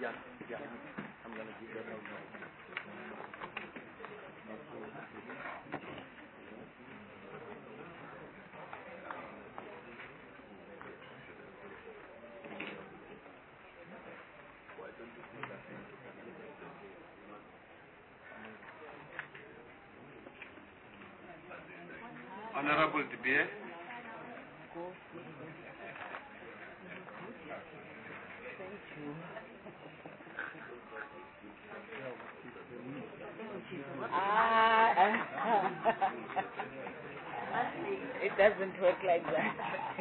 Yeah, I'm going to give that out now. Honorable DBA. It doesn't work like that.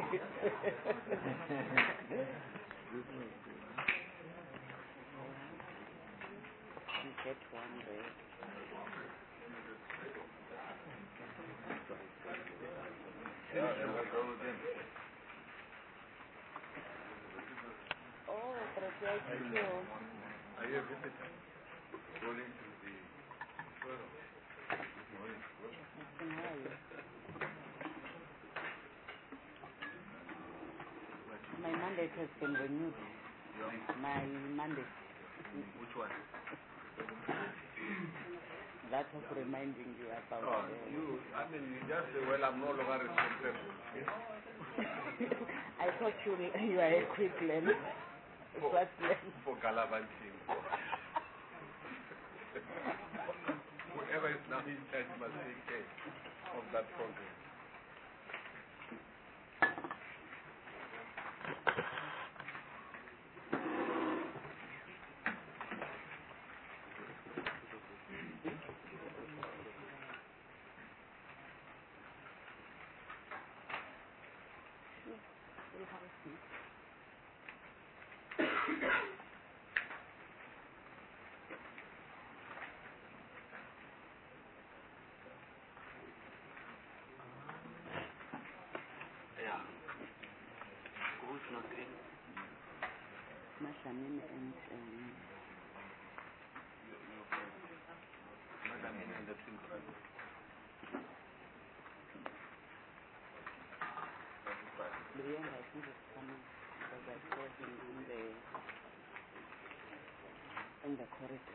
You get one there. Oh, gracias. Are you a visitor? Going to the forum. My mandate has been renewed. My mandate. Which one? That was reminding you about you just say, well, I'm no longer responsible. I thought you are a quick learner. For Galavanting. Whoever is now in charge must take care of that program. Who's not in? Mashamin and Mashamin and the team. Brian, I think it's coming because I saw him in the corridor.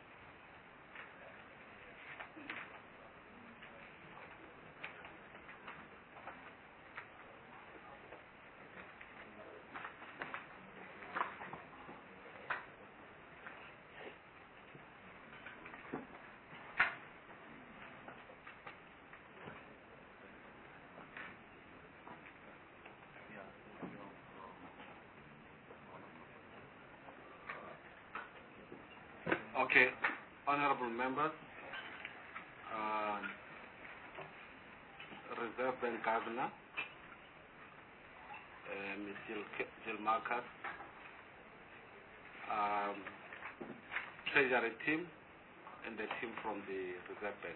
Okay, honorable members, Reserve Bank Governor, Ms. Jill Marcus, Treasury team, and the team from the Reserve Bank.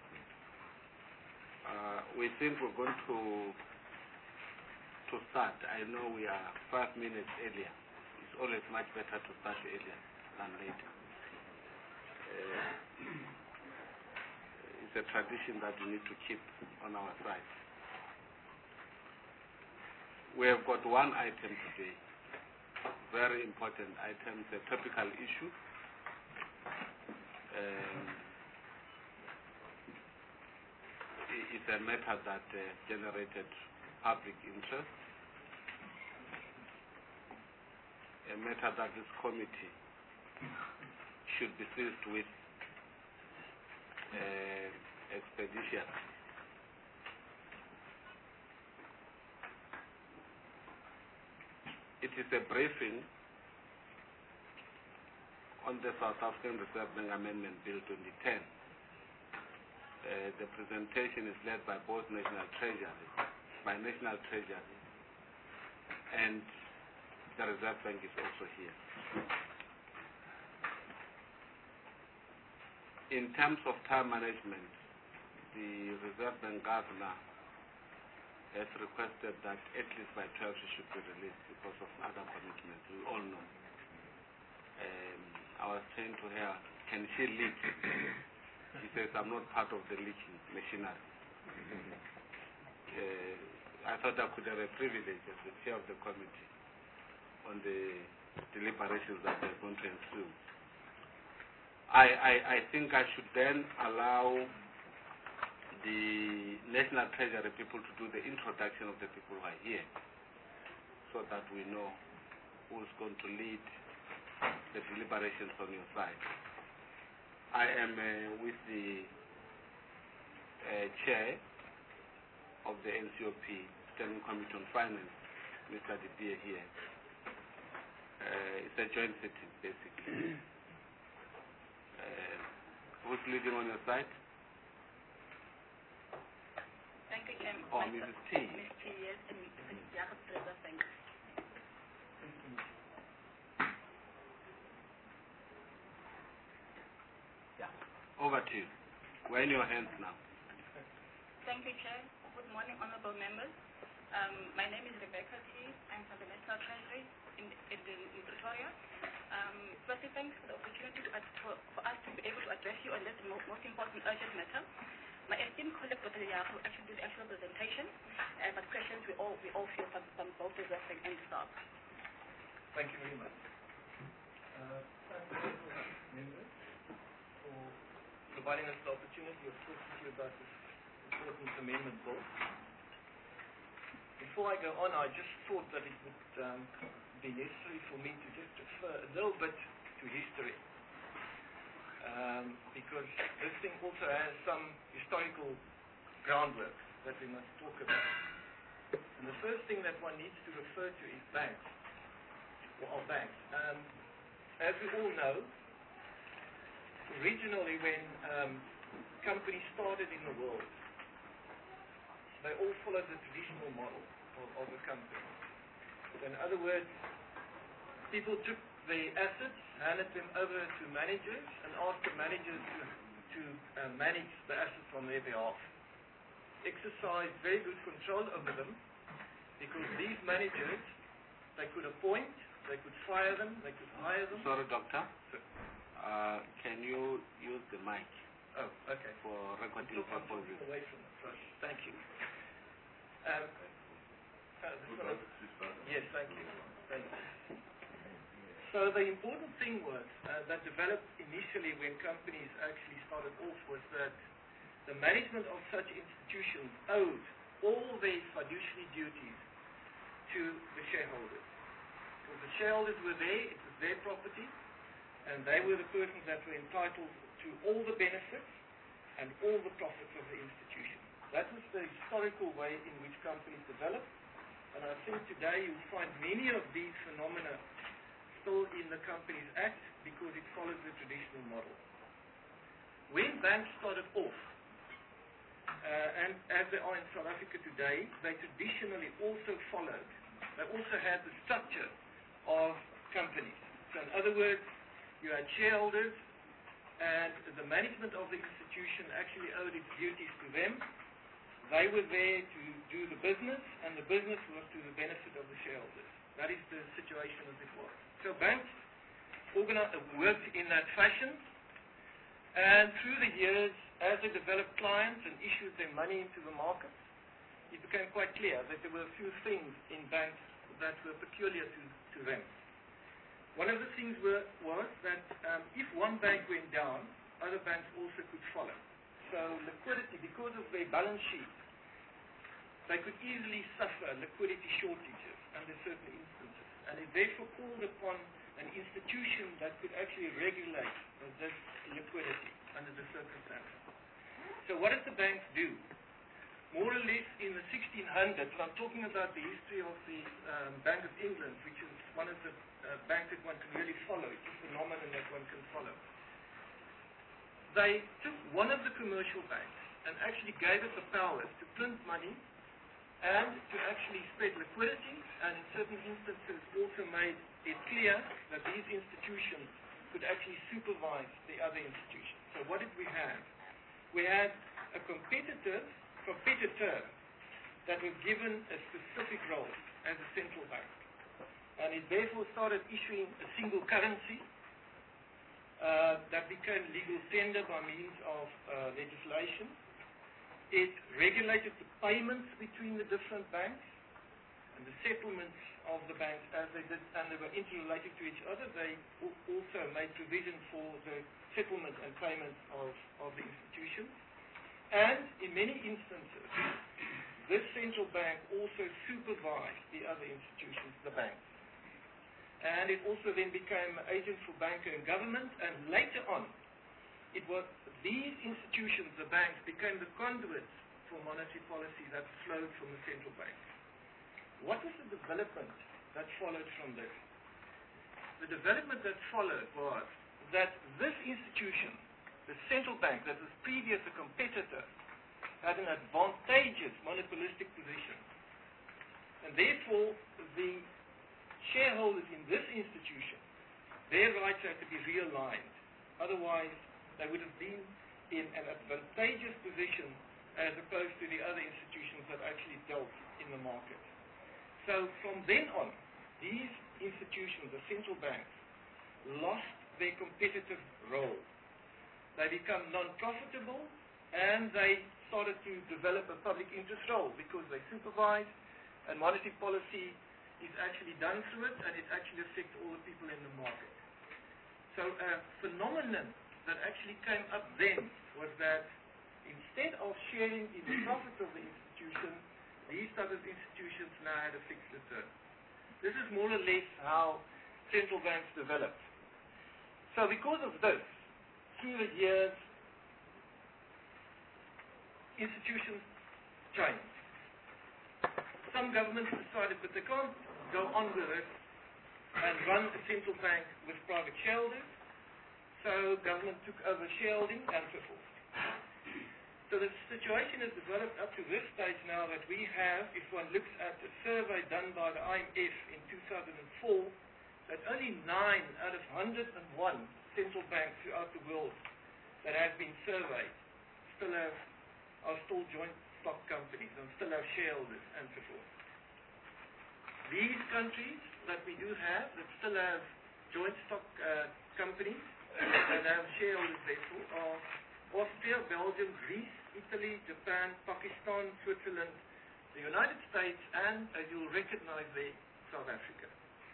We think we're going to start. I know we are 5 minutes earlier. It's always much better to start earlier than later. It's a tradition that we need to keep on our side. We have got one item today, very important item, it's a topical issue. It's a matter that generated public interest, a matter that this committee should be seized with expedition. It is a briefing on the South African Reserve Bank Amendment Bill 2010. The presentation is led by both National Treasury, and the Reserve Bank is also here. In terms of time management, the Reserve Bank Governor has requested that at least by 12 she should be released because of other commitments. We all know. I was saying to her, can she lead? She says, I'm not part of the leaking machinery. I thought I could have a privilege as the chair of the committee on the deliberations that are going to ensue. I think I should then allow the National Treasury people to do the introduction of the people who are here, so that we know who's going to lead the deliberations on your side. I am with the chair of the NCOP Standing Committee on Finance, Mr. De Beer here. It's a joint sitting, basically. Who's leading on your side? Thank you, Chairman. Oh, Mrs. T. Ms. T, yes, and Mrs. Jacob Trevor, thank you. Over to you. We're in your hands now. Thank you, Chair. Good morning, honorable members. My name is Rebecca T. I'm from the National Treasury in Pretoria. Firstly, thanks for the opportunity for us to be able to address you on this most important urgent matter. My esteemed colleague, Dr. Yahu, actually did the actual presentation, but questions we all feel from both the referring and staff. Thank you very much. Thank you, members, for providing us the opportunity of talking to you about this important amendment bill. Before I go on, I just thought that it would be necessary for me to just refer a little bit to history, because this thing also has some historical groundwork that we must talk about. And the first thing that one needs to refer to is banks, or banks. As we all know, originally when companies started in the world, they all followed the traditional model of a company. In other words, people took the assets, handed them over to managers, and asked the managers to manage the assets on their behalf. Exercised very good control over them, because these managers, they could appoint, they could fire them, they could hire them. Sorry, Doctor. Can you use the mic? Oh, okay. For recording purposes. Away from the front. Thank you. Yes, thank you. Thank you. So the important thing was that developed initially when companies actually started off was that the management of such institutions owed all their fiduciary duties to the shareholders. Because the shareholders were there, it was their property, and they were the persons that were entitled to all the benefits and all the profits of the institution. That was the historical way in which companies developed, and I think today you'll find many of these phenomena still in the Companies Act because it follows the traditional model. When banks started off, and as they are in South Africa today, they traditionally also followed, they also had the structure of companies. So in other words, you had shareholders, and the management of the institution actually owed its duties to them. They were there to do the business, and the business was to the benefit of the shareholders. That is the situation as it was. So banks worked in that fashion, and through the years, as they developed clients and issued their money into the market, it became quite clear that there were a few things in banks that were peculiar to them. One of the things was that if one bank went down, other banks also could follow. So liquidity, because of their balance sheet, they could easily suffer liquidity shortages under certain instances. And it therefore called upon an institution that could actually regulate this liquidity under the circumstances. So what did the banks do? More or less in the 1600s, and I'm talking about the history of the Bank of England, which is one of the banks that one can really follow. It's a phenomenon that one can follow. They took one of the commercial banks and actually gave it the powers to print money and to actually spread liquidity, and in certain instances also made it clear that these institutions could actually supervise the other institutions. So what did we have? We had a competitor that was given a specific role as a central bank. And it therefore started issuing a single currency that became legal tender by means of legislation. It regulated the payments between the different banks, and the settlements of the banks as they did, and they were interrelated to each other, they also made provision for the settlement and payment of the institutions. And in many instances, this central bank also supervised the other institutions, the banks. And it also then became agent for banker and government, and later on, it was these institutions, the banks, became the conduits for monetary policy that flowed from the central bank. What was the development that followed from this? The development that followed was that this institution, the central bank that was previous a competitor, had an advantageous monopolistic position. And therefore, the shareholders in this institution, their rights had to be realigned. Otherwise, they would have been in an advantageous position as opposed to the other institutions that actually dealt in the market. So from then on, these institutions, the central banks, lost their competitive role. They become non-profitable, and they started to develop a public interest role because they supervise, and monetary policy is actually done through it, and it actually affects all the people in the market. So a phenomenon that actually came up then was that instead of sharing in the profits of the institution, these type of institutions now had a fixed return. This is more or less how central banks developed. So because of this, through the years, institutions changed. Some governments decided that they can't go on with it and run a central bank with private shareholders, so government took over shareholding and so forth. So the situation has developed up to this stage now that we have, if one looks at a survey done by the IMF in 2004, that only 9 out of 101 central banks throughout the world that have been surveyed are still joint stock companies and still have shareholders and so forth. These countries that we do have that still have joint stock companies that have shareholders therefore are Austria, Belgium, Greece, Italy, Japan, Pakistan, Switzerland, the United States, and, as you'll recognize there, South Africa.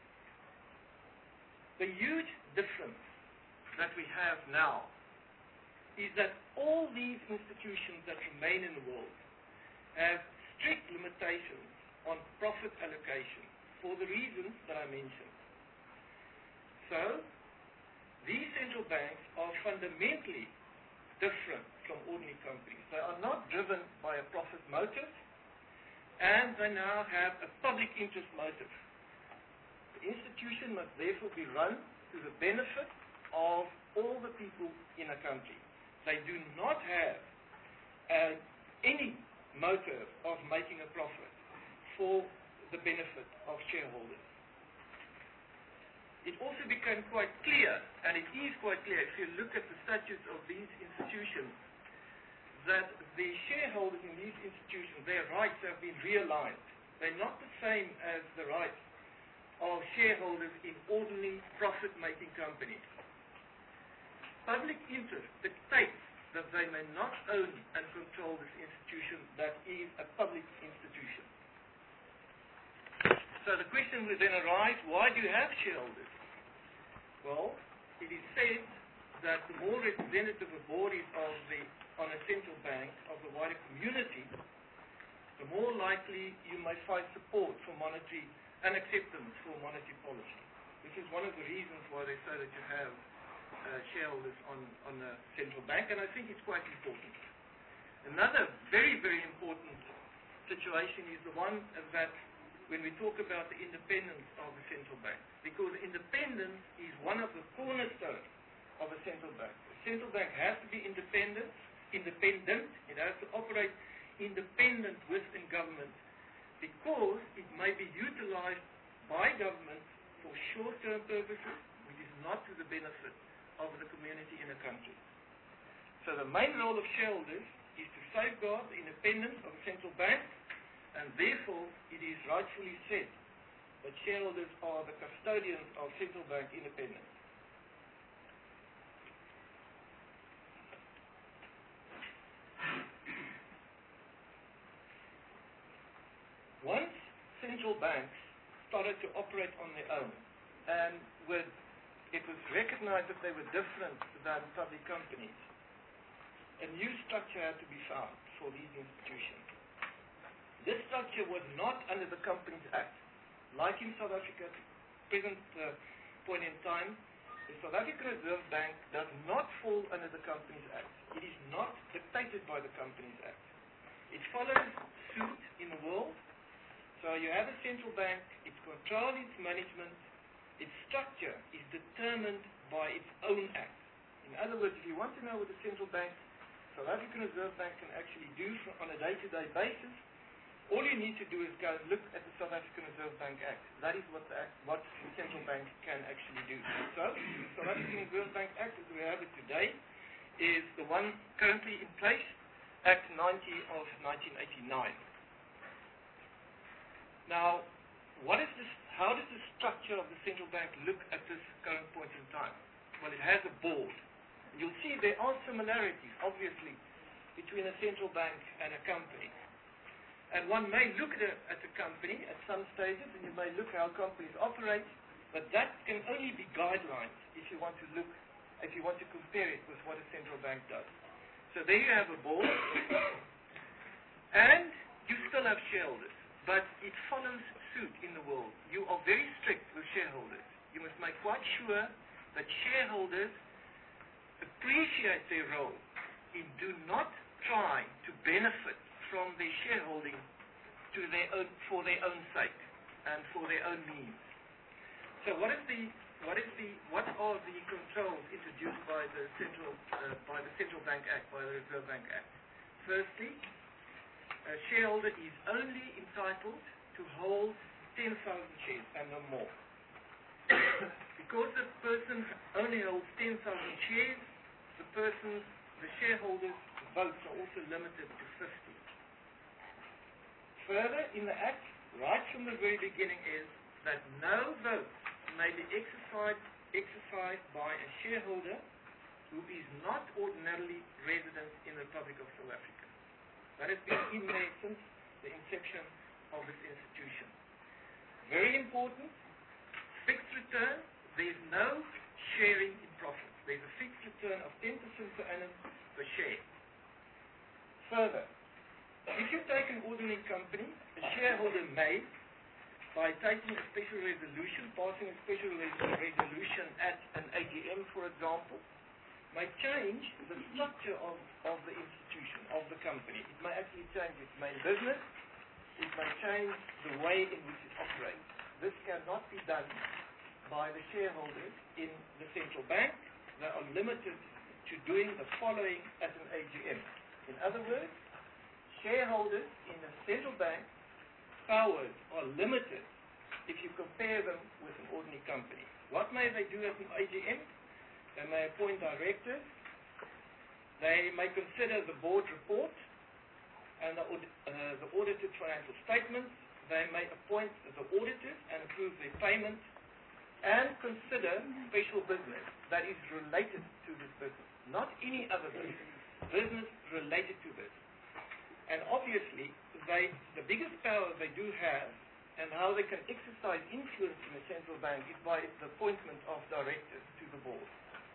The huge difference that we have now is that all these institutions that remain in the world have strict limitations on profit allocation for the reasons that I mentioned. So, these central banks are fundamentally different from ordinary companies. They are not driven by a profit motive, and they now have a public interest motive. The institution must therefore be run to the benefit of all the people in a country. They do not have any motive of making a profit for the benefit of shareholders. It also became quite clear, and it is quite clear if you look at the statutes of these institutions, that the shareholders in these institutions, their rights have been realigned. They're not the same as the rights of shareholders in ordinary profit-making companies. Public interest dictates that they may not own and control this institution that is a public institution. So the question would then arise, why do you have shareholders? Well, it is said that the more representative a board is on a central bank of the wider community, the more likely you may find support for monetary and acceptance for monetary policy. This is one of the reasons why they say that you have shareholders on a central bank, and I think it's quite important. Another very, very important situation is the one that when we talk about the independence of the central bank, because independence is one of the cornerstones of a central bank. The central bank has to be independent, it has to operate independent within government, because it may be utilized by government for short-term purposes, which is not to the benefit of the community in a country. So the main role of shareholders is to safeguard the independence of the central bank, and therefore it is rightfully said that shareholders are the custodians of central bank independence. Once central central banks started to operate on their own. And it was recognized that they were different than public companies. A new structure had to be found for these institutions. This structure was not under the Companies Act. Like in South Africa, at the present point in time, the South African Reserve Bank does not fall under the Companies Act. It is not dictated by the Companies Act. It follows suit in the world. So you have a central bank, its control, its management, its structure is determined by its own act. In other words, if you want to know what the central bank, South African Reserve Bank, can actually do on a day-to-day basis, all you need to do is go and look at the South African Reserve Bank Act. That is what the central bank can actually do. So, the South African Reserve Bank Act, as we have it today, is the one currently in place, Act 90 of 1989. Now, how does the structure of the central bank look at this current point in time? Well, it has a board. You'll see there are similarities, obviously, between a central bank and a company. And one may look at a company at some stages, and you may look how companies operate, but that can only be guidelines if you want to compare it with what a central bank does. So there you have a board, and you still have shareholders, but it follows suit in the world. You are very strict with shareholders. You must make quite sure that shareholders appreciate their role in do not try to benefit from their shareholding for their own sake and for their own means. So what are the controls introduced by the Central Bank Act, by the Reserve Bank Act? Firstly, a shareholder is only entitled to hold 10,000 shares and no more. Because the person only holds 10,000 shares, the shareholders' votes are also limited to 50. Further, in the Act, right from the very beginning, is that no vote may be exercised by a shareholder who is not ordinarily resident in the Republic of South Africa. That has been in there since the inception of this institution. Very important, fixed return, there is no sharing in profits. There is a fixed return of 10% per annum per share. Further, if you take an ordinary company, a shareholder may, by taking a special resolution, passing a special resolution at an AGM, for example, may change the structure of the institution, of the company. It may actually change its main business. It may change the way in which it operates. This cannot be done by the shareholders in the central bank. They are limited to doing the following at an AGM. In other words, shareholders in the central bank powers are limited if you compare them with an ordinary company. What may they do at an AGM? They may appoint directors. They may consider the board report and the audited financial statements. They may appoint the auditors and approve their payments and consider special business that is related to this business, not any other business, business related to this. And obviously, the biggest power they do have and how they can exercise influence in the central bank is by the appointment of directors to the board.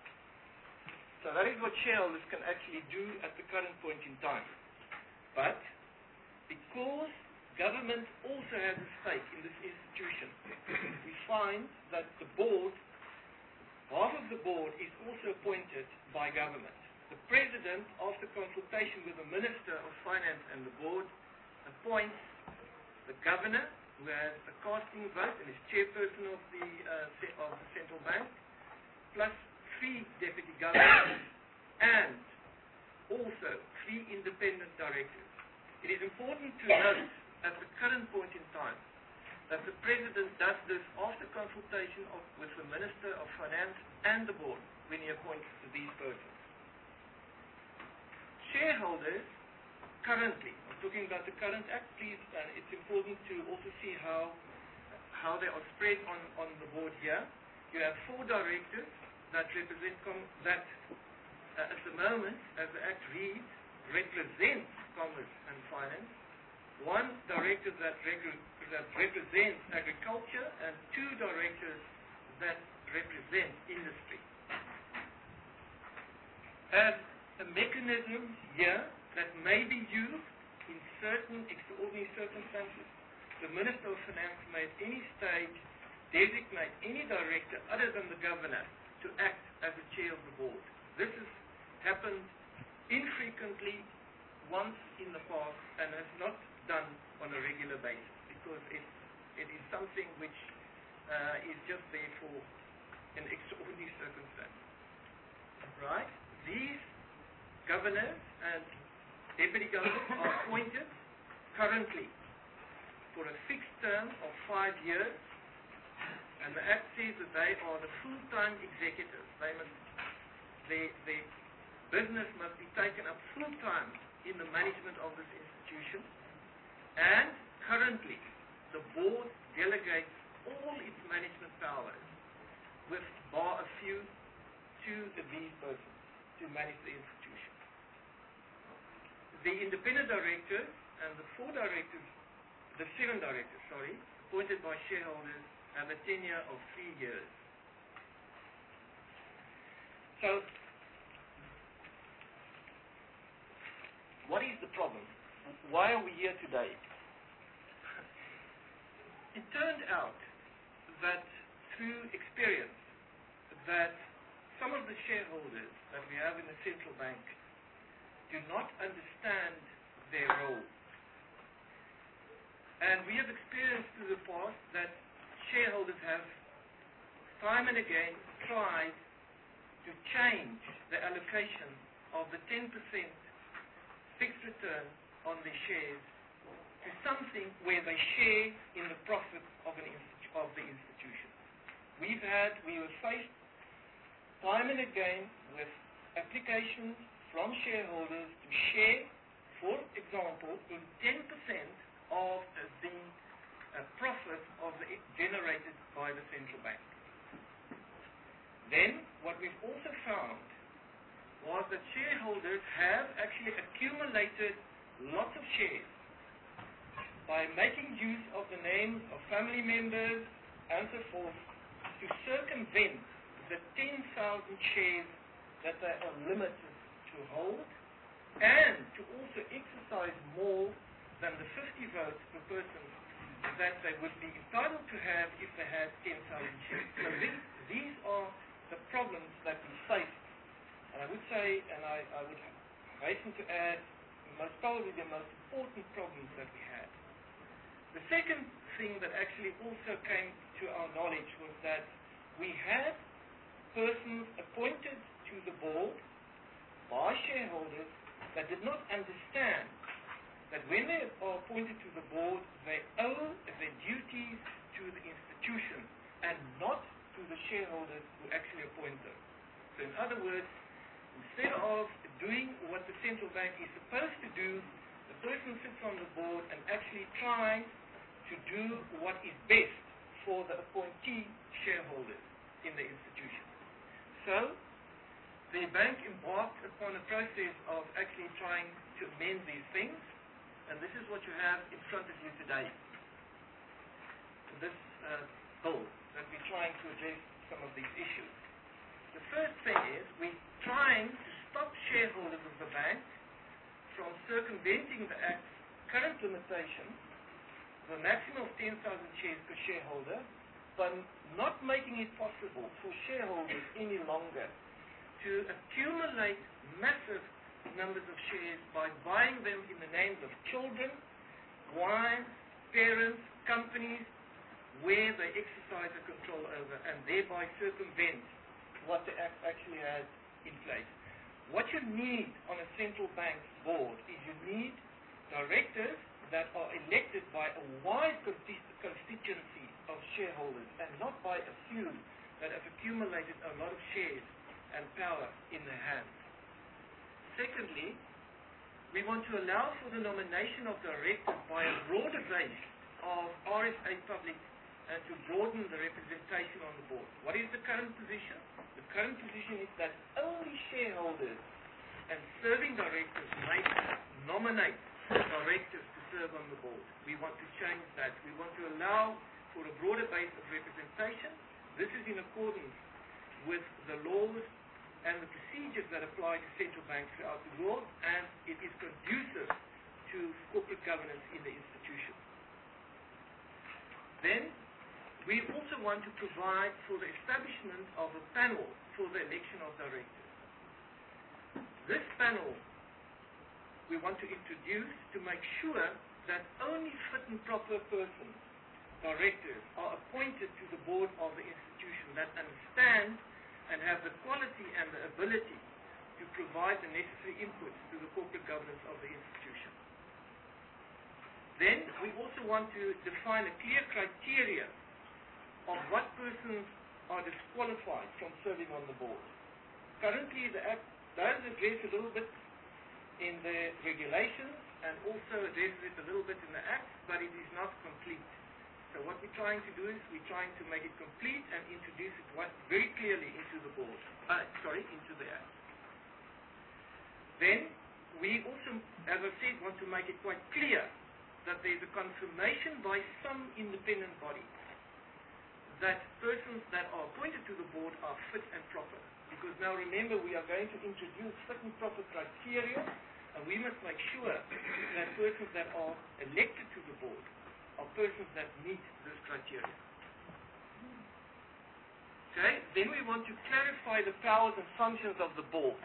So that is what shareholders can actually do at the current point in time. But because government also has a stake in this institution, we find that the board, half of the board is also appointed by government. The President, after consultation with the Minister of Finance and the board, appoints the Governor, who has a casting vote and is chairperson of the Central Bank, plus 3 Deputy Governors, and also 3 independent directors. It is important to note at the current point in time that the President does this after consultation with the Minister of Finance and the board when he appoints these persons. Shareholders currently, I'm talking about the current Act, please, and it's important to also see how they are spread on the board here. You have 4 directors that represent, at the moment, as the Act reads, represents Commerce and Finance, 1 director that that represents agriculture and 2 directors that represent industry. As a mechanism here that may be used in certain extraordinary circumstances, the Minister of Finance may at any stage designate any director other than the governor to act as the chair of the board. This has happened infrequently once in the past and has not done on a regular basis because it is something which is just there for an extraordinary circumstance. Right? These governors and deputy governors are appointed currently for a fixed term of 5 years, and the Act says that they are the full-time executives. Their business must be taken up full-time in the management of this institution, and currently the board delegates all its management powers with bar a few to these persons to manage the institution. The independent directors and the 7 directors, appointed by shareholders have a tenure of 3 years. So, what is the problem? Why are we here today? It turned out that through experience that some of the shareholders that we have in the central bank do not understand their role. And we have experienced in the past that shareholders have time and again tried to change the allocation of the 10% fixed return on their shares to something where they share in the profit of the institution. We were faced time and again with applications from shareholders to share, for example, in 10% of the profit generated by the central bank. Then, what we've also found was that shareholders have actually accumulated lots of shares by making use of the names of family members and so forth to circumvent the 10,000 shares that they are limited to hold, and to also exercise more than the 50 votes per person that they would be entitled to have if they had 10,000 shares. So these are the problems that we face. And I would say, and I would hasten to add, probably the most important problems that we had. The second thing that actually also came to our knowledge was that we had persons appointed to the board by shareholders that did not understand that when they are appointed to the board, they owe their duties to the institution and not to the shareholders who actually appoint them. So in other words, instead of doing what the central bank is supposed to do, the person sits on the board and actually tries to do what is best for the appointee shareholders in the institution. So, the bank embarked upon a process of actually trying to amend these things, and this is what you have in front of you today. This bill that we're trying to address some of these issues. The first thing is we're trying to stop shareholders of the bank from circumventing the Act's current limitation, the maximum of 10,000 shares per shareholder, by not making it possible for shareholders any longer to accumulate massive numbers of shares by buying them in the names of children, wives, parents, companies, where they exercise a control over and thereby circumvent what the Act actually has in place. What you need on a central bank board is you need directors that are elected by a wide constituency of shareholders and not by a few that have accumulated a lot of shares and power in their hands. Secondly, we want to allow for the nomination of directors by a broader base of RSA public and to broaden the representation on the board. What is the current position? The current position is that only shareholders and serving directors may nominate directors to serve on the board. We want to change that. We want to allow for a broader base of representation. This is in accordance with the laws and the procedures that apply to central banks throughout the world, and it is conducive to corporate governance in the institution. Then, we also want to provide for the establishment of a panel for the election of directors. This panel we want to introduce to make sure that only fit and proper persons, directors, are appointed to the board of the institution that understand and have the quality and the ability to provide the necessary inputs to the corporate governance of the institution. Then we also want to define a clear criteria of what persons are disqualified from serving on the board. Currently, the Act does address a little bit in the regulations and also addresses it a little bit in the Act, but it is not complete. So what we're trying to do is we're trying to make it complete and introduce it very clearly into the board, into the Act. Then we also, as I said, want to make it quite clear that there's a confirmation by some independent body that persons that are appointed to the board are fit and proper. Because now remember, we are going to introduce fit and proper criteria, and we must make sure that persons that are elected to the board are persons that meet this criteria. Okay, then we want to clarify the powers and functions of the board.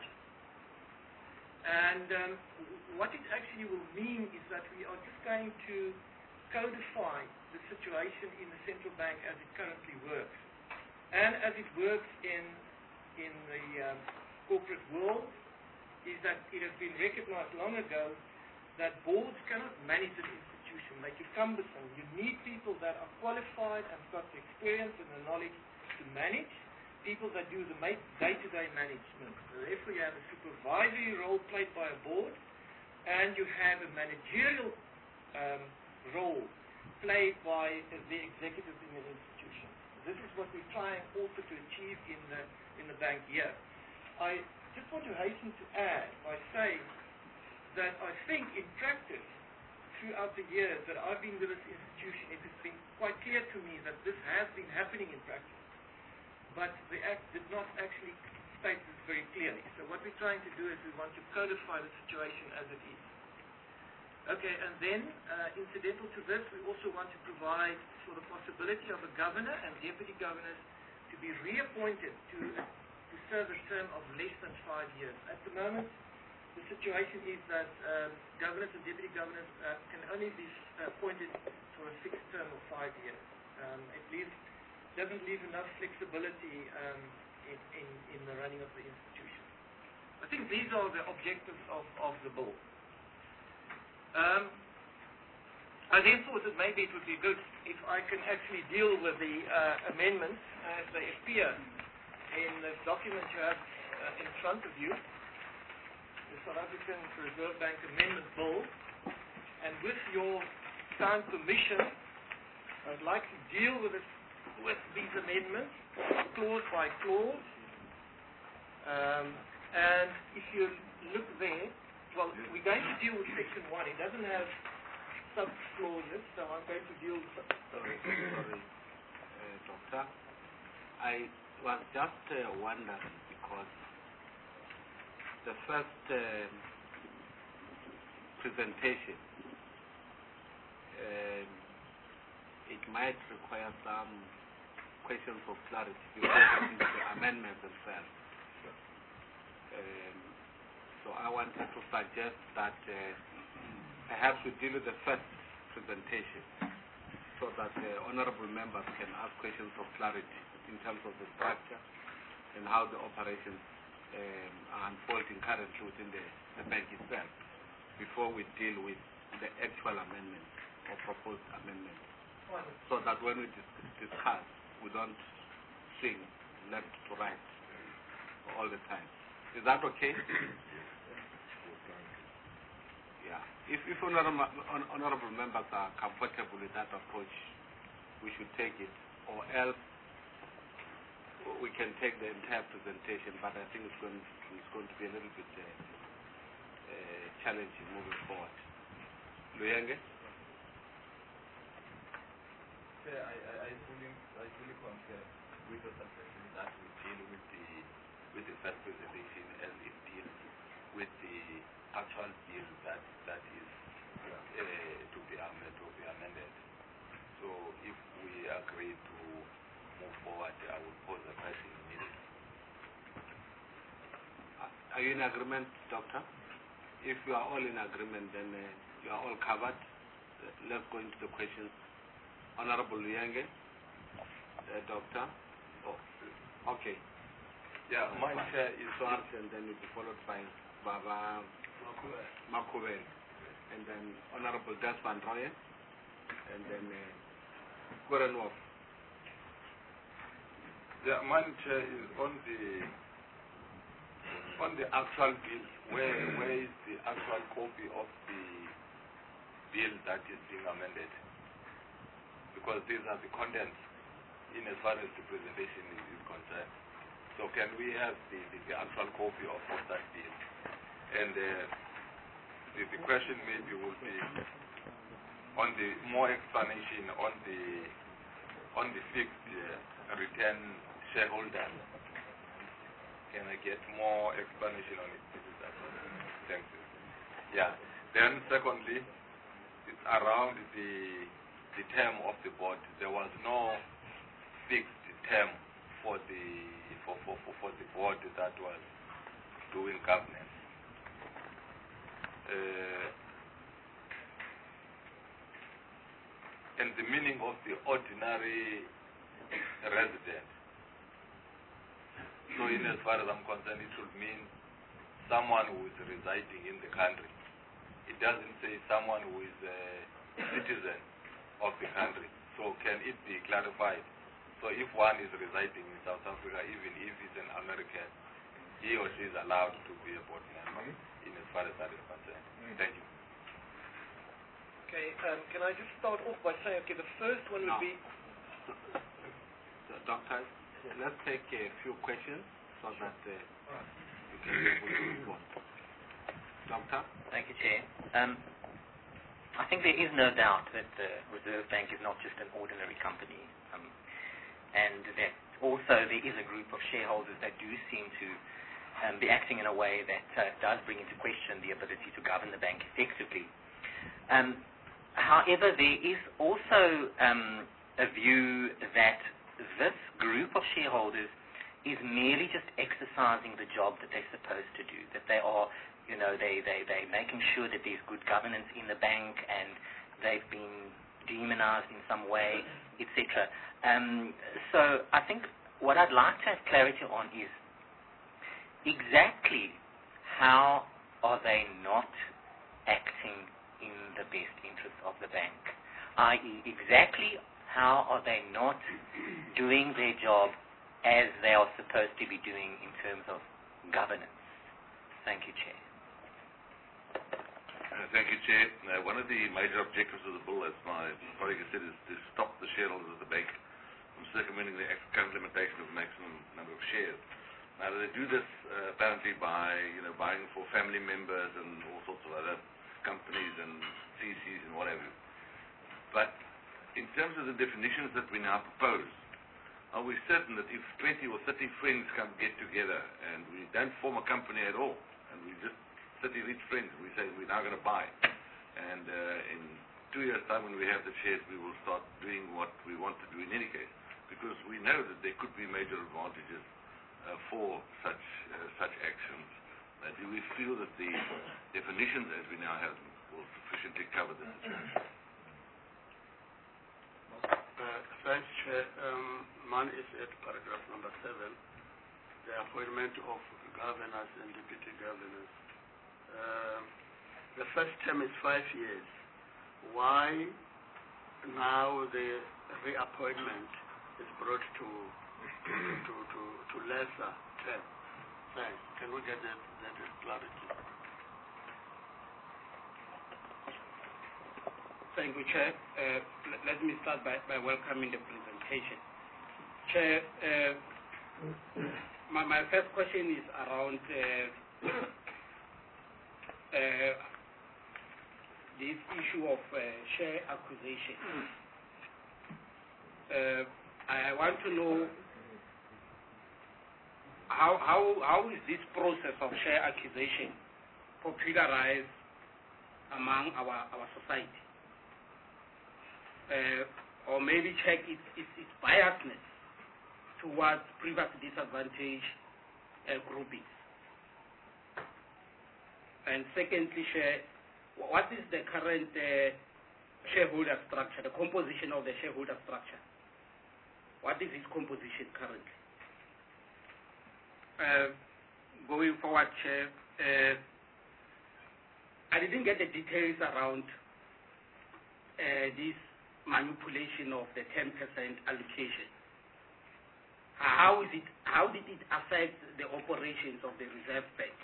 And what it actually will mean is that we are just going to codify the situation in the central bank as it currently works. And as it works in the corporate world, is that it has been recognized long ago that boards cannot manage an institution, make it cumbersome. You need people that are qualified and got the experience and the knowledge to manage, people that do the day-to-day management. So therefore you have a supervisory role played by a board, and you have a managerial role played by the executives in the institution. This is what we're trying also to achieve in the bank here. I just want to hasten to add by saying that I think in practice, throughout the years that I've been with this institution, it has been quite clear to me that this has been happening in practice. But the Act did not actually state this very clearly. So what we're trying to do is we want to codify the situation as it is. Okay, and then incidental to this, we also want to provide for the possibility of a governor and deputy governors to be reappointed to serve a term of less than 5 years. At the moment, the situation is that governors and deputy governors can only be appointed for a fixed term of 5 years. It doesn't leave enough flexibility in the running of the institution. I think these are the objectives of the bill. I then thought that maybe it would be good if I can actually deal with the amendments as they appear in the document you have in front of you, the South African Reserve Bank Amendment Bill. And with your kind permission, I'd like to deal with these amendments clause by clause. And if you look there, well, we're going to deal with section 1. It doesn't have sub-clauses, so I'm going to deal with... Sorry, Doctor. I was just wondering, because the first presentation, it might require some questions of clarity regarding the amendments themselves. So I wanted to suggest that perhaps we deal with the first presentation so that the honorable members can ask questions of clarity in terms of the structure and how the operations are unfolding currently within the bank itself before we deal with the actual amendment or proposed amendment. So that when we discuss, we don't swing left to right all the time. Is that okay? Yeah. If honorable members are comfortable with that approach, we should take it, or else we can take the entire presentation, but I think it's going to be a little bit challenging moving forward. Luyenge? Chair, I fully concur with the suggestion that we deal with the first presentation as it deals with the actual bill that is to be amended. So if we agree to move forward, I will pose the question immediately. Are you in agreement, Doctor? If you are all in agreement, then you are all covered. Let's go into the questions. Honorable Luyenge, Doctor. Oh, okay. Yeah, my chair is Swart, and then it will be followed by Baba Makube, and then Honorable Desmond Roye, and then Goranov. Yeah, my chair is on the actual bill. Where is the actual copy of the bill that is being amended? Because these are the contents in as far as the presentation is concerned. So can we have the actual copy of that bill? And the question maybe will be on the more explanation on the fixed return shareholders. Can I get more explanation on it? Thank you. Yeah. Then secondly, it's around the term of the board. There was no fixed term for the board that was doing governance. And the meaning of the ordinary resident. So in as far as I'm concerned, it should mean someone who is residing in the country. It doesn't say someone who is a citizen of the country. So can it be clarified? So if one is residing in South Africa, even if he's an American, he or she is allowed to be a board member in as far as that is concerned. Thank you. Okay, can I just start off by saying, okay, the first one would be... Doctor, let's take a few questions so that you can be able to respond. Doctor? Thank you, Chair. I think there is no doubt that the Reserve Bank is not just an ordinary company, and that also there is a group of shareholders that do seem to be acting in a way that does bring into question the ability to govern the bank effectively. However, there is also a view that this group of shareholders is merely just exercising the job that they're supposed to do, that they are, they're making sure that there's good governance in the bank, and they've been demonized in some way, etc. So I think what I'd like to have clarity on is exactly how are they not acting in the best interest of the bank, i.e. exactly how are they not doing their job as they are supposed to be doing in terms of governance. Thank you, Chair. Thank you, Chair. One of the major objectives of the bill, as my colleague has said, is to stop the shareholders of the bank from circumventing the current limitation of maximum number of shares. Now, they do this apparently by, buying for family members and all sorts of other companies and CCs and whatever. But in terms of the definitions that we now propose, are we certain that if 20 or 30 friends get together and we don't form a company at all, and we just 30 rich friends, we say we're now going to buy, and in 2 years' time when we have the shares, we will start doing what we want to do in any case, because we know that there could be major advantages for such actions. Do we feel that the definitions as we now have them will sufficiently cover this situation? Thanks, Chair. Mine is at paragraph number 7, the appointment of governors and deputy governors. The first term is 5 years. Why now the reappointment is brought to lesser term? Thanks. Can we get that clarity? Thank you, Chair. Let me start by welcoming the presentation. Chair, my first question is around this issue of share acquisition. I want to know how is this process of share acquisition popularized among our society, or maybe check its biasness towards previously disadvantaged groupings. And secondly, what is the current shareholder structure, the composition of the shareholder structure? What is its composition currently? Going forward, Chair, I didn't get the details around this manipulation of the 10% allocation. How did it affect the operations of the Reserve Bank?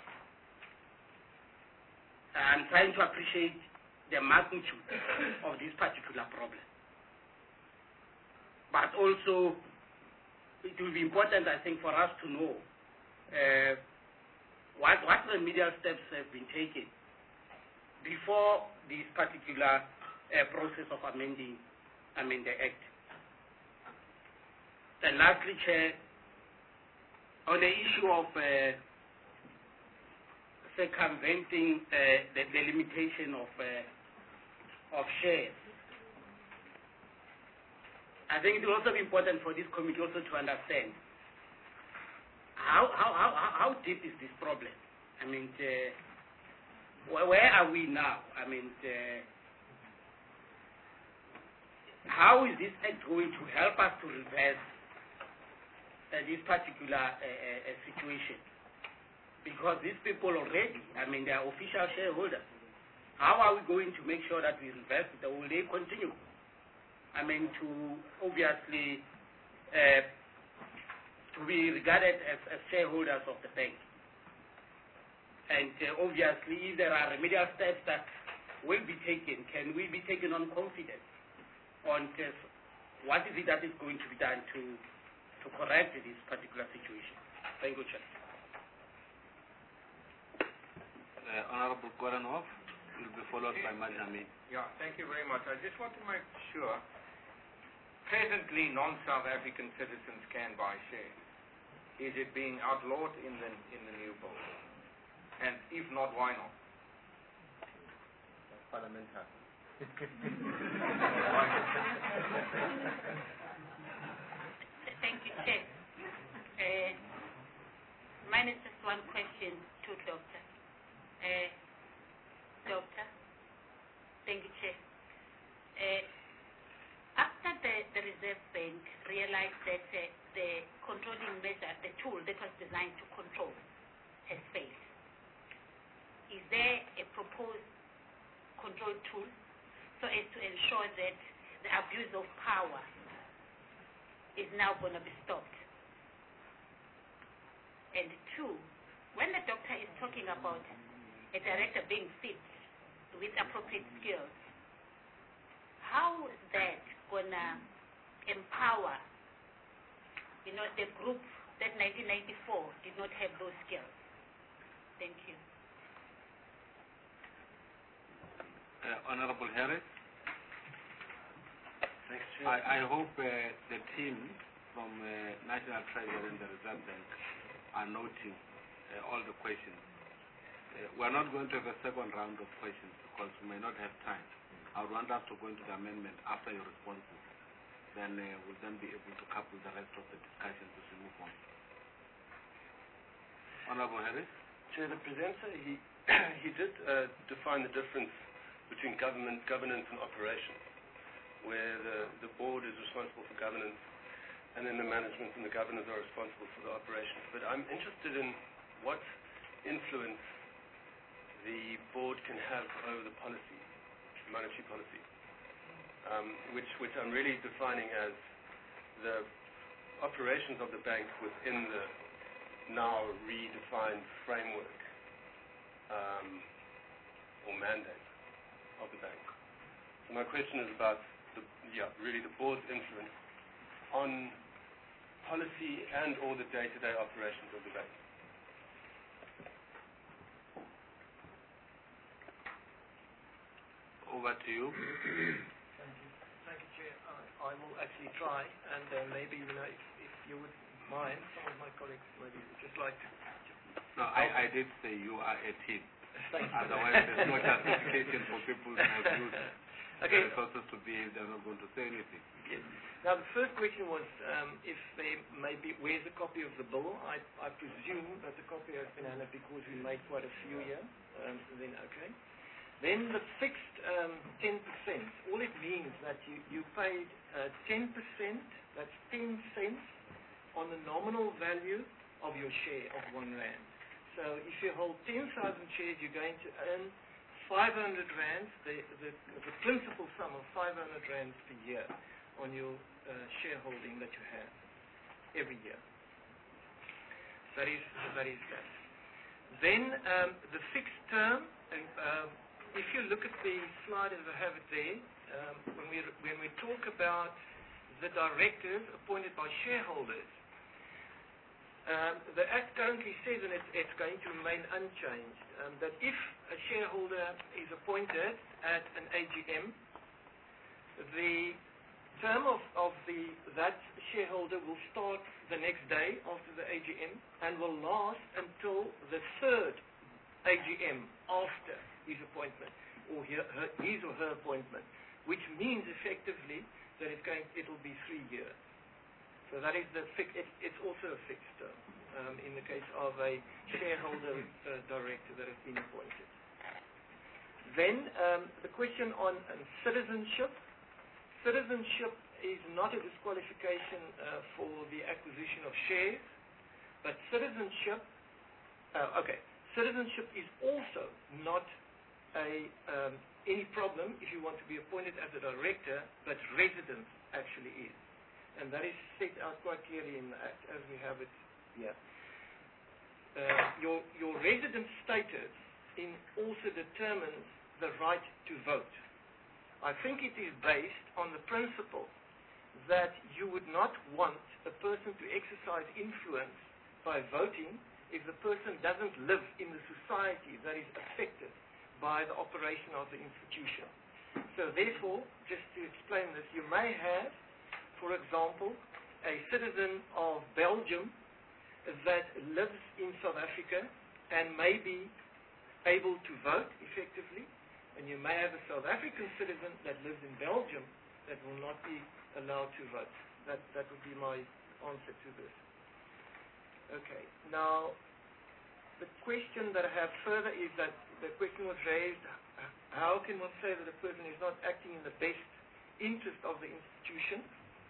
I'm trying to appreciate the magnitude of this particular problem. But also, it will be important, I think, for us to know what remedial steps have been taken before this particular process of amending the Act. And lastly, Chair, on the issue of circumventing the limitation of shares, I think it will also be important for this committee also to understand how deep is this problem. I mean, where are we now? I mean, how is this Act going to help us to reverse this particular situation? Because these people already, I mean, they are official shareholders. How are we going to make sure that we reverse it, or will they continue? I mean, to obviously to be regarded as shareholders of the bank. And obviously, if there are remedial steps that will be taken, can we be taken on confidence on what is it that is going to be done to correct this particular situation? Thank you, Chair. Honorable Koranov will be followed by Majami. Yeah, thank you very much. I just want to make sure, presently non-South African citizens can buy shares. Is it being outlawed in the new bill? And if not, why not? Parliamentary. Thank you, Chair. Mine is just one question to Doctor. Doctor, thank you, Chair. After the Reserve Bank realized that the controlling measure, the tool that was designed to control, has failed, is there a proposed control tool so as to ensure that the abuse of power is now going to be stopped? And two, when the doctor is talking about a director being fit with appropriate skills, how is that going to empower, the group that 1994 did not have those skills? Thank you. Honorable Harris. Thanks, Chair. I hope the team from National Treasury and the Reserve Bank are noting all the questions. We are not going to have a second round of questions because we may not have time. I would want us to go into the amendment after your responses. Then we'll then be able to couple the rest of the discussions as we move on. Honorable Harris. Chair, the presenter, he did define the difference between governance and operations, where the board is responsible for governance and then the management and the governors are responsible for the operations. But I'm interested in what influence the board can have over the policy, monetary policy, which I'm really defining as the operations of the bank within the now redefined framework or mandate of the bank. So my question is about really the board's influence on policy and all the day-to-day operations of the bank. Over to you. Thank you, Chair. I will actually try, and maybe, if you would mind, some of my colleagues maybe would just like to... No, I did say you are a team. Thank you. Otherwise, there's no justification for people to have used resources to be if they're not going to say anything. Yes. Now, the first question was if there may be, where's a copy of the bill? I presume that the copy has been handed because we made quite a few here. Then, okay. Then the fixed 10%, all it means that you paid 10%, that's 10 cents on the nominal value of your share of R1. So if you hold 10,000 shares, you're going to earn 500 rands, the principal sum of 500 rands per year on your shareholding that you have every year. That is that. Then the fixed term, if you look at the slide as I have it there, when we talk about the directors appointed by shareholders, the Act currently says, and it's going to remain unchanged, that if a shareholder is appointed at an AGM, the term of that shareholder will start the next day after the AGM and will last until the third AGM after his appointment, or his or her appointment, which means effectively that it will be 3 years. So that is it's also a fixed term in the case of a shareholder director that has been appointed. Then the question on citizenship. Citizenship is not a disqualification for the acquisition of shares, but citizenship is also not any problem if you want to be appointed as a director, but residence actually is. And that is set out quite clearly in the Act as we have it here. Your residence status also determines the right to vote. I think it is based on the principle that you would not want a person to exercise influence by voting if the person doesn't live in the society that is affected by the operation of the institution. So therefore, just to explain this, you may have, for example, a citizen of Belgium that lives in South Africa and may be able to vote effectively, and you may have a South African citizen that lives in Belgium that will not be allowed to vote. That would be my answer to this. Okay. Now, the question that I have further is that the question was raised, how can one say that a person is not acting in the best interest of the institution?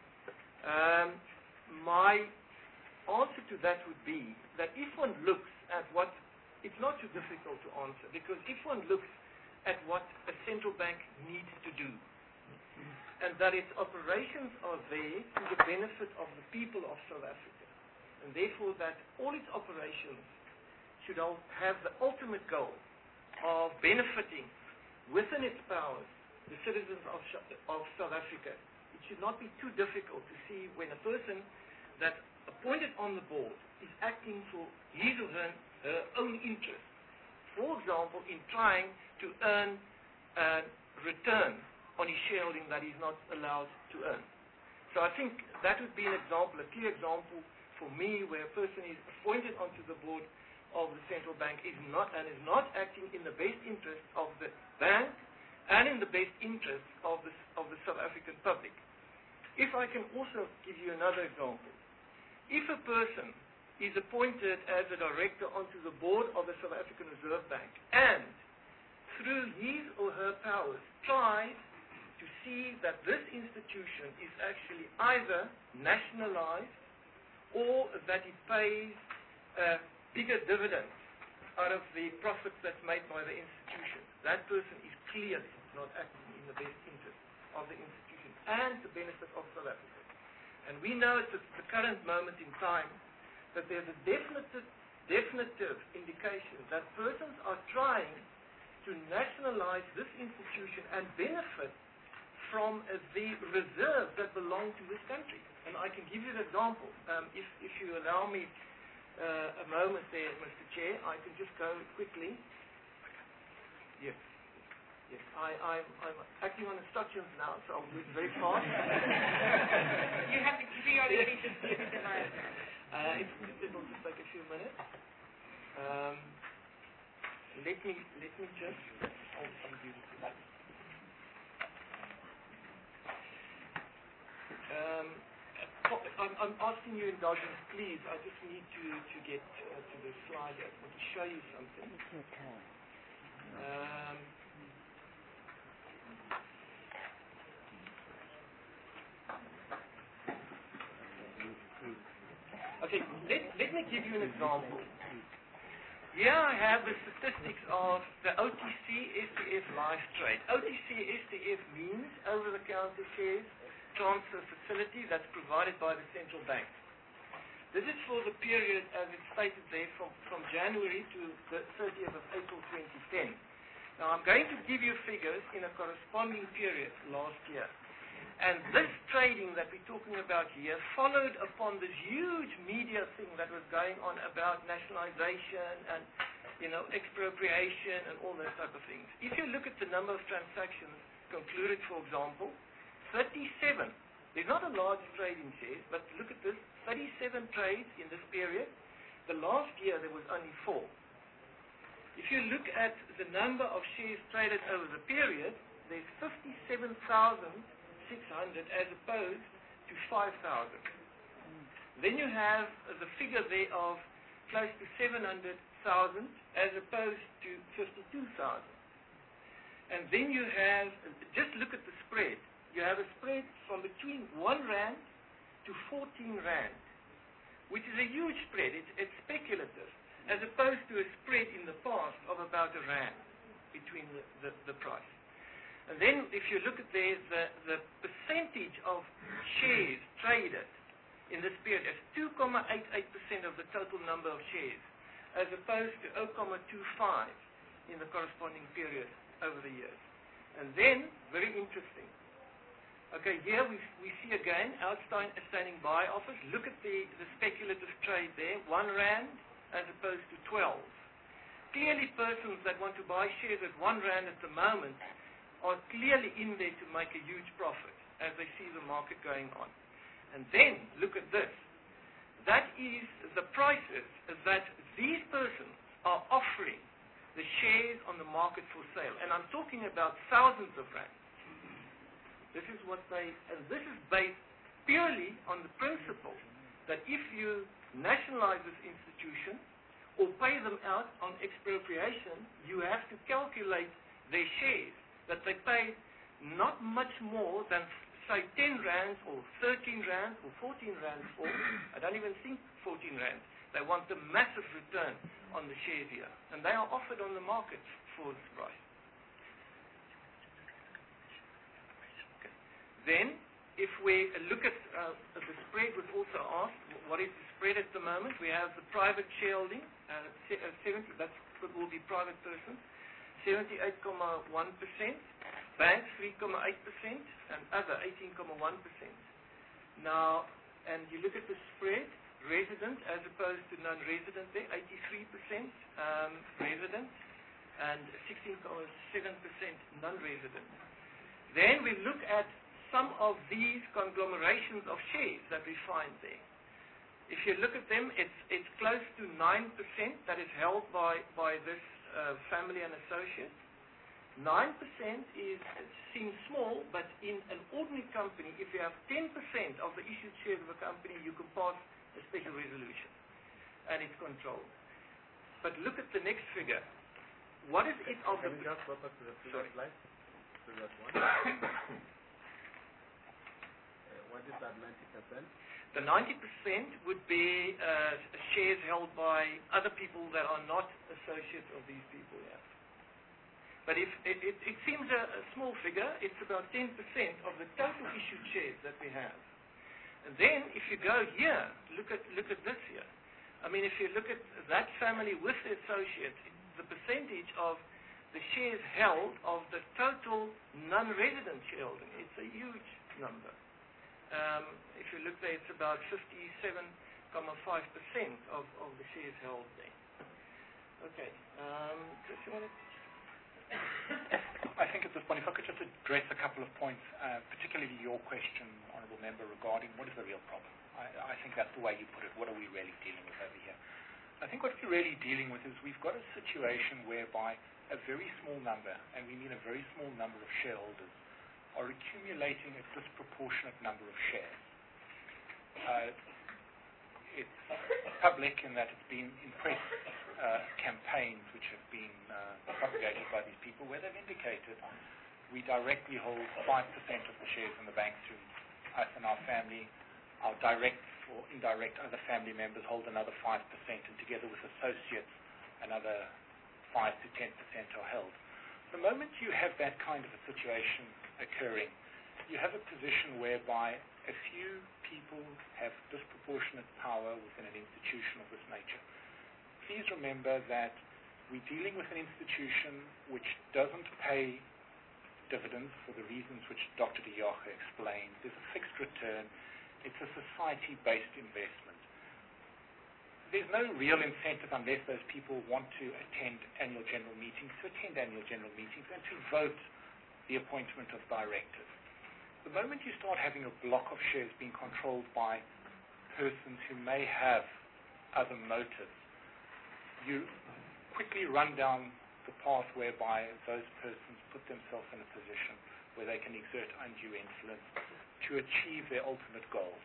My answer to that would be that if one looks at what, it's not too difficult to answer, because if one looks at what a central bank needs to do, and that its operations are there to the benefit of the people of South Africa, and therefore that all its operations should all have the ultimate goal of benefiting within its powers the citizens of South Africa. It should not be too difficult to see when a person that's appointed on the board is acting for his or her own interest. For example, in trying to earn a return on his shareholding that he's not allowed to earn. So I think that would be an example, a clear example for me where a person is appointed onto the board of the central bank is not acting in the best interest of the bank and in the best interest of the South African public. If I can also give you another example. If a person is appointed as a director onto the board of the South African Reserve Bank and through his or her powers tries to see that this institution is actually either nationalized or that it pays bigger dividends out of the profits that's made by the institution, that person is clearly not acting in the best interest of the institution and the benefit of South Africa. And we know at the current moment in time that there's a definitive indication that persons are trying to nationalize this institution and benefit from the reserves that belong to this country. And I can give you an example. If you allow me a moment there, Mr. Chair, I can just go quickly. Yes. Yes, I'm acting on instructions now, so I'll do it very fast. You have to give your religion to the line. It'll just take a few minutes. Let me just. I'll do this. I'm asking you indulgence, please. I just need to get to the slide. I want to show you something. Okay, let me give you an example. Here I have the statistics of the OTC STF live trade. OTC STF means over-the-counter shares transfer facility that's provided by the central bank. This is for the period, as it's stated there, from January to the 30th of April 2010. Now I'm going to give you figures in a corresponding period last year. And this trading that we're talking about here followed upon this huge media thing that was going on about nationalization and, expropriation and all those type of things. If you look at the number of transactions concluded, for example, 37. There's not a large trade in shares, but look at this, 37 trades in this period. The last year there was only 4. If you look at the number of shares traded over the period, there's 57,600 as opposed to 5,000. Then you have the figure there of close to 700,000 as opposed to 52,000. And then you have, just look at the spread. You have a spread from between 1 rand to 14 rand, which is a huge spread. It's speculative, as opposed to a spread in the past of about R1 between the price. And then if you look at the percentage of shares traded in this period as 2.88% of the total number of shares, as opposed to 0.25 in the corresponding period over the years. And then, very interesting, okay, here we see again outstanding buy offers. Look at the speculative trade there, 1 rand as opposed to 12. Clearly persons that want to buy shares at 1 rand at the moment are clearly in there to make a huge profit as they see the market going on. And then, look at this. That is the prices that these persons are offering the shares on the market for sale. And I'm talking about thousands of rands. This is what and this is based purely on the principle that if you nationalize this institution or pay them out on expropriation, you have to calculate their shares that they pay not much more than, say, 10 rands or 13 rands or 14 rands for. I don't even think 14 rands. They want a massive return on the shares here. And they are offered on the market for this price. Then, if we look at the spread, was also asked, what is the spread at the moment? We have the private shareholding, 70, that will be private persons, 78.1%, banks 3.8%, and other 18.1%. Now, and you look at the spread, resident as opposed to non-resident there, 83% resident, and 16.7% non-resident. Then we look at some of these conglomerations of shares that we find there. If you look at them, it's close to 9% that is held by this family and associates. 9% seems small, but in an ordinary company, if you have 10% of the issued shares of a company, you can pass a special resolution, and it's controlled. But look at the next figure. What is it of the... Can we just go back to the previous slide? Previous one. What is that 90%? The 90% would be shares held by other people that are not associates of these people, yeah. But if it seems a small figure, it's about 10% of the total issued shares that we have. And then if you go here, look at this here. I mean, if you look at that family with the associates, the percentage of the shares held of the total non-resident shareholding, it's a huge number. If you look there, it's about 57.5% of the shares held there. Okay. Chris, you want to... I think at this point, if I could just address a couple of points, particularly your question, Honourable Member, regarding what is the real problem. I think that's the way you put it. What are we really dealing with over here? I think what we're really dealing with is we've got a situation whereby a very small number, and we mean a very small number of shareholders, are accumulating a disproportionate number of shares. It's public in that it's been in press campaigns which have been propagated by these people where they've indicated we directly hold 5% of the shares in the bank through us and our family. Our direct or indirect other family members hold another 5%, and together with associates, another 5 to 10% are held. The moment you have that kind of a situation occurring, you have a position whereby a few people have disproportionate power within an institution of this nature. Please remember that we're dealing with an institution which doesn't pay dividends for the reasons which Dr. De Jager explained. There's a fixed return. It's a society-based investment. There's no real incentive unless those people want to attend annual general meetings, and to vote the appointment of directors. The moment you start having a block of shares being controlled by persons who may have other motives, you quickly run down the path whereby those persons put themselves in a position where they can exert undue influence to achieve their ultimate goals.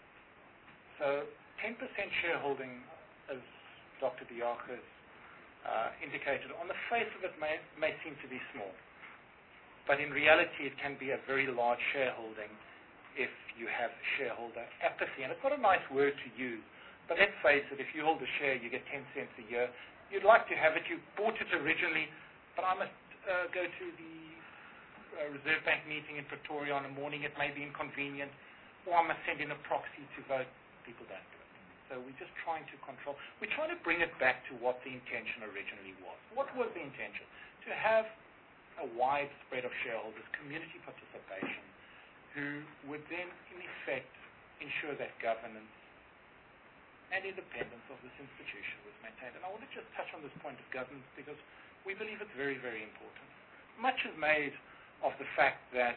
So 10% shareholding, as Dr. De Jager indicated, on the face of it may seem to be small, but in reality it can be a very large shareholding if you have shareholder apathy. And it's not a nice word to use, but let's face it, if you hold a share, you get 10 cents a year. You'd like to have it. You bought it originally, but I must go to the Reserve Bank meeting in Pretoria on a morning. It may be inconvenient, or I must send in a proxy to vote. People don't do it. So we're just trying to control. We're trying to bring it back to what the intention originally was. What was the intention? To have a wide spread of shareholders, community participation, who would then, in effect, ensure that governance and independence of this institution was maintained. And I want to just touch on this point of governance because we believe it's very, very important. Much is made of the fact that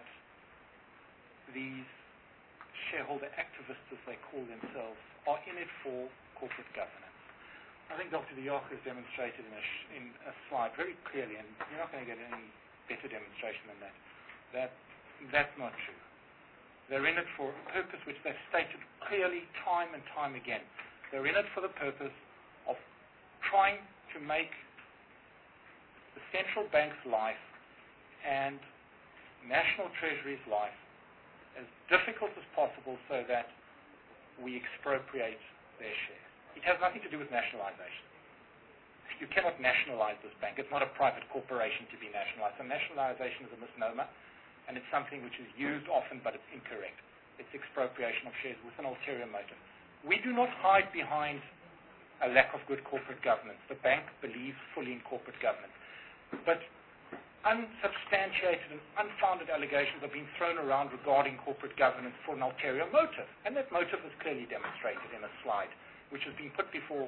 these shareholder activists, as they call themselves, are in it for corporate governance. I think Dr. De Jager has demonstrated in a slide very clearly, and you're not going to get any better demonstration than that that's not true. They're in it for a purpose which they've stated clearly time and time again. They're in it for the purpose of trying to make the central bank's life and National Treasury's life as difficult as possible so that we expropriate their shares. It has nothing to do with nationalization. You cannot nationalize this bank. It's not a private corporation to be nationalized. So nationalization is a misnomer, and it's something which is used often, but it's incorrect. It's expropriation of shares with an ulterior motive. We do not hide behind a lack of good corporate governance. The bank believes fully in corporate governance. But unsubstantiated and unfounded allegations are being thrown around regarding corporate governance for an ulterior motive. And that motive is clearly demonstrated in a slide, which has been put before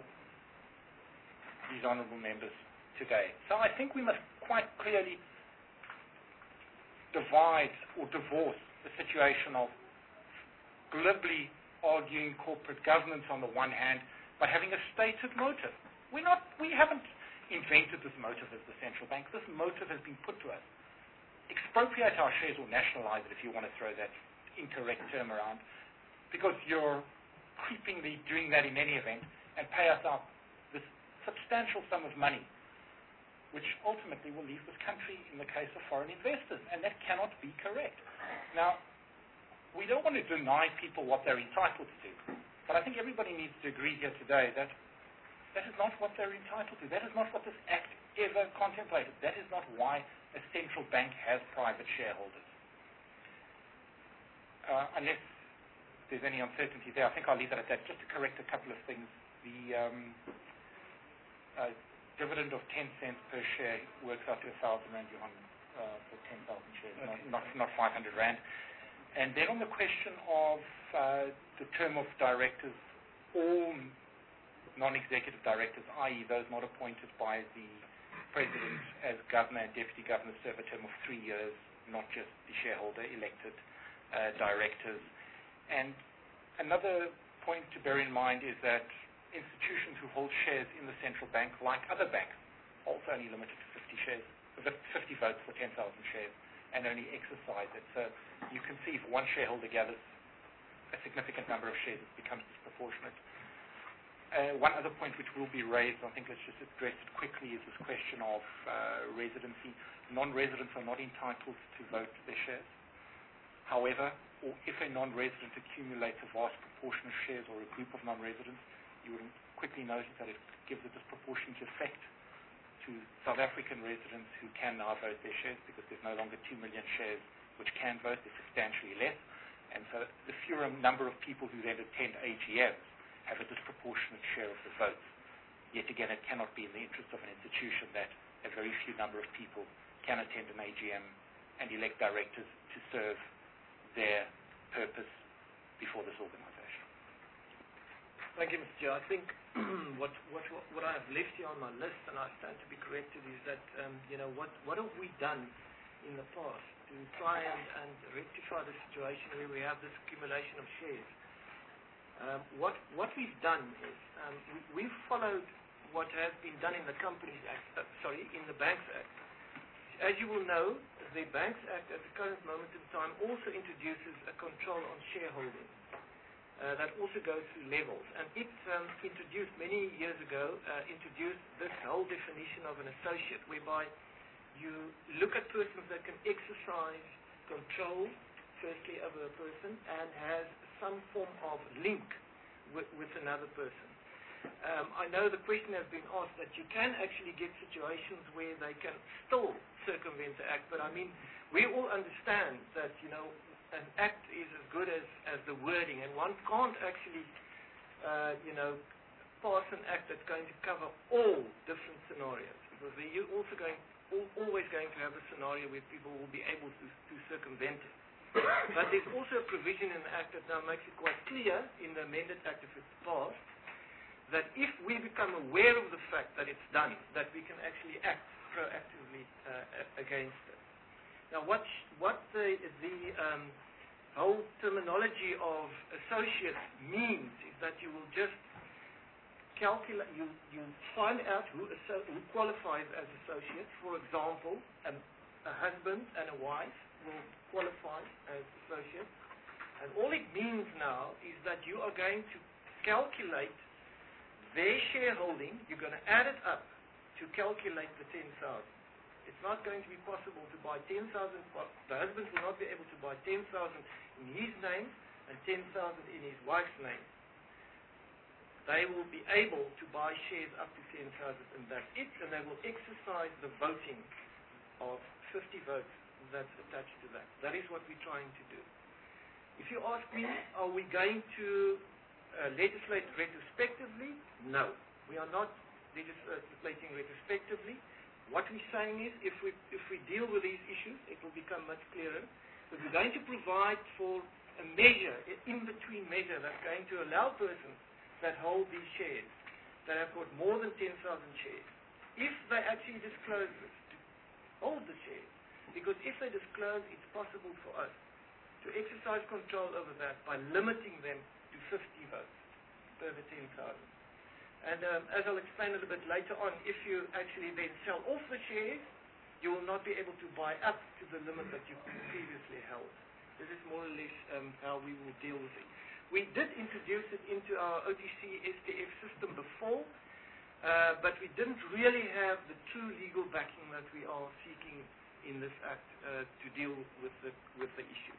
these honourable members today. So I think we must quite clearly divide or divorce the situation of glibly arguing corporate governance on the one hand, but having a stated motive. We haven't invented this motive as the central bank. This motive has been put to us. Expropriate our shares or nationalize it, if you want to throw that incorrect term around, because you're creepingly doing that in any event, and pay us out this substantial sum of money, which ultimately will leave this country in the case of foreign investors, and that cannot be correct. Now, we don't want to deny people what they're entitled to, but I think everybody needs to agree here today that that is not what they're entitled to. That is not what this Act ever contemplated. That is not why a central bank has private shareholders. Unless there's any uncertainty there, I think I'll leave it at that. Just to correct a couple of things. The dividend of 10 cents per share works out to R1,000, Johan, for 10,000 shares, okay. not 500 Rand. And then on the question of the term of directors, all non-executive directors, i.e. those not appointed by the president as governor and deputy governor serve a term of 3 years, not just the shareholder-elected directors. And another point to bear in mind is that institutions who hold shares in the central bank, like other banks, also only limited to 50 votes for 10,000 shares, and only exercise it. So you can see if one shareholder gathers a significant number of shares, it becomes disproportionate. One other point which will be raised, I think let's just address it quickly, is this question of residency. Non-residents are not entitled to vote their shares. However, if a non-resident accumulates a vast proportion of shares or a group of non-residents, you would quickly notice that it gives a disproportionate effect to South African residents who can now vote their shares, because there's no longer 2 million shares which can vote. There's substantially less. And so the fewer number of people who then attend AGMs have a disproportionate share of the votes. Yet again, it cannot be in the interest of an institution that a very few number of people can attend an AGM and elect directors to serve their purpose before this organization. Thank you, Mr. Chair. I think what I have left here on my list, and I stand to be corrected, is that what have we done in the past to try and rectify the situation where we have this accumulation of shares? What we've done is we've followed what has been done in the Companies Act, in the Banks Act. As you will know, the Banks Act at the current moment in time also introduces a control on shareholding. That also goes through levels. And it introduced many years ago, this whole definition of an associate, whereby you look at persons that can exercise control, firstly, over a person and has some form of link with another person. I know the question has been asked that you can actually get situations where they can still circumvent the Act, but I mean, we all understand that, an Act is as good as the wording, and one can't actually, pass an Act that's going to cover all different scenarios, because you're also always going to have a scenario where people will be able to circumvent it. But there's also a provision in the Act that now makes it quite clear in the amended Act, if it's passed, that if we become aware of the fact that it's done, that we can actually act proactively against it. Now, what the whole terminology of associate means is that you will just calculate, you find out who qualifies as associates. For example, a husband and a wife will qualify as associates. And all it means now is that you are going to calculate their shareholding. You're going to add it up to calculate the 10,000. It's not going to be possible to buy 10,000. The husband will not be able to buy 10,000 in his name and 10,000 in his wife's name. They will be able to buy shares up to 10,000, and that's it. And they will exercise the voting of 50 votes that's attached to that. That is what we're trying to do. If you ask me, are we going to legislate retrospectively? No, we are not legislating retrospectively. What we're saying is, if we deal with these issues, it will become much clearer. But we're going to provide for a measure, an in-between measure, that's going to allow persons that hold these shares, that have got more than 10,000 shares, if they actually disclose this, to hold the shares. Because if they disclose, it's possible for us to exercise control over that by limiting them to 50 votes per the 10,000. And as I'll explain a little bit later on, if you actually then sell off the shares, you will not be able to buy up to the limit that you previously held. This is more or less how we will deal with it. We did introduce it into our OTC STF system before, but we didn't really have the true legal backing that we are seeking in this Act to deal with the issue.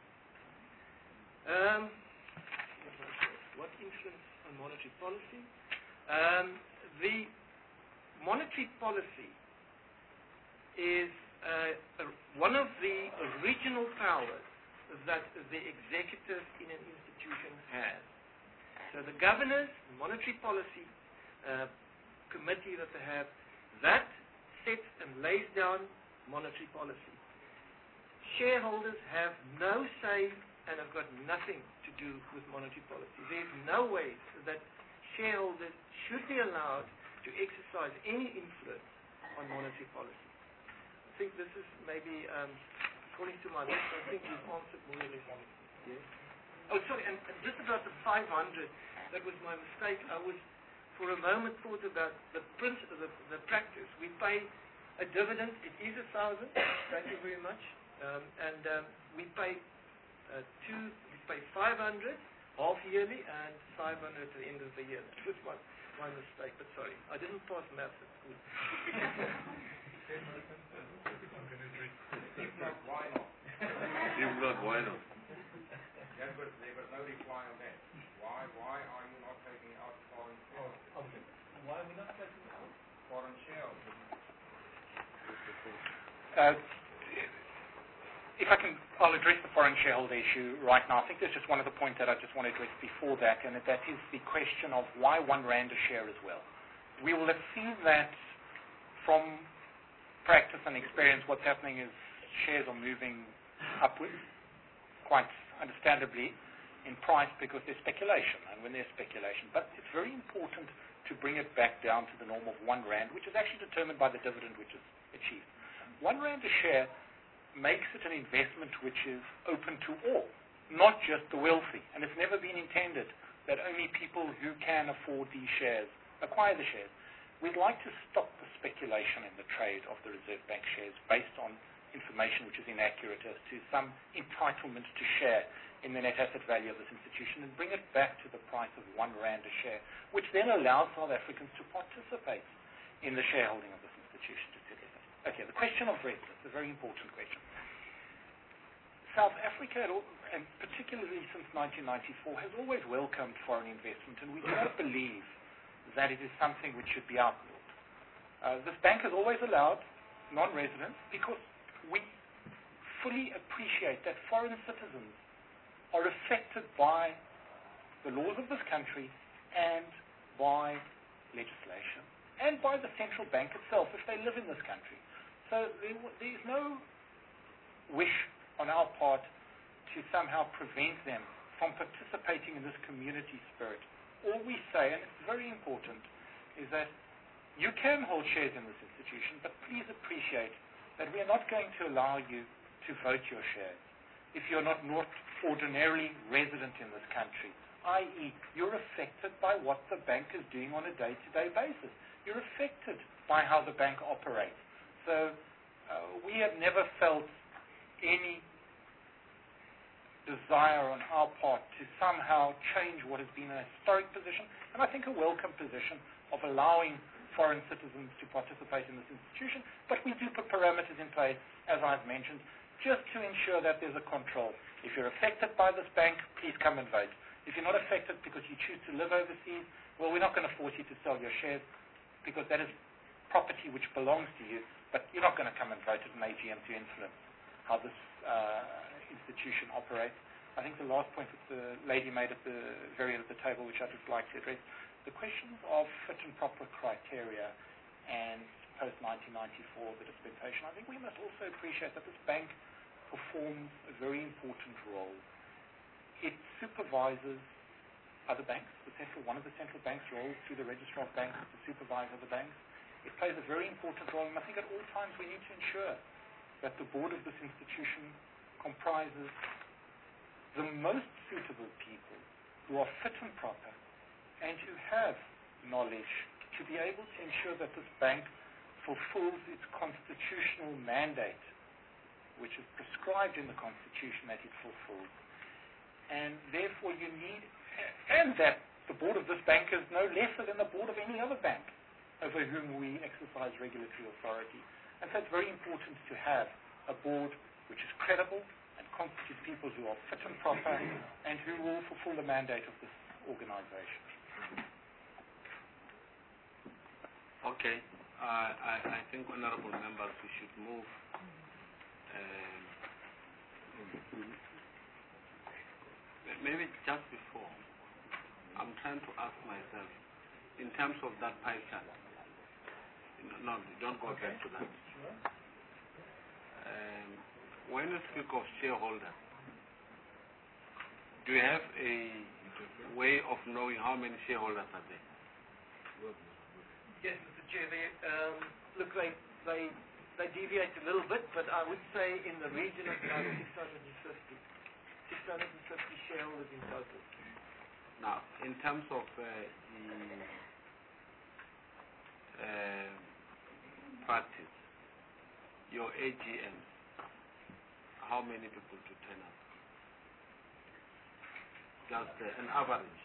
What influence on monetary policy? The monetary policy is one of the original powers that the executive in an institution has. So the governors, monetary policy committee that they have, that sets and lays down monetary policy. Shareholders have no say and have got nothing to do with monetary policy. There's no way that shareholders should be allowed to exercise any influence on monetary policy. I think this is maybe, according to my list, I think you've answered more or less on it. Yes? Oh, sorry, and just about the 500, that was my mistake. I was, for a moment, thought about the practice. We pay a dividend. It is 1,000. Thank you very much. We pay 500 half yearly and 500 at the end of the year. That was my mistake, but sorry. I didn't pass maths at school. If not, why not? If not, why not? There was no reply on that. Why are you not taking out foreign shareholders? Why are we not taking out foreign shareholders? If I can, I'll address the foreign shareholder issue right now. I think there's just one other point that I just want to address before that, and that is the question of why R1 a share as well. We will have seen that from practice and experience. What's happening is shares are moving upwards, quite understandably, in price because there's speculation, and when there's speculation. But it's very important to bring it back down to the norm of R1, which is actually determined by the dividend which is achieved. R1 a share makes it an investment which is open to all, not just the wealthy. And it's never been intended that only people who can afford these shares acquire the shares. We'd like to stop the speculation in the trade of the Reserve Bank shares based on information which is inaccurate as to some entitlement to share in the net asset value of this institution, and bring it back to the price of R1 a share, which then allows South Africans to participate in the shareholding of this institution. Okay, the question of residence, a very important question. South Africa, and particularly since 1994, has always welcomed foreign investment, and we do not believe that it is something which should be outlawed. This bank has always allowed non-residents because we fully appreciate that foreign citizens are affected by the laws of this country and by legislation and by the central bank itself if they live in this country. So there is no wish on our part to somehow prevent them from participating in this community spirit. All we say, and it's very important, is that you can hold shares in this institution, but please appreciate that we are not going to allow you to vote your shares if you're not ordinarily resident in this country, i.e. you're affected by what the bank is doing on a day-to-day basis. You're affected by how the bank operates. So we have never felt any desire on our part to somehow change what has been a historic position, and I think a welcome position of allowing foreign citizens to participate in this institution. But we do put parameters in place, as I've mentioned, just to ensure that there's a control. If you're affected by this bank, please come and vote. If you're not affected because you choose to live overseas, well, we're not going to force you to sell your shares because that is property which belongs to you, but you're not going to come and vote at an AGM to influence how this institution operates. I think the last point that the lady made at the very end of the table, which I'd just like to address, the questions of fit and proper criteria and post-1994, the dispensation. I think we must also appreciate that this bank performs a very important role. It supervises other banks. One of the central bank's roles through the registrar of banks is to supervise other banks. It plays a very important role, and I think at all times we need to ensure that the board of this institution comprises the most suitable people who are fit and proper and who have knowledge to be able to ensure that this bank fulfills its constitutional mandate, which is prescribed in the Constitution that it fulfills. And therefore you need, and that the board of this bank is no lesser than the board of any other bank over whom we exercise regulatory authority. And so it's very important to have a board which is credible and constitutes people who are fit and proper and who will fulfill the mandate of this organization. Okay. I think, honorable members, we should move. Maybe just before, I'm trying to ask myself, in terms of that pie chart, no, don't go back to that. When you speak of shareholders, do you have a way of knowing how many shareholders are there? Yes, Mr. Chair, look, they deviate a little bit, but I would say in the region of about 650 shareholders in total. Now, in terms of the practice, your AGMs, how many people to turn up? Just an average.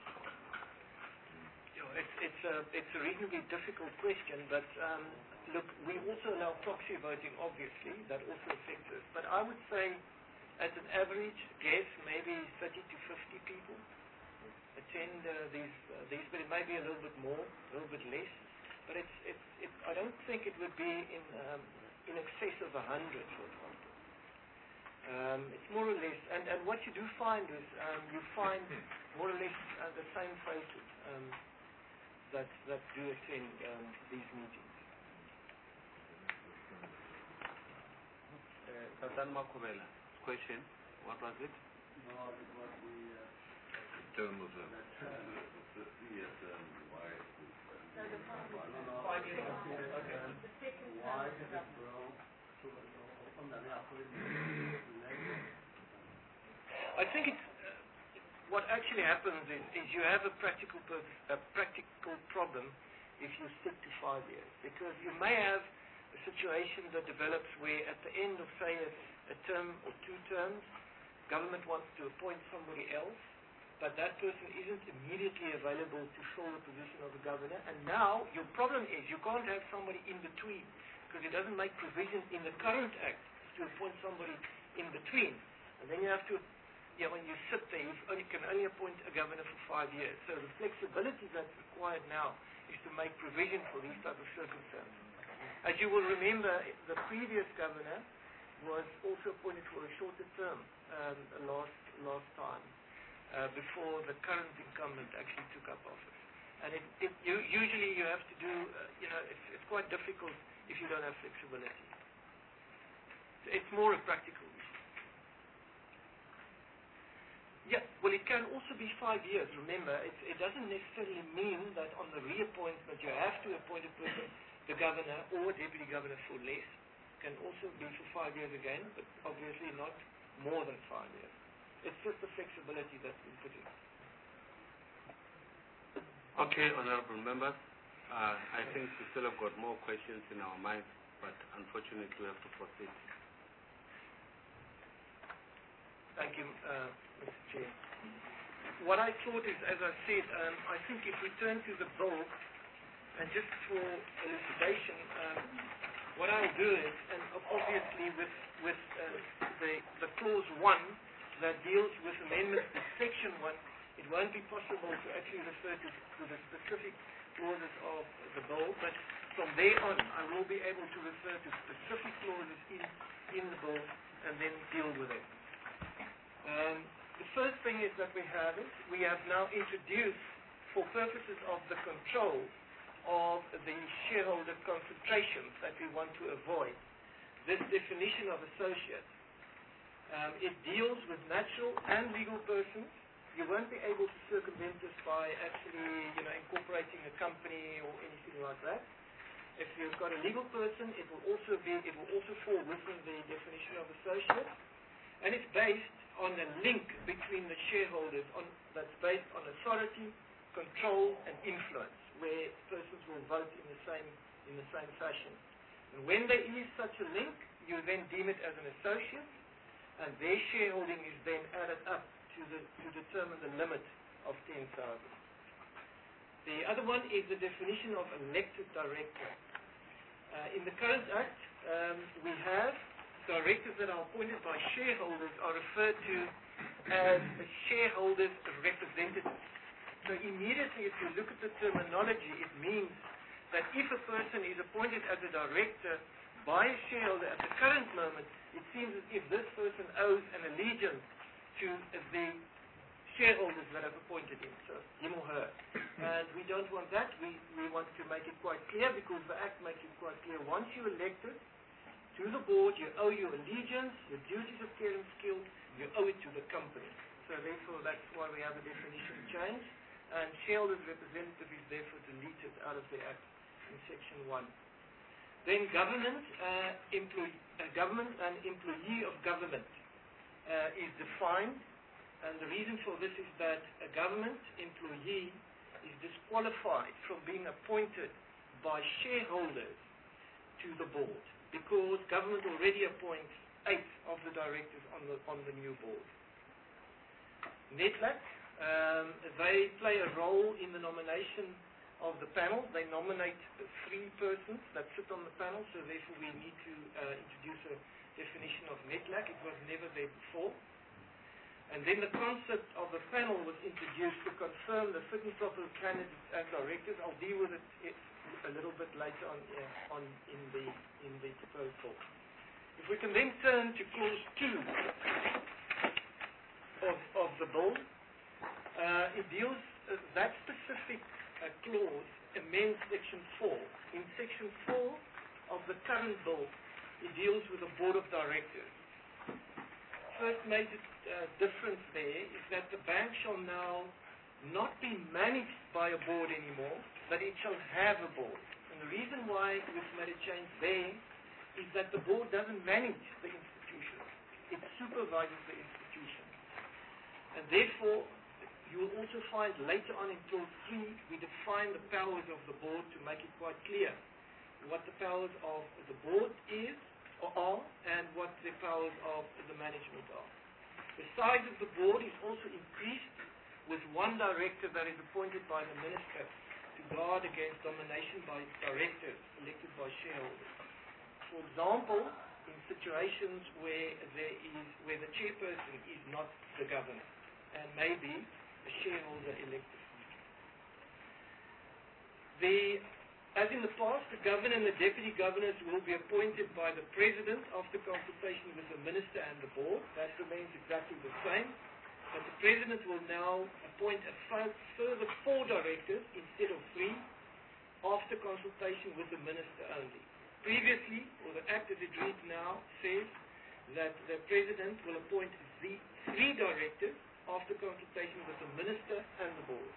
It's a reasonably difficult question, but look, we also allow proxy voting, obviously. That also affects us. But I would say, at an average guess, maybe 30 to 50 people attend these, but it may be a little bit more, a little bit less. But I don't think it would be in excess of 100, for example. It's more or less, and what you do find is you find more or less the same faces that do attend these meetings. Katan Makubela, question, what was it? No, it was the term of the why did it grow to I think it's what actually happens is you have a practical problem if you stick to 5 years, because you may have a situation that develops where at the end of, say, a term or 2 terms, government wants to appoint somebody else, but that person isn't immediately available to fill the position of the governor, and now your problem is you can't have somebody in between, because it doesn't make provision in the current act to appoint somebody in between. And then you have to, when you sit there, you can only appoint a governor for 5 years. So the flexibility that's required now is to make provision for these type of circumstances. As you will remember, the previous governor was also appointed for a shorter term last time, before the current incumbent actually took up office. And usually you have to do, it's quite difficult if you don't have flexibility. It's more a practical issue. Yeah, well, it can also be 5 years. Remember, it doesn't necessarily mean that on the reappointment you have to appoint a person, the governor or deputy governor, for less. It can also be for 5 years again, but obviously not more than 5 years. It's just the flexibility that's been put in. Okay, honorable members, I think we still have got more questions in our minds, but unfortunately we have to proceed. Thank you, Mr. Chair. What I thought is, as I said, I think if we turn to the bill, and just for elucidation, what I'll do is, and obviously with the clause 1 that deals with amendments to section 1, it won't be possible to actually refer to the specific clauses of the bill, but from there on I will be able to refer to specific clauses in the bill and then deal with it. The first thing is that we have now introduced, for purposes of the control of the shareholder concentrations that we want to avoid, this definition of associate. It deals with natural and legal persons. You won't be able to circumvent this by actually, incorporating a company or anything like that. If you've got a legal person, it will also fall within the definition of associate, and it's based on a link between the shareholders that's based on authority, control, and influence, where persons will vote in the same fashion. And when there is such a link, you then deem it as an associate, and their shareholding is then added up to determine the limit of 10,000. The other one is the definition of elected director. In the current Act, we have directors that are appointed by shareholders are referred to as shareholders' representatives. So immediately, if you look at the terminology, it means that if a person is appointed as a director by a shareholder at the current moment, it seems as if this person owes an allegiance to the shareholders that have appointed him, so him or her. And we don't want that. We want to make it quite clear, because the Act makes it quite clear. Once you're elected to the board, you owe your allegiance, your duties of care and skill, you owe it to the company. So therefore, that's why we have a definition change. And shareholders' representative is therefore deleted out of the Act in Section 1. Then government and employee of government is defined, and the reason for this is that a government employee is disqualified from being appointed by shareholders to the board because government already appoints 8 of the directors on the new board. NEDLAC, they play a role in the nomination of the panel. They nominate 3 persons that sit on the panel, so therefore we need to introduce a definition of NEDLAC. It was never there before. And then the concept of a panel was introduced to confirm the fit and proper candidates as directors. I'll deal with it a little bit later on in the proposal. If we can then turn to clause 2 of the bill, it deals, that specific clause amends Section 4. In Section 4 of the current bill, it deals with the Board of Directors. First major difference there is that the bank shall now not be managed by a board anymore, but it shall have a board. And the reason why we've made a change there is that the board doesn't manage the institution. It supervises the institution. And therefore, you will also find later on in clause 3, we define the powers of the board to make it quite clear what the powers of the board is or are and what the powers of the management are. The size of the board is also increased with 1 director that is appointed by the minister to guard against domination by directors elected by shareholders. For example, in situations where the chairperson is not the governor and maybe a shareholder elected. As in the past, the governor and the deputy governors will be appointed by the president after consultation with the minister and the board. That remains exactly the same. But the president will now appoint a further 4 directors instead of 3 after consultation with the minister only. Previously, or the Act as it reads now, says that the president will appoint the 3 directors after consultation with the minister and the board.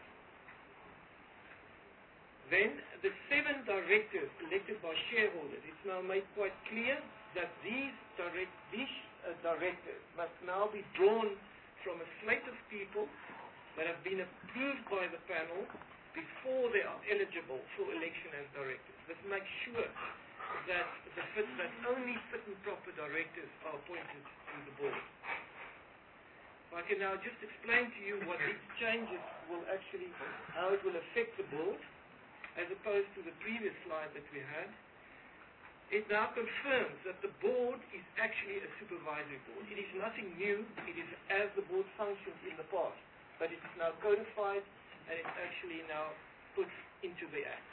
Then, the 7 directors elected by shareholders, it's now made quite clear that these directors must now be drawn from a slate of people that have been approved by the panel before they are eligible for election as directors. This makes sure that only fit and proper directors are appointed to the board. I can now just explain to you what these changes will actually, how it will affect the board, as opposed to the previous slide that we had. It now confirms that the board is actually a supervisory board. It is nothing new. It is as the board functions in the past. But it is now codified and it's actually now put into the Act.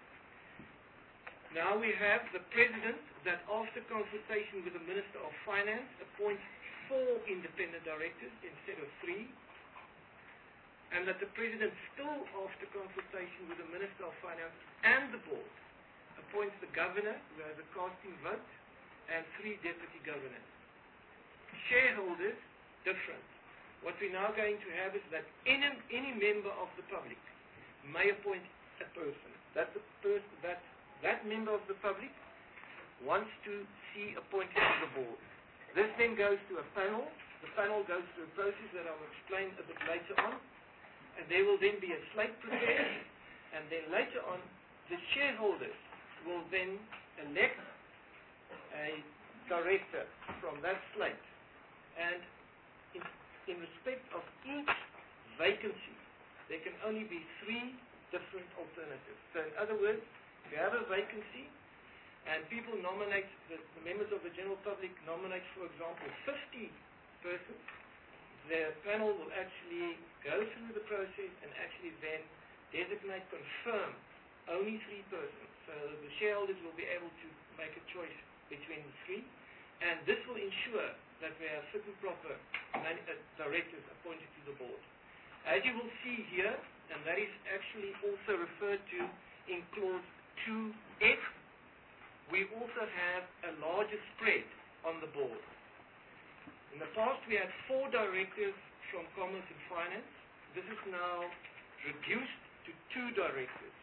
Now we have the president that after consultation with the Minister of Finance appoints 4 independent directors instead of 3. And that the President still, after consultation with the Minister of Finance and the Board, appoints the Governor, who has a casting vote, and 3 Deputy Governors. Shareholders, different. What we're now going to have is that any member of the public may appoint a person. That member of the public wants to see appointed to the Board. This then goes to a panel. The panel goes through a process that I'll explain a bit later on. And there will then be a slate prepared, and then later on, the shareholders will then elect a director from that slate. And in respect of each vacancy, there can only be 3 different alternatives. So in other words, if you have a vacancy, and people nominate, the members of the general public nominate, for example, 50 persons, the panel will actually go through the process and actually then designate, confirm only 3 persons. So the shareholders will be able to make a choice between the 3, and this will ensure that we have fit and proper directors appointed to the board. As you will see here, and that is actually also referred to in clause 2F, we also have a larger spread on the board. In the past, we had 4 directors from Commerce and Finance. This is now reduced to 2 directors.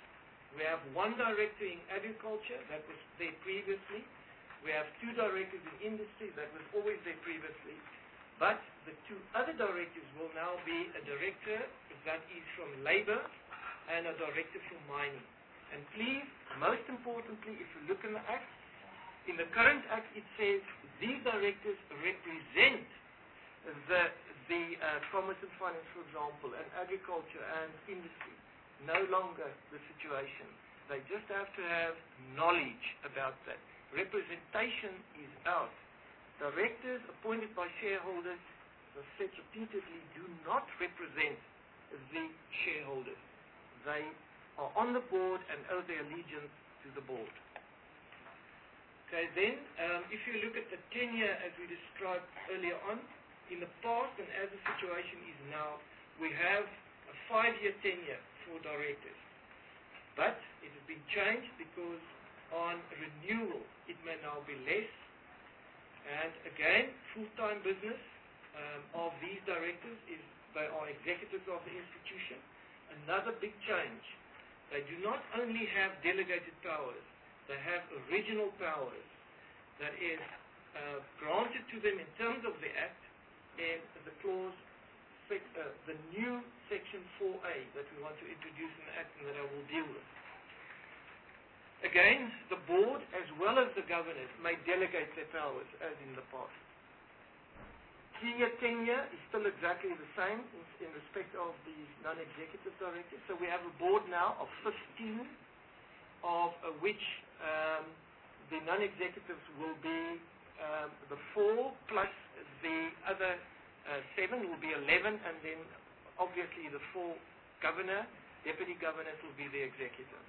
We have one director in agriculture that was there previously. We have two directors in industry that was always there previously. But the two other directors will now be a director that is from labor and a director from mining. And please, most importantly, if you look in the Act, in the current Act it says these directors represent the commerce and finance, for example, and agriculture and industry. No longer the situation. They just have to have knowledge about that. Representation is out. Directors appointed by shareholders, as I said repeatedly, do not represent the shareholders. They are on the board and owe their allegiance to the board. Okay, then, if you look at the tenure as we described earlier on, in the past and as the situation is now, we have a 5-year tenure for directors. But it has been changed because on renewal it may now be less. And again, full-time business of these directors is they are executives of the institution. Another big change. They do not only have delegated powers, they have original powers that is granted to them in terms of the Act in the clause, the new Section 4A that we want to introduce in the Act and that I will deal with. Again, the board as well as the governors may delegate their powers as in the past. 3-year tenure is still exactly the same in respect of the non-executive directors. So we have a board now of 15, of which the non-executives will be the 4 plus the other 7 will be 11, and then obviously the 4 governor, deputy governors will be the executive.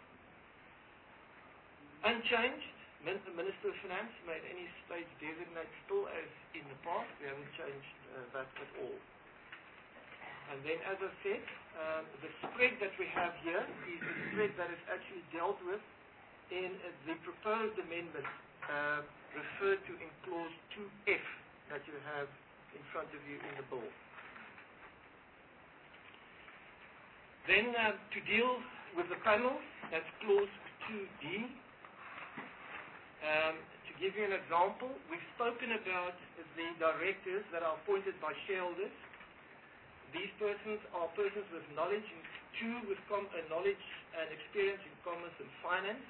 Unchanged, the Minister of Finance may at any stage designate still as in the past. We haven't changed that at all. And then, as I said, the spread that we have here is the spread that is actually dealt with in the proposed amendment referred to in clause 2F that you have in front of you in the bill. Then to deal with the panels, that's clause 2D. To give you an example, we've spoken about the directors that are appointed by shareholders. These persons are persons with knowledge, 2 with knowledge and experience in commerce and finance,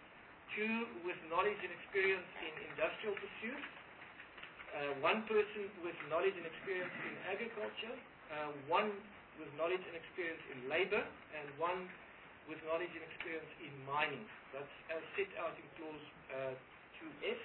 2 with knowledge and experience in industrial pursuits, 1 person with knowledge and experience in agriculture, 1 with knowledge and experience in labor, and 1 with knowledge and experience in mining. That's as set out in clause 2F.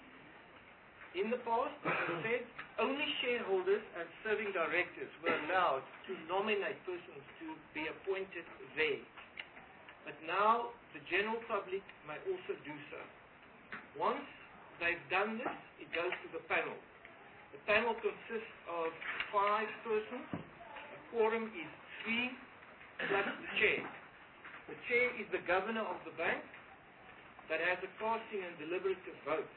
In the past, as I said, only shareholders and serving directors were allowed to nominate persons to be appointed there. But now the general public may also do so. Once they've done this, it goes to the panel. The panel consists of 5 persons. A quorum is 3 plus the chair. The chair is the governor of the bank that has a casting and deliberative vote.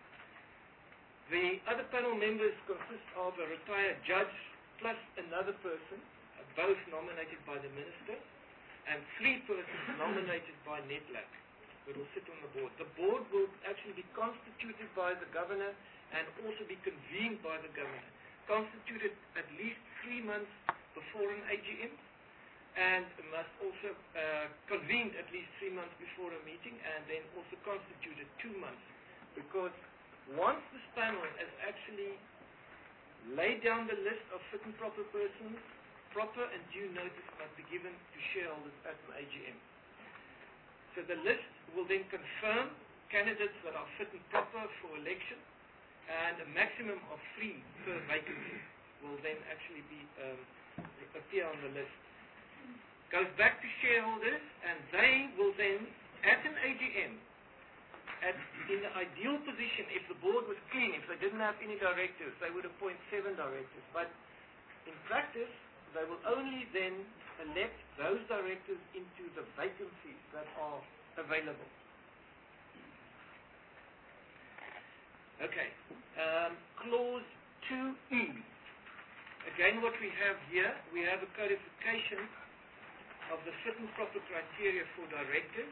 The other panel members consist of a retired judge plus another person, both nominated by the minister, and 3 persons nominated by NEDLAC that will sit on the board. The board will actually be constituted by the governor and also be convened by the governor. Constituted at least 3 months before an AGM, and must also convened at least 3 months before a meeting, and then also constituted 2 months. Because once this panel has actually laid down the list of fit and proper persons, proper and due notice must be given to shareholders at an AGM. So the list will then confirm candidates that are fit and proper for election, and a maximum of 3 per vacancy will then actually be appear on the list. Goes back to shareholders, and they will then, at an AGM, in the ideal position, if the board was clean, if they didn't have any directors, they would appoint 7 directors. But in practice, they will only then elect those directors into the vacancies that are available. Okay. Clause 2E. Again, what we have here, we have a codification of the fit and proper criteria for directors.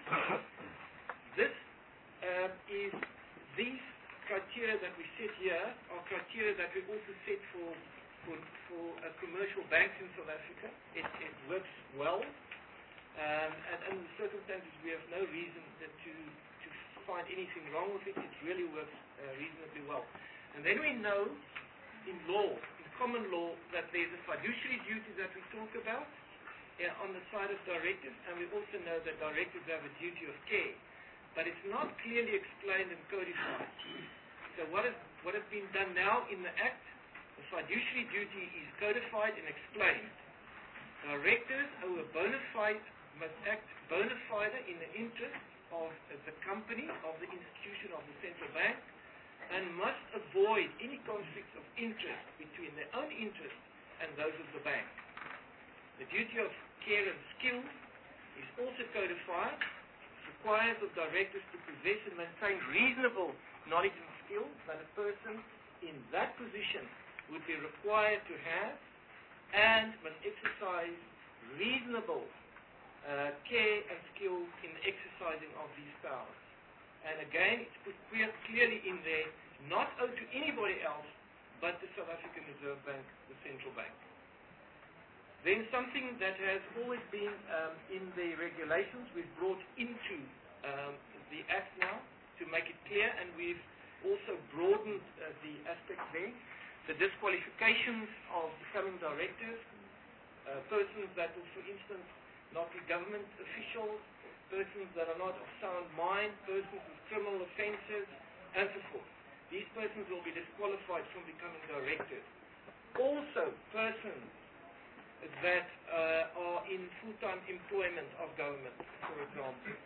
These criteria that we set here are criteria that we also set for commercial banks in South Africa. It works well, and in the circumstances we have no reason to find anything wrong with it. It really works reasonably well. And then we know in law, in common law, that there's a fiduciary duty that we talk about on the side of directors, and we also know that directors have a duty of care, but it's not clearly explained and codified. So what has been done now in the Act, the fiduciary duty is codified and explained. Directors who are bona fide must act bona fide in the interest of the company, of the institution, of the central bank, and must avoid any conflicts of interest between their own interests and those of the bank. The duty of care and skill is also codified. It requires of directors to possess and maintain reasonable knowledge and skill that a person in that position would be required to have, and must exercise reasonable care and skill in the exercising of these powers. And again, it's put clearly in there, not owed to anybody else but the South African Reserve Bank, the central bank. Then something that has always been in the regulations, we've brought into the Act now to make it clear, and we've also broadened the aspect there. The disqualifications of becoming directors, persons that will, for instance, not be government officials, persons that are not of sound mind, persons with criminal offences, and so forth. These persons will be disqualified from becoming directors. Also, persons that are in full-time employment of government, for example.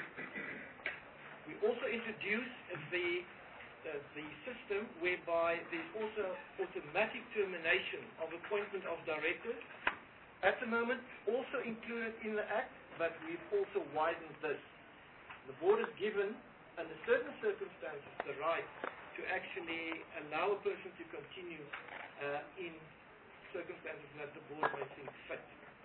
We also introduce the system whereby there's also automatic termination of appointment of directors. At the moment, also included in the Act, but we've also widened this. The board is given, under certain circumstances, the right to actually allow a person to continue in circumstances that the board may think fit.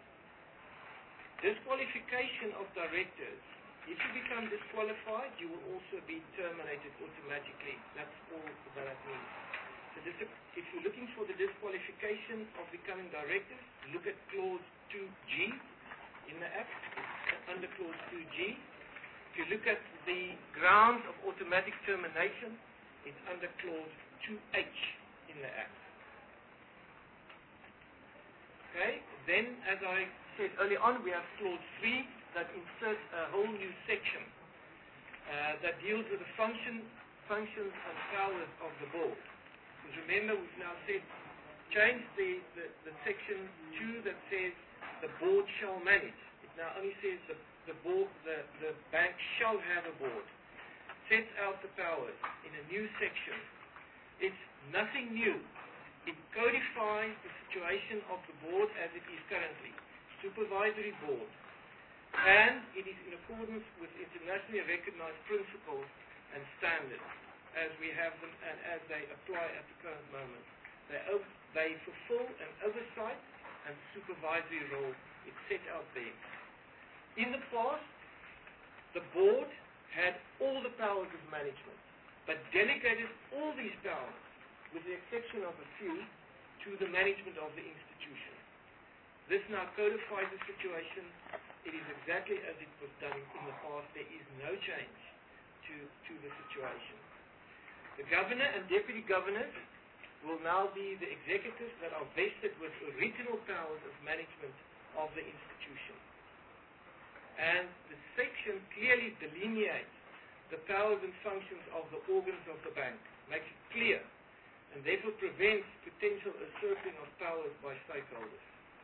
Disqualification of directors. If you become disqualified, you will also be terminated automatically. That's all that it means. So if you're looking for the disqualification of becoming directors, look at Clause 2G in the Act, under Clause 2G. If you look at the grounds of automatic termination, it's under Clause 2H in the Act. Okay, then as I said earlier on, we have Clause 3 that inserts a whole new section that deals with the functions and powers of the board. Because remember, we've now said, change the section 2 that says the board shall manage. It now only says the bank shall have a board. Sets out the powers in a new section. It's nothing new. It codifies the situation of the board as it is currently. Supervisory board. And it is in accordance with internationally recognized principles and standards as we have them and as they apply at the current moment. They fulfill an oversight and supervisory role. It's set out there. In the past, the board had all the powers of management, but delegated all these powers, with the exception of a few, to the management of the institution. This now codifies the situation. It is exactly as it was done in the past. There is no change to the situation. The governor and deputy governors will now be the executives that are vested with original powers of management of the institution. And the section clearly delineates the powers and functions of the organs of the bank, makes it clear, and therefore prevents potential usurping of powers by stakeholders.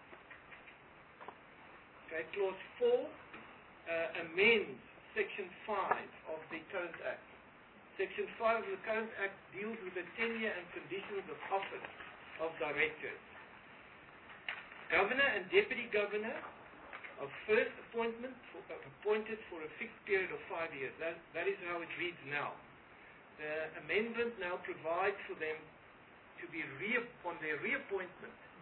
Okay, Clause 4 amends Section 5 of the current Act. Section 5 of the current Act deals with the tenure and conditions of office of directors. Governor and deputy governor of first appointed for a fixed period of 5 years. That is how it reads now. The amendment now provides for them to be on their reappointment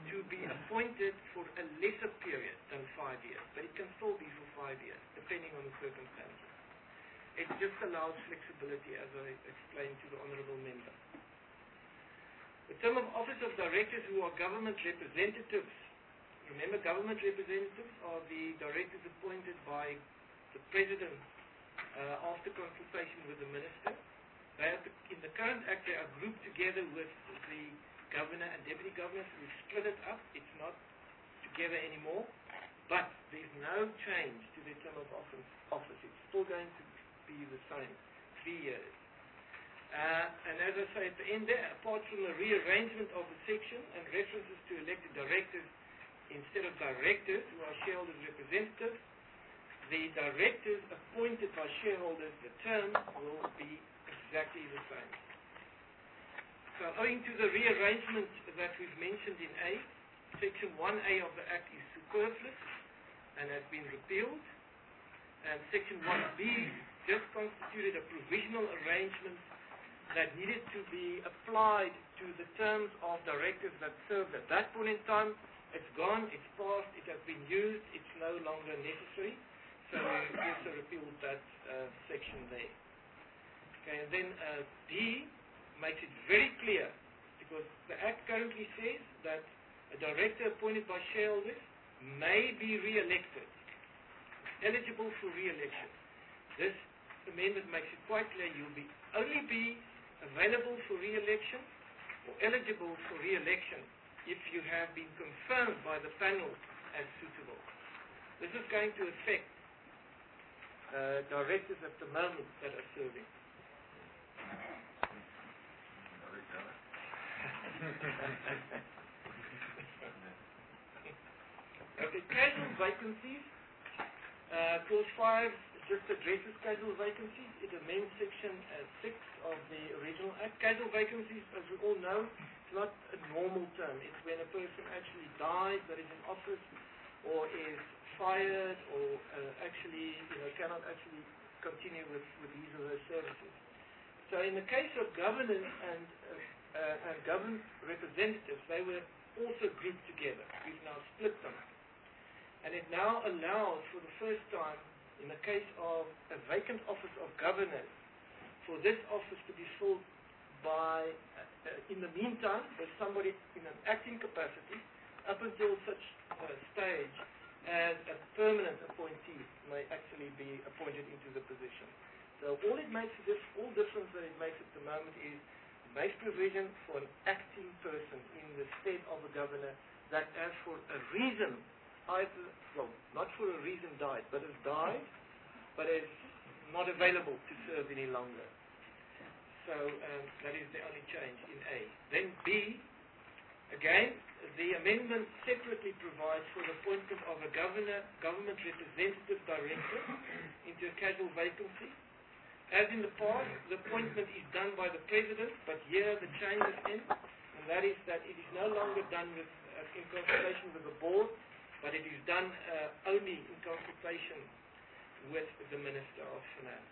to be appointed for a lesser period than 5 years, but it can still be for 5 years, depending on the circumstances. It just allows flexibility, as I explained to the honourable member. The term of office of directors who are government representatives. Remember, government representatives are the directors appointed by the President after consultation with the Minister. They have in the current Act, they are grouped together with the Governor and Deputy Governor, so we've split it up. It's not together anymore, but there's no change to the term of office. It's still going to be the same, 3 years. And as I say at the end there, apart from the rearrangement of the section and references to elected directors instead of directors who are shareholders' representatives, the directors appointed by shareholders, the term will be exactly the same. So owing to the rearrangement that we've mentioned in A, Section 1A of the Act is superfluous and has been repealed, and Section 1B just constituted a provisional arrangement that needed to be applied to the terms of directors that served at that point in time. It's gone, it's passed, it has been used, it's no longer necessary. So we also repealed that section there. Okay, and then D makes it very clear, because the Act currently says that a director appointed by shareholders may be re-elected, eligible for re-election. This amendment makes it quite clear you'll only be available for re-election or eligible for re-election if you have been confirmed by the panel as suitable. This is going to affect directors at the moment that are serving. Okay, casual vacancies. Clause 5 just addresses casual vacancies. It amends Section 6 of the original Act. Casual vacancies, as we all know, is not a normal term. It's when a person actually dies, that is in office, or is fired, or actually, cannot actually continue with his or her services. So in the case of governors and government representatives, they were also grouped together. We've now split them. And it now allows, for the first time, in the case of a vacant office of governors, for this office to be filled by, in the meantime, there's somebody in an acting capacity, up until such stage as a permanent appointee may actually be appointed into the position. So all it makes, all difference that it makes at the moment is it makes provision for an acting person in the stead of a governor that, as for a reason, either, well, not for a reason died, but has died, but is not available to serve any longer. So that is the only change in A. Then B, again, the amendment separately provides for the appointment of a government representative director into a casual vacancy. As in the past, the appointment is done by the President, but here the change is in, and that is that it is no longer done with, in consultation with the board, but it is done only in consultation with the Minister of Finance.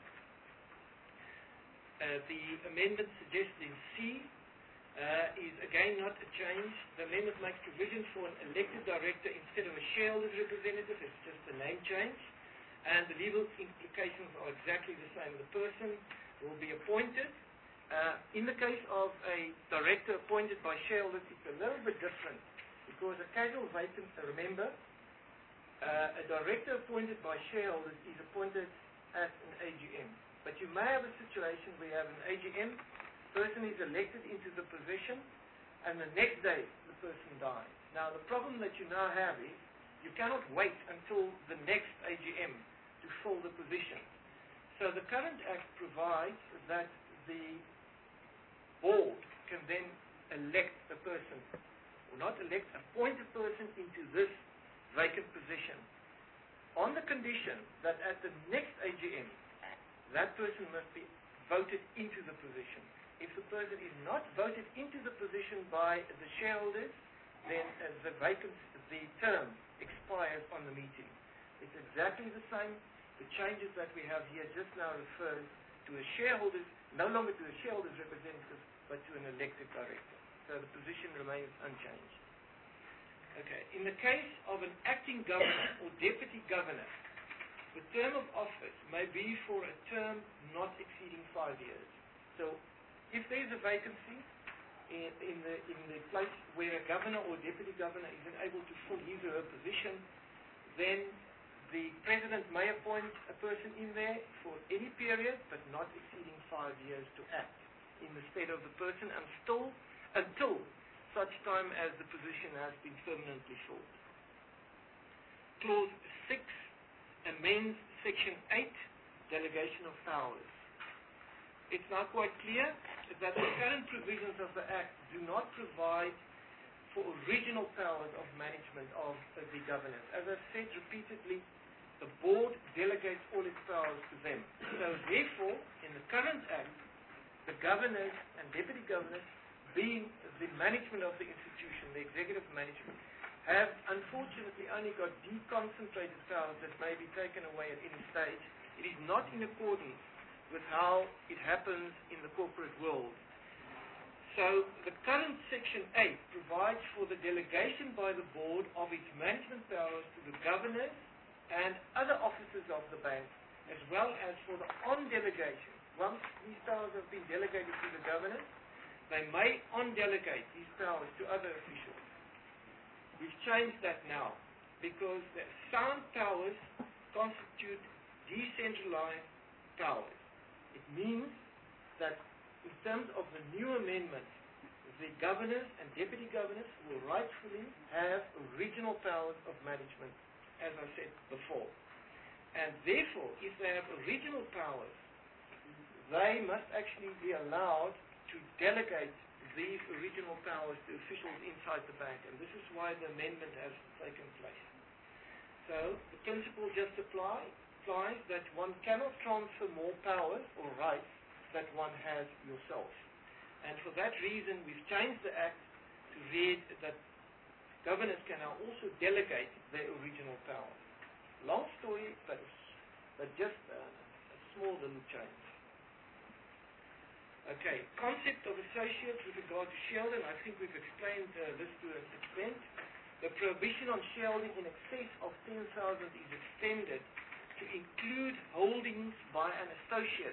The amendment suggested in C is again not a change. The amendment makes provision for an elected director instead of a shareholders representative. It's just a name change. And the legal implications are exactly the same. The person will be appointed. In the case of a director appointed by shareholders, it's a little bit different. Because a casual vacancy, remember, a director appointed by shareholders is appointed at an AGM. But you may have a situation where you have an AGM, person is elected into the position, and the next day the person dies. Now the problem that you now have is you cannot wait until the next AGM to fill the position. So the current Act provides that the board can then elect a person, or not elect, appoint a person into this vacant position, on the condition that at the next AGM, that person must be voted into the position. If the person is not voted into the position by the shareholders, then the term expires on the meeting. It's exactly the same. The changes that we have here just now refer to a shareholders, no longer to a shareholders representative, but to an elected director. So the position remains unchanged. Okay. In the case of an acting governor or deputy governor, the term of office may be for a term not exceeding 5 years. So, if there is a vacancy in the place where a governor or deputy governor isn't able to fill his or her position, then the president may appoint a person in there for any period, but not exceeding 5 years to act in the stead of the person until such time as the position has been permanently filled. Clause 6 amends Section 8, Delegation of Powers. It's now quite clear that the current provisions of the Act do not provide for original powers of management of the governors. As I've said repeatedly, the board delegates all its powers to them. So therefore, in the current Act, the governors and deputy governors, being the management of the institution, the executive management, have unfortunately only got deconcentrated powers that may be taken away at any stage. It is not in accordance with how it happens in the corporate world. So the current Section 8 provides for the delegation by the board of its management powers to the governors and other officers of the bank, as well as for the on-delegation. Once these powers have been delegated to the governors, they may on-delegate these powers to other officials. We've changed that now because the sound powers constitute decentralized powers. It means that in terms of the new amendment, the governors and deputy governors will rightfully have original powers of management, as I said before. And therefore, if they have original powers, they must actually be allowed to delegate these original powers to officials inside the bank. And this is why the amendment has taken place. So the principle just applies that one cannot transfer more powers or rights that one has yourself. And for that reason, we've changed the Act to read that governors can now also delegate their original powers. Long story, but just a small little change. Okay, concept of associates with regard to shareholding, I think we've explained this to an extent. The prohibition on shareholding in excess of 10,000 is extended to include holdings by an associate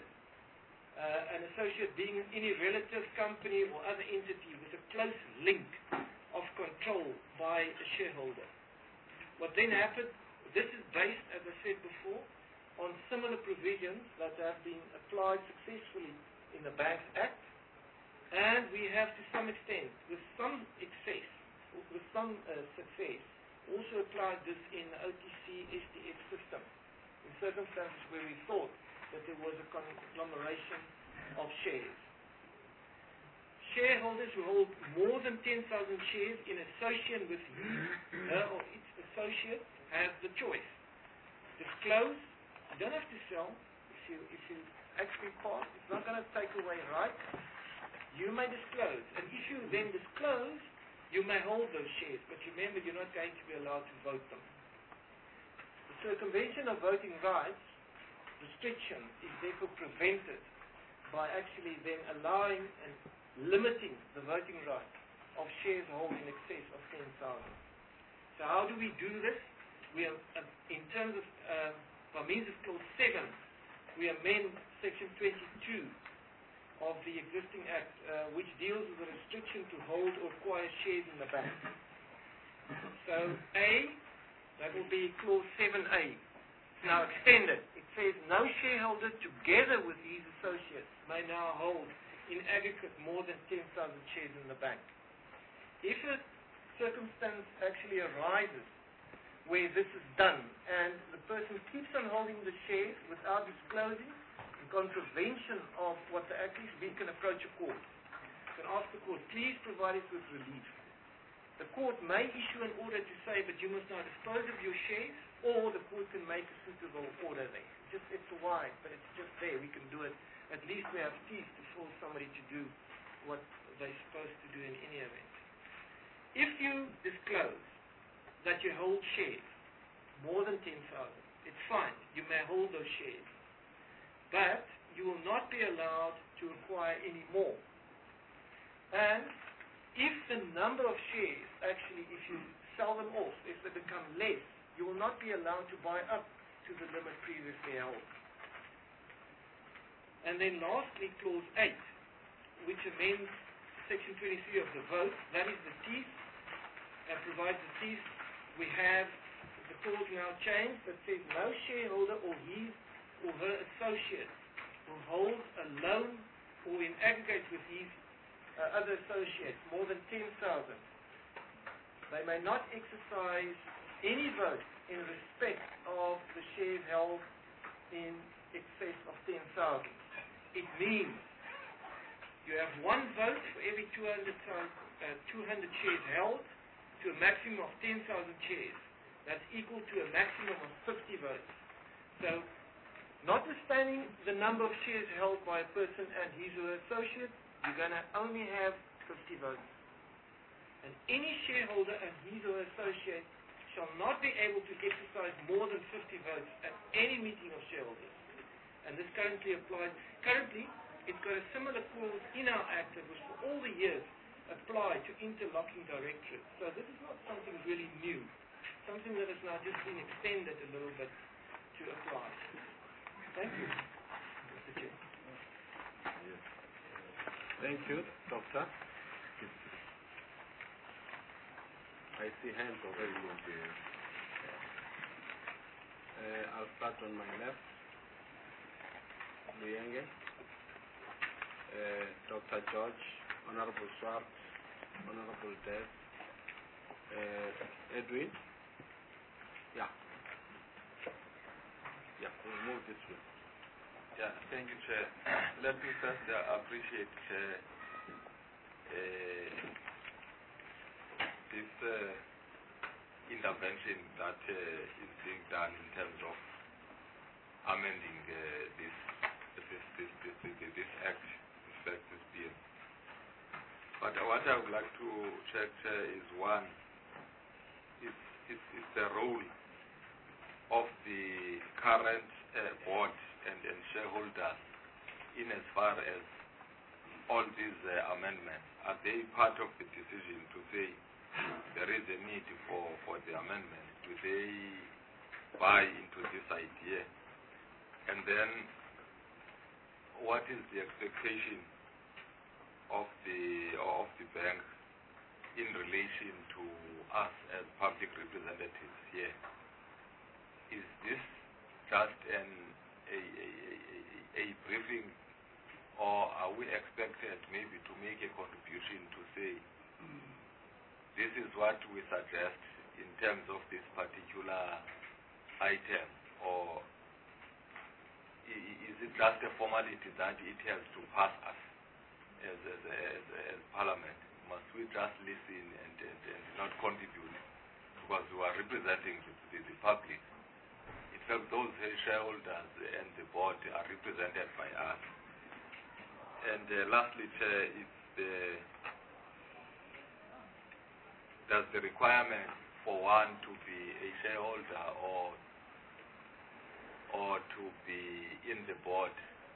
being any relative company or other entity with a close link of control by a shareholder. What then happened, this is based, as I said before, on similar provisions that have been applied successfully in the Banks Act, and we have to some extent, with some success, also applied this in the OTC STF system, in circumstances where we thought that there was a conglomeration of shares. Shareholders who hold more than 10,000 shares in association with her or its associate have the choice. Disclose, you don't have to sell. If you actually pass, it's not going to take away rights. You may disclose. And if you then disclose, you may hold those shares. But remember, you're not going to be allowed to vote them. The circumvention of voting rights restriction is therefore prevented by actually then allowing and limiting the voting rights of shares held in excess of 10,000. So how do we do this? We are, in terms of, by means of Clause 7, we amend Section 22 of the existing Act, which deals with the restriction to hold or acquire shares in the bank. So A, that will be Clause 7A. It's now extended. It says no shareholder together with his associates may now hold in aggregate more than 10,000 shares in the bank. If a circumstance actually arises where this is done and the person keeps on holding the shares without disclosing, in contravention of what the Act is, we can approach a court. We can ask the court, please provide us with relief. The court may issue an order to say, but you must now dispose of your shares, or the court can make a suitable order there. It's wide, but it's just there. We can do it. At least we have teeth to force somebody to do what they're supposed to do in any event. If you disclose that you hold shares, more than 10,000, it's fine. You may hold those shares. But you will not be allowed to acquire any more. And if the number of shares, actually, if you sell them off. If they become less, you will not be allowed to buy up to the limit previously held. And then lastly, Clause 8, which amends Section 23 of the vote. That is the teeth, and provides the teeth. We have the clause now changed that says no shareholder or his or her associate will hold a loan or in aggregate with his other associates more than 10,000. They may not exercise any vote in respect of the shares held in excess of 10,000. It means you have one vote for every 200 shares held to a maximum of 10,000 shares. That's equal to a maximum of 50 votes. So, notwithstanding the number of shares held by a person and his or her associate, you're going to only have 50 votes. And any shareholder and his or her associate shall not be able to exercise more than 50 votes at any meeting of shareholders. And this currently applies. Currently, it's got a similar clause in our Act that was for all the years applied to interlocking directorates. So this is not something really new. Something that has now just been extended a little bit to apply. Thank you, Mr. Chair. Yes. Thank you, Doctor. I see hands already moving. I'll start on my left. Luyenge, Dr. George, Honorable Schwartz, Honorable Des, Edwin. Yeah. Yeah, we'll move this way. Yeah, thank you, Chair. Let me first appreciate this intervention that is being done in terms of amending this act, this bill. But what I would like to check is one, it's the role of the current board and shareholders in as far as all these amendments. Are they part of the decision to say there is a need for the amendment? Do they buy into this idea? And then what is the expectation of the bank in relation to us as public representatives here? Is this just a briefing, or are we expected maybe to make a contribution to say this is what we suggest in terms of this particular item, or is it just a formality that it has to pass us as Parliament? Must we just listen and not contribute because we are representing the public? In fact, those shareholders and the board are represented by us. And lastly, Chair, does the requirement for one to be a shareholder or to be in the board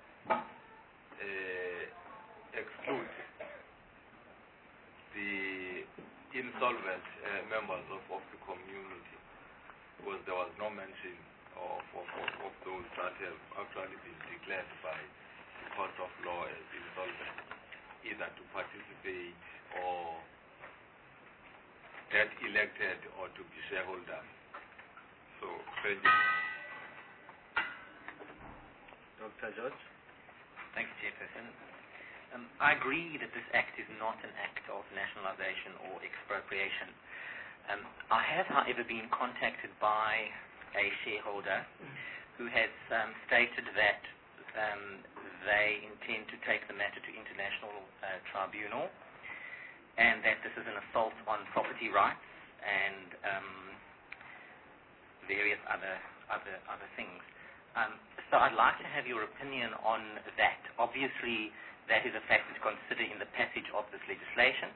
exclude the insolvent members of the community? Because there was no mention of those that have actually been declared by the court of law as insolvent, either to participate or get elected or to be shareholders. So, thank you. Dr. George? Thanks, Chairperson. I agree that this act is not an act of nationalization or expropriation. I have, however, been contacted by a shareholder who has stated that they intend to take the matter to international tribunal, and that this is an assault on property rights and various other things. So I'd like to have your opinion on that. Obviously, that is a factor to consider in the passage of this legislation.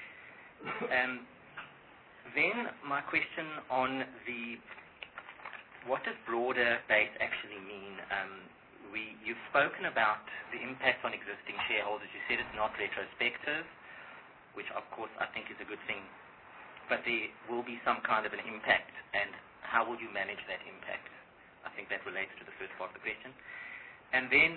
Then my question on what does broader base actually mean? You've spoken about the impact on existing shareholders. You said it's not retrospective, which of course I think is a good thing. but there will be some kind of an impact, and how will you manage that impact? I think that relates to the first part of the question. And then,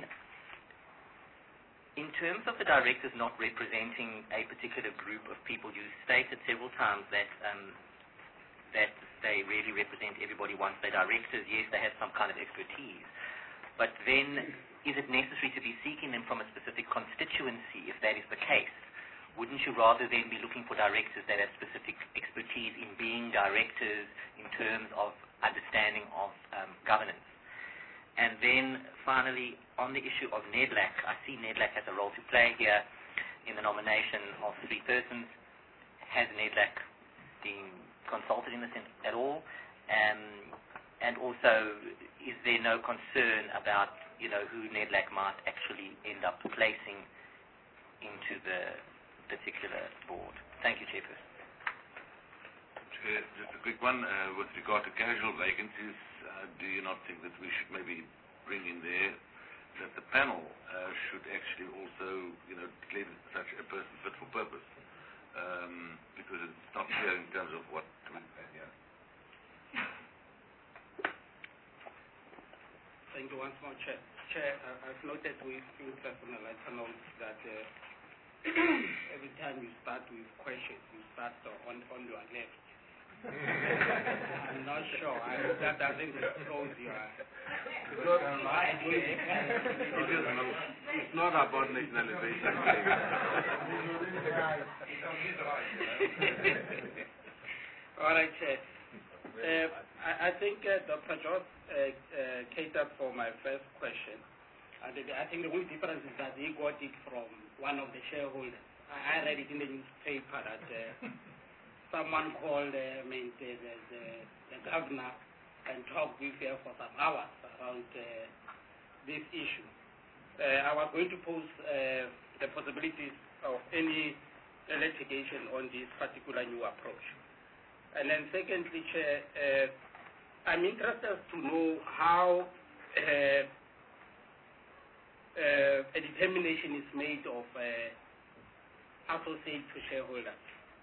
in terms of the directors not representing a particular group of people, you stated several times that that they really represent everybody once they're directors. Yes, they have some kind of expertise, but then is it necessary to be seeking them from a specific constituency if that is the case? Wouldn't you rather then be looking for directors that have specific expertise in being directors in terms of understanding of governance? And then finally, on the issue of NEDLAC, I see NEDLAC has a role to play here in the nomination of 3 persons. Has NEDLAC been consulted in this at all? And also, is there no concern about, who NEDLAC might actually end up placing into the particular board? Thank you, Chairperson. Just a quick one. With regard to casual vacancies, do you not think that we should maybe bring in there that the panel should actually also, declare such a person fit for purpose? Because it's not clear in terms of what to yeah. Thank you once more, Chair. Chair, I've noted with interest on the letter notes that every time you start with questions, you start on your left. I'm not sure. That doesn't disclose your... It's not about nationalization. All right, Chair. I think Dr. George catered for my first question. I think the only difference is that he got it from one of the shareholders. I read it in the newspaper that someone called the governor and talked with her for some hours around this issue. I was going to pose the possibilities of any litigation on this particular new approach. And then secondly, Chair, I'm interested to know how a determination is made of associate to shareholders.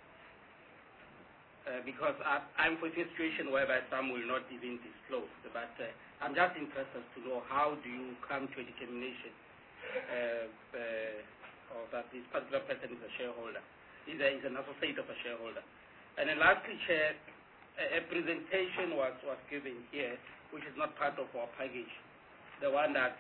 Because I'm for a situation whereby some will not even disclose, but I'm just interested to know how do you come to a determination or that this particular person is a shareholder, is an associate of a shareholder. And then lastly, Chair, a presentation was given here, which is not part of our package, the one that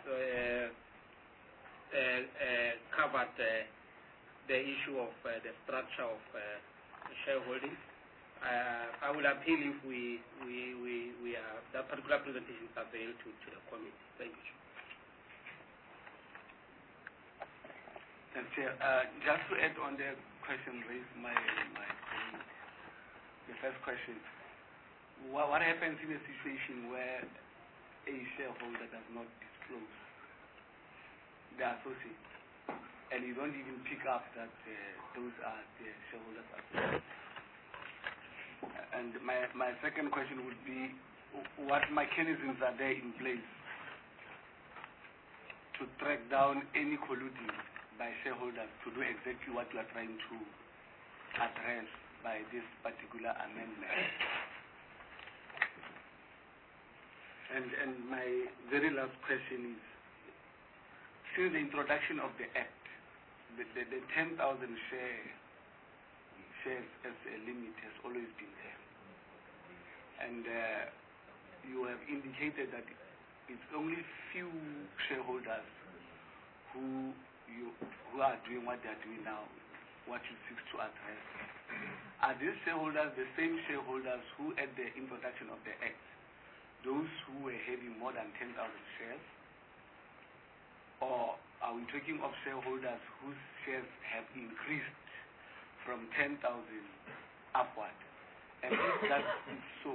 covered the issue of the structure of shareholding. I will appeal if that particular presentation is available to the committee. Thank you. And Chair, just to add on the question raised, the first question, what happens in a situation where a shareholder does not disclose the associate, and you don't even pick up that those are the shareholders associates? And my second question would be, what mechanisms are there in place to track down any colluding by shareholders to do exactly what you are trying to address by this particular amendment? And my very last question is, since the introduction of the Act, the 10,000 shares as a limit has always been there. And you have indicated that it's only few shareholders who are doing what they are doing now, what you seek to address. Are these shareholders the same shareholders who, at the introduction of the Act, those who were having more than 10,000 shares? Or are we talking of shareholders whose shares have increased from 10,000 upward? And if that is so,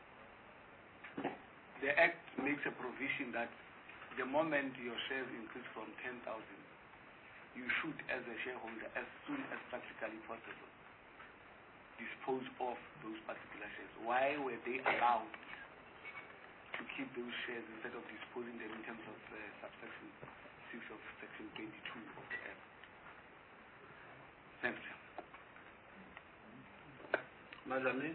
the Act makes a provision that the moment your shares increase from 10,000, you should, as a shareholder, as soon as practically possible, dispose of those particular shares. Why were they allowed to keep those shares instead of disposing them in terms of subsection 6 of section 22 of the Act? Thank you. Madam.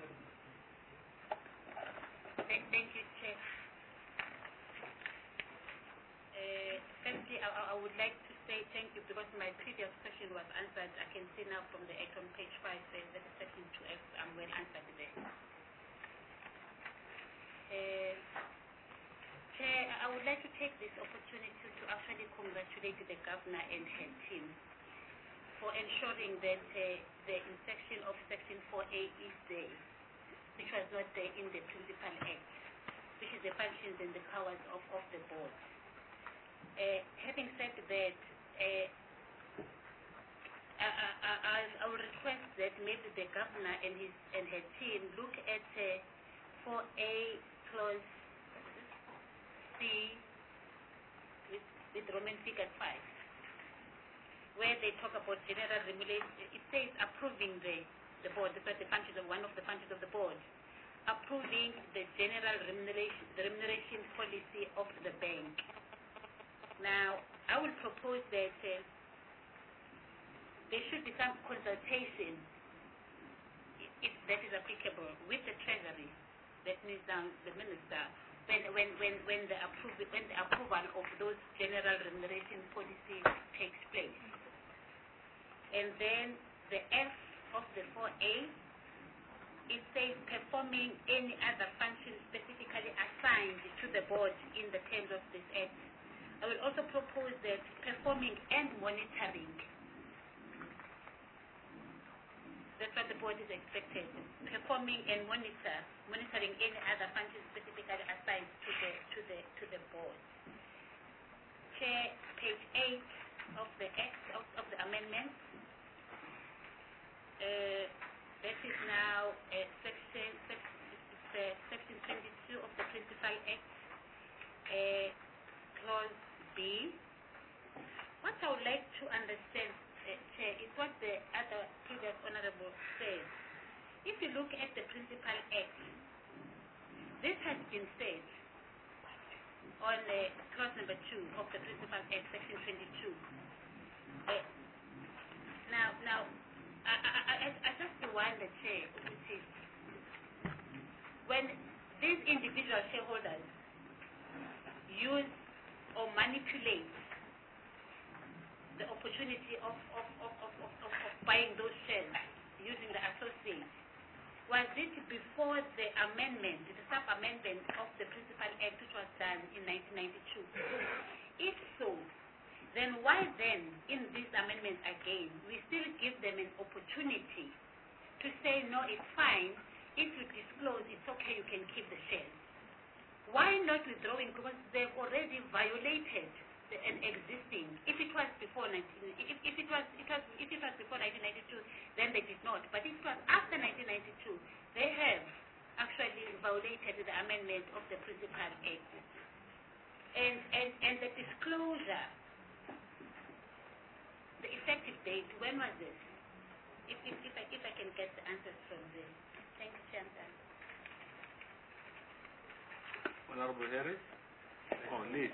Thank you, Chair. Firstly, I would like to say thank you because my previous question was answered. I can see now from the Act on page 5 that the section 2F, I'm well answered there. Chair, I would like to take this opportunity to actually congratulate the Governor and her team for ensuring that the insertion of Section 4A is there, which was not there in the Principal Act, which is the functions and the powers of the board. Having said that, I will request that maybe the Governor and her team look at 4A clause C with Roman figure 5, where they talk about general remuneration. It says approving the board, because the functions of one of the functions of the board, approving the general remuneration policy of the bank. Now, I will propose that there should be some consultation, if that is applicable, with the Treasury. That means the Minister, when the approval of those general remuneration policy takes place. And then the F of the 4A, it says performing any other function specifically assigned to the board in the terms of this Act. I will also propose that performing and monitoring, that's what the board is expected, performing and monitoring any other function specifically assigned to the board. Chair, page 8 of the Act of the amendment. That is now section 22 of the Principal Act, clause B. What I would like to understand, Chair, is what the other previous honorable said. If you look at the Principal Act, this has been said on clause number 2 of the Principal Act, section 22. Now, I just wonder, Chair, when these individual shareholders use or manipulate the opportunity of buying those shares using the associate, was it before the amendment, the sub-amendment of the Principal Act, which was done in 1992? If so, then why then, in this amendment again, we still give them an opportunity to say, no, it's fine, if you disclose, it's okay, you can keep the shares. Why not withdrawing? Because they've already violated an existing. If it was before 1992, then they did not. But if it was after 1992, they have actually violated the amendment of the Principal Act. And the disclosure, the effective date, when was this? If I can get the answers from them. Thank you, Chairman. Honorable Harris? Liz.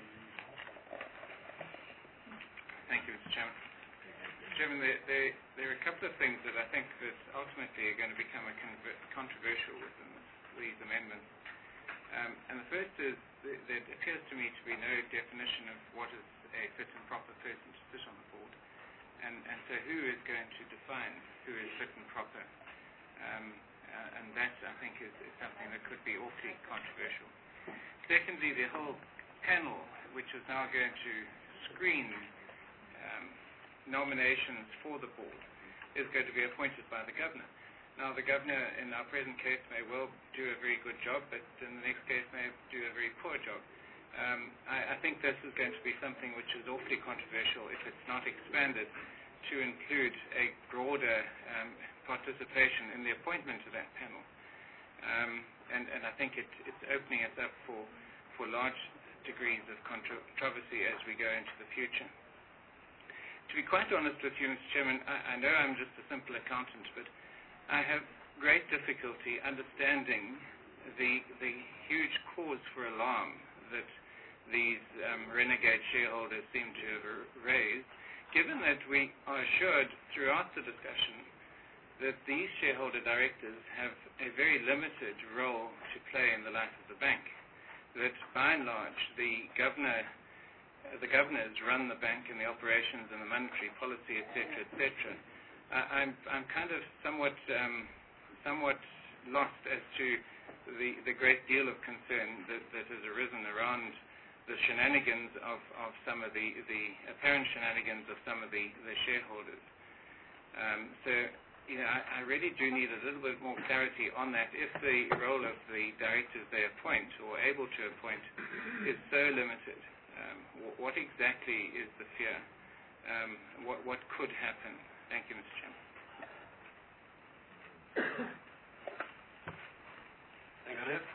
Thank you, Mr. Chairman. Mr. Chairman, there are a couple of things that I think that ultimately are going to become controversial within these amendments. And the first is there appears to me to be no definition of what is a fit and proper person to sit on the board. And so who is going to define who is fit and proper? And that, I think, is something that could be awfully controversial. Secondly, the whole panel, which is now going to screen nominations for the board, is going to be appointed by the Governor. Now, the Governor, in our present case, may well do a very good job, but in the next case may do a very poor job. I think this is going to be something which is awfully controversial if it's not expanded to include a broader participation in the appointment of that panel. And I think it's opening us up for large degrees of controversy as we go into the future. To be quite honest with you, Mr. Chairman, I know I'm just a simple accountant, but I have great difficulty understanding the huge cause for alarm that these renegade shareholders seem to have raised, given that we are assured throughout the discussion that these shareholder directors have a very limited role to play in the life of the bank. That by and large, the governors run the bank and the operations and the monetary policy, etc., etc. I'm kind of somewhat lost as to the great deal of concern that has arisen around the shenanigans of some of the apparent shenanigans of some of the shareholders. So, I really do need a little bit more clarity on that. If the role of the directors they appoint or able to appoint is so limited, what exactly is the fear? What could happen? Thank you, Mr. Chairman. Thank you, Lev.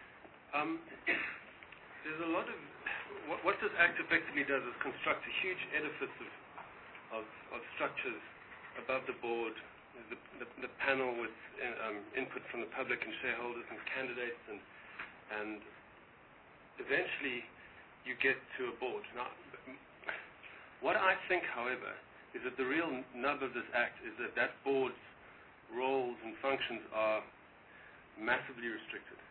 There's a lot of what this Act effectively does is construct a huge edifice of structures above the board. The panel with input from the public and shareholders and candidates, and eventually you get to a board. Now, what I think, however, is that the real nub of this Act is that board's roles and functions are massively restricted.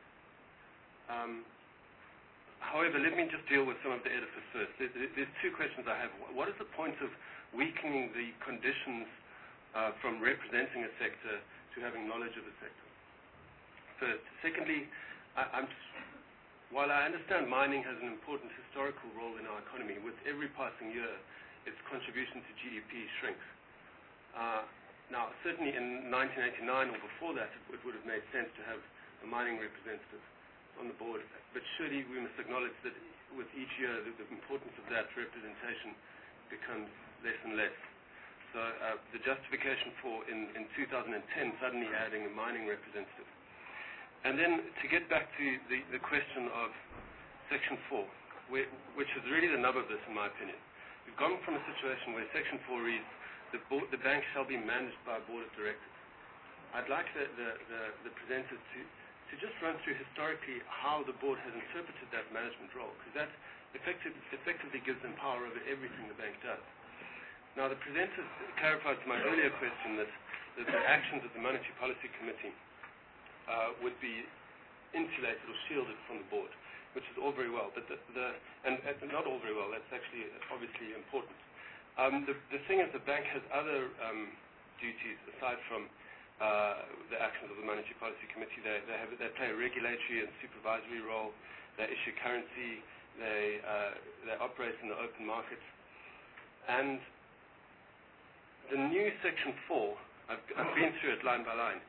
However, let me just deal with some of the edifice first. There's two questions I have. What is the point of weakening the conditions from representing a sector to having knowledge of a sector? First. Secondly, while I understand mining has an important historical role in our economy, with every passing year, its contribution to GDP shrinks. Now, certainly in 1989 or before that, it would have made sense to have a mining representative on the board, but surely we must acknowledge that with each year, the importance of that representation becomes less and less. So the justification for, in 2010, suddenly adding a mining representative. And then to get back to the question of Section 4, which is really the nub of this, in my opinion. We've gone from a situation where Section 4 reads, the bank shall be managed by a board of directors. I'd like the presenters to just run through historically how the board has interpreted that management role, because that effectively gives them power over everything the bank does. Now, the presenters clarified to my earlier question that the actions of the Monetary Policy Committee would be insulated or shielded from the board, which is all very well, but not all very well. That's actually obviously important. The thing is, the bank has other duties aside from the actions of the Monetary Policy Committee. They play a regulatory and supervisory role. They issue currency. They operate in the open market. And the new Section 4, I've been through it line by line.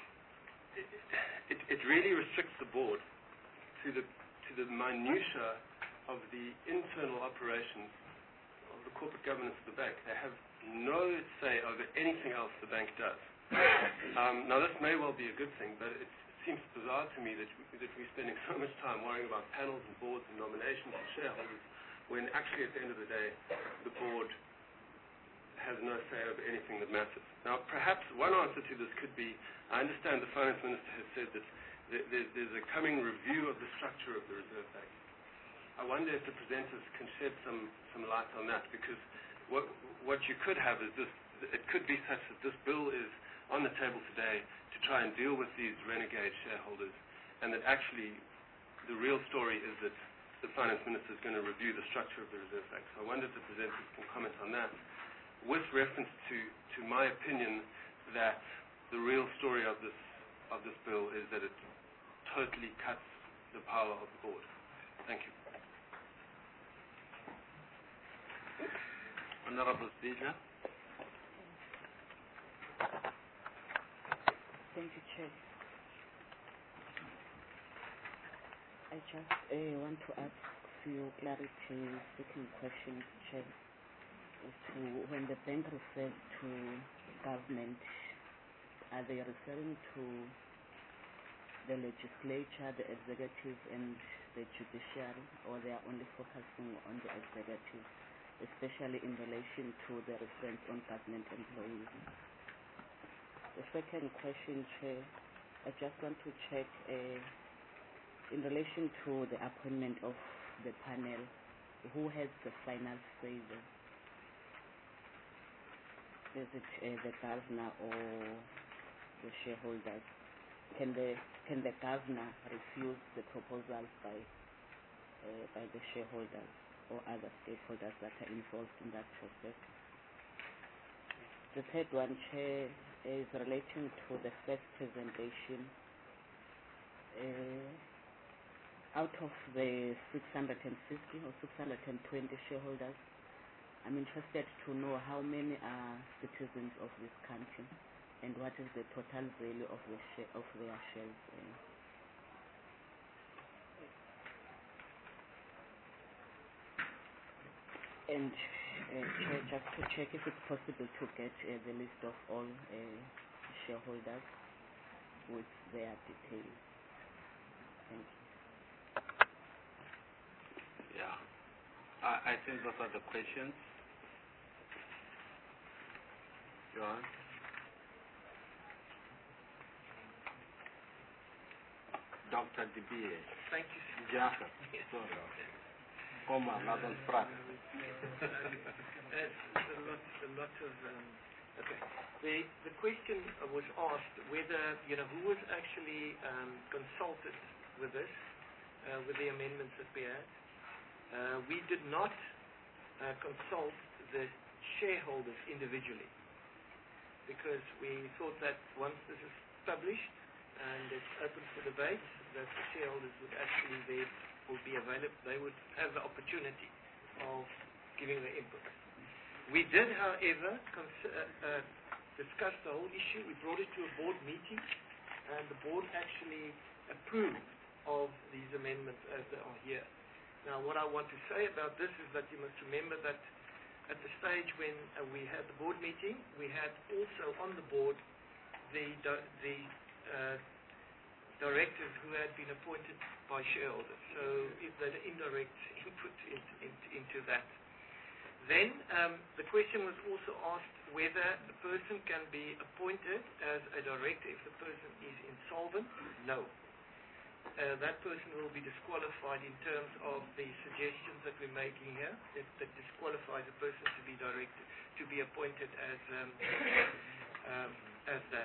It really restricts the board to the minutiae of the internal operations of the corporate governance of the bank. They have no say over anything else the bank does. Now, this may well be a good thing, but it seems bizarre to me that we're spending so much time worrying about panels and boards and nominations of shareholders, when actually at the end of the day, the board has no say over anything that matters. Now, perhaps one answer to this could be, I understand the Finance Minister has said that there's a coming review of the structure of the Reserve Bank. I wonder if the presenters can shed some light on that, because what you could have is this. It could be such that this bill is on the table today to try and deal with these renegade shareholders, and that actually the real story is that the Finance Minister is going to review the structure of the Reserve Bank. So I wonder if the presenters can comment on that, with reference to my opinion that the real story of this bill is that it totally cuts the power of the board. Thank you. Honorable Speaker. Thank you, Chair. I just want to ask for your clarity, seeking questions, Chair, as to when the bank refers to government, are they referring to the legislature, the executive, and the judiciary, or they are only focusing on the executive, especially in relation to the reference on government employees? The second question, Chair, I just want to check in relation to the appointment of the panel, who has the final say there? Is it the governor or the shareholders, can the governor refuse the proposals by the shareholders or other stakeholders that are involved in that process? The third one, Chair, is relating to the first presentation. Out of the 650 or 620 shareholders, I'm interested to know how many are citizens of this country and what is the total value of their shares. And just to check if it's possible to get the list of all shareholders with their details. Thank you. Yeah, I think those are the questions. John? Dr. DBA. Thank you. Jaka. Omar, Nathan Spratt. A lot of... okay. The question was asked whether, who was actually consulted with this, with the amendments that we had. We did not consult the shareholders individually, because we thought that once this is published and it's open for debate, that the shareholders would actually be available. They would have the opportunity of giving their input. We did, however, discuss the whole issue. We brought it to a board meeting, and the board actually approved of these amendments as they are here. Now, what I want to say about this is that you must remember that at the stage when we had the board meeting, we had also on the board the directors who had been appointed by shareholders. So if there's indirect input into that. Then the question was also asked whether the person can be appointed as a director if the person is insolvent. No. That person will be disqualified in terms of the suggestions that we're making here. That disqualifies a person to be directed, to be appointed as that.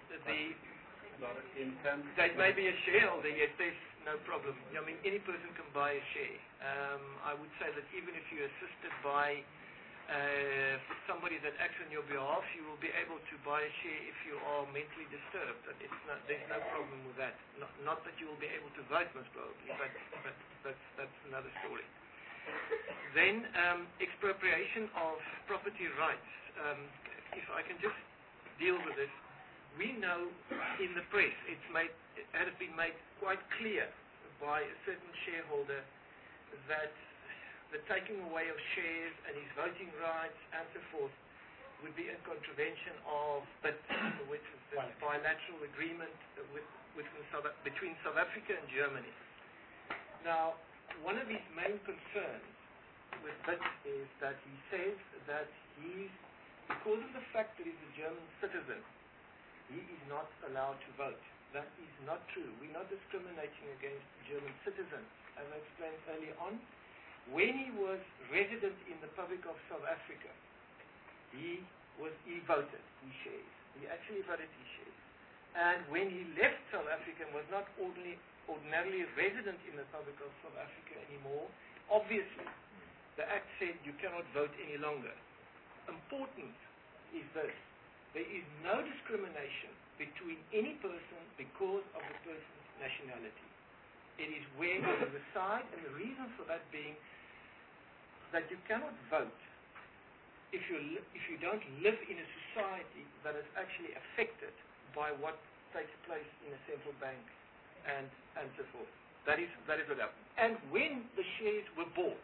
That may be a shareholder, yes, there's no problem. I mean, any person can buy a share. I would say that even if you're assisted by somebody that acts on your behalf, you will be able to buy a share if you are mentally disturbed. There's no problem with that. Not that you will be able to vote, most probably, but that's another story. Then expropriation of property rights. If I can just deal with this. We know in the press it has been made quite clear by a certain shareholder that the taking away of shares and his voting rights and so forth would be in contravention of which is the bilateral agreement between South Africa and Germany. Now, one of his main concerns with BIT is that he says that because of the fact that he's a German citizen, he is not allowed to vote. That is not true. We're not discriminating against German citizens. As I explained earlier on, when he was resident in the Republic of South Africa, he voted his shares. He actually voted his shares. And when he left South Africa and was not ordinarily resident in the Republic of South Africa anymore, obviously, the Act said you cannot vote any longer. Important is this. There is no discrimination between any person because of the person's nationality. It is where you reside, and the reason for that being that you cannot vote if you don't live in a society that is actually affected by what takes place in a central bank and so forth. That is what happened. And when the shares were bought,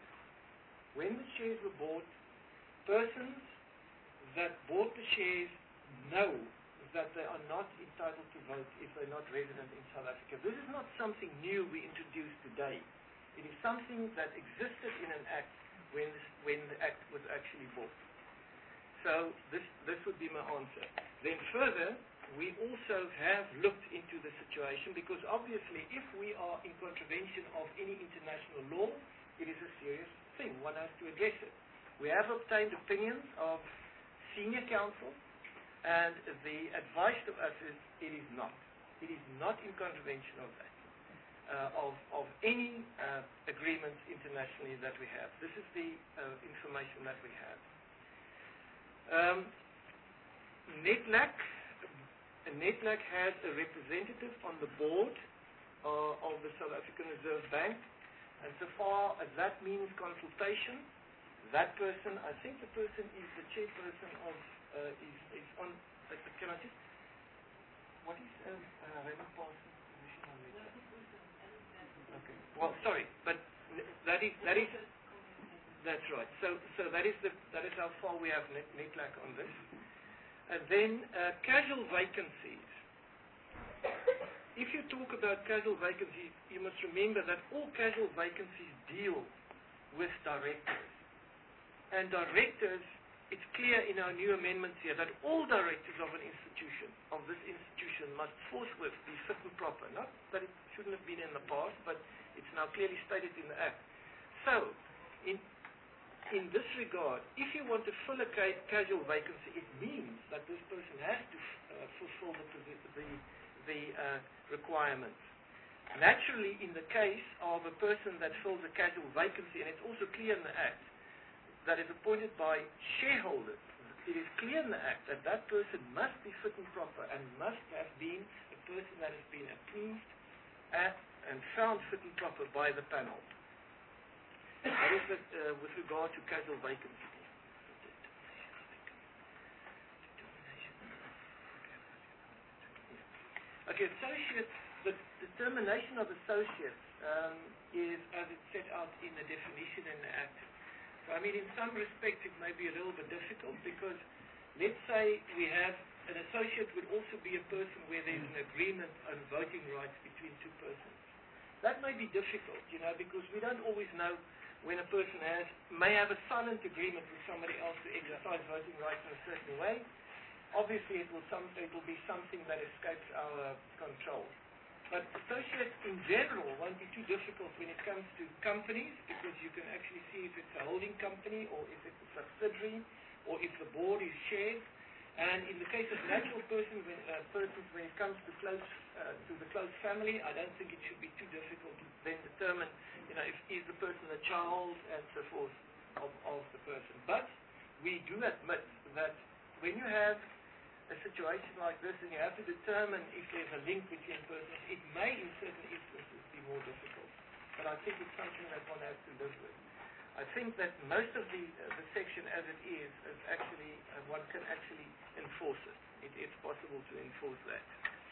persons that bought the shares know that they are not entitled to vote if they're not resident in South Africa. This is not something new we introduced today. It is something that existed in an Act when the Act was actually bought. So this would be my answer. Then further, we also have looked into the situation because obviously if we are in contravention of any international law, it is a serious thing. One has to address it. We have obtained opinions of senior counsel And the advice to us is it is not. It is not in contravention of that, of any agreements internationally that we have. This is the information that we have. NEDLAC has a representative on the board of the South African Reserve Bank, and so far as that means consultation, that person, I think the person is the chairperson of, is on, can I just, what is Raymond Parsons' position on NEDLAC? Okay, well, sorry, but that is, that's right. So that is how far we have NEDLAC on this. And then casual vacancies. If you talk about casual vacancies, you must remember that all casual vacancies deal with directors. And directors, it's clear in our new amendments here that all directors of an institution, of this institution, must forthwith be fit and proper. Not that it shouldn't have been in the past, but it's now clearly stated in the Act. So, in this regard, if you want to fill a casual vacancy, it means that this person has to fulfill the requirements. Naturally, in the case of a person that fills a casual vacancy, and it's also clear in the Act, that is appointed by shareholders, it is clear in the Act that that person must be fit and proper and must have been a person that has been approved and found fit and proper by the panel. That is with regard to casual vacancies. Okay, associates, the determination of associates is as it's set out in the definition in the Act. So, I mean, in some respects it may be a little bit difficult because let's say we have an associate would also be a person where there's an agreement on voting rights between two persons. That may be difficult, because we don't always know when a person may have a silent agreement with somebody else to exercise voting rights in a certain way. Obviously, it will be something that escapes our control. But associates in general won't be too difficult when it comes to companies, because you can actually see if it's a holding company or if it's a subsidiary or if the board is shared. And in the case of natural persons, when it comes to the close family, I don't think it should be too difficult to then determine, if is the person a child and so forth of the person. But we do admit that when you have a situation like this and you have to determine if there's a link between persons, it may in certain instances be more difficult. But I think it's something that one has to live with. I think that most of the section as it is actually, one can actually enforce it. It's possible to enforce that.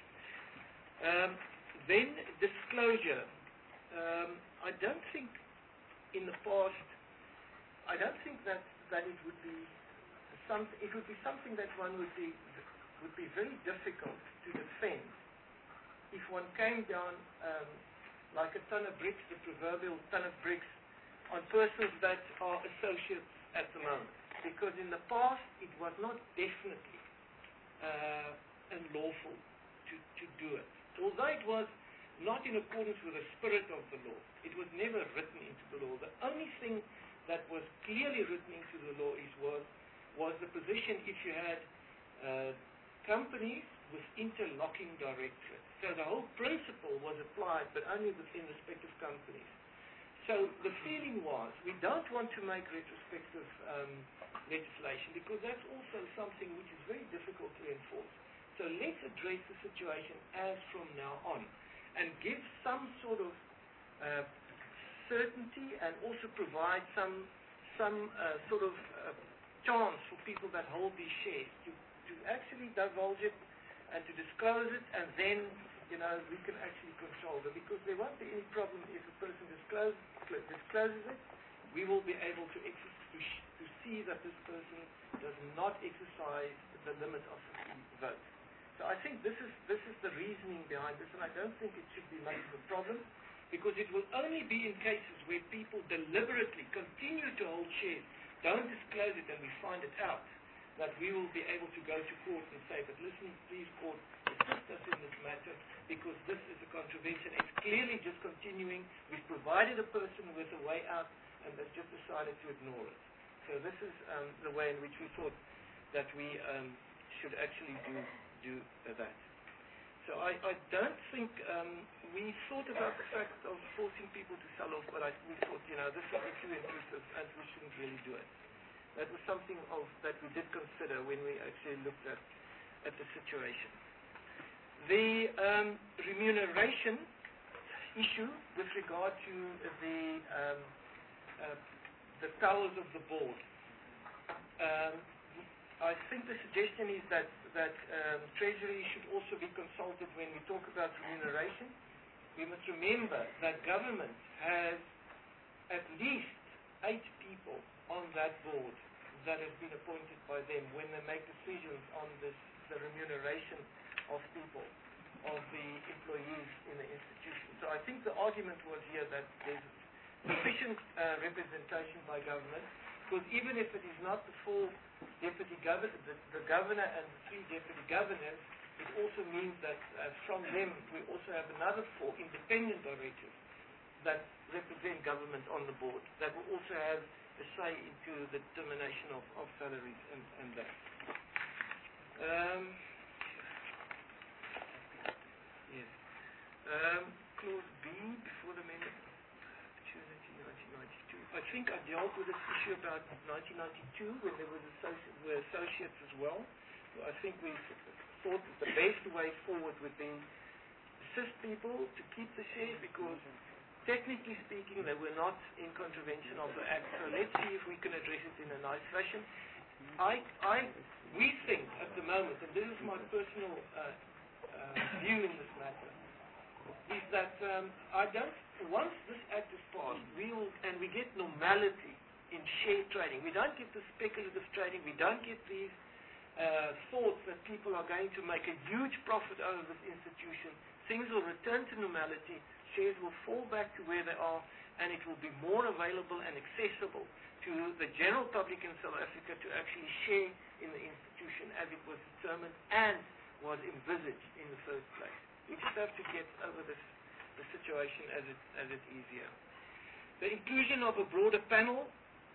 Then disclosure. I don't think in the past, I don't think that it would be something that one would be very difficult to defend if one came down like a ton of bricks, the proverbial ton of bricks, on persons that are associates at the moment. Because in the past, it was not definitely unlawful to do it. Although it was not in accordance with the spirit of the law. It was never written into the law. The only thing that was clearly written into the law was the position if you had companies with interlocking directorates. So the whole principle was applied, but only within respective companies. So the feeling was, we don't want to make retrospective legislation because that's also something which is very difficult to enforce. So let's address the situation as from now on and give some sort of certainty and also provide some sort of chance for people that hold these shares to actually divulge it and to disclose it, and then we can actually control it, because there won't be any problem if a person discloses it. We will be able to see that this person does not exercise the limit of 50 votes. So I think this is the reasoning behind this, and I don't think it should be much of a problem, because it will only be in cases where people deliberately continue to hold shares, don't disclose it, and we find it out, that we will be able to go to court and say, but listen, please, court, assist us in this matter, because this is a contravention. It's clearly just continuing. We've provided a person with a way out, and they've just decided to ignore it. So this is the way in which we thought that we should actually do that. So I don't think we thought about the fact of forcing people to sell off, but we thought, this would be too intrusive and we shouldn't really do it. That was something that we did consider when we actually looked at the situation. The remuneration issue with regard to the powers of the board. I think the suggestion is that Treasury should also be consulted when we talk about remuneration. We must remember that government has at least 8 people on that board that have been appointed by them when they make decisions on the remuneration of people, of the employees in the institution. So I think the argument was here that there's sufficient representation by government, because even if it is not the full deputy governor, the governor and the 3 deputy governors, it also means that from them we also have another 4 independent directors that represent government on the board, that will also have a say into the determination of salaries and that. Yes. Clause B, before the amendment, opportunity 1992. I think I dealt with this issue about 1992 when there were associates as well. So I think we thought that the best way forward would be assist people to keep the shares, because technically speaking they were not in contravention of the Act. So let's see if we can address it in a nice fashion. We think at the moment, and this is my personal view in this matter, is that once this Act is passed, we get normality in share trading. We don't get the speculative trading. We don't get these thoughts that people are going to make a huge profit out of this institution. Things will return to normality. Shares will fall back to where they are, and it will be more available and accessible to the general public in South Africa to actually share in the institution as it was determined and was envisaged in the first place. We just have to get over the situation as it is here. The inclusion of a broader panel.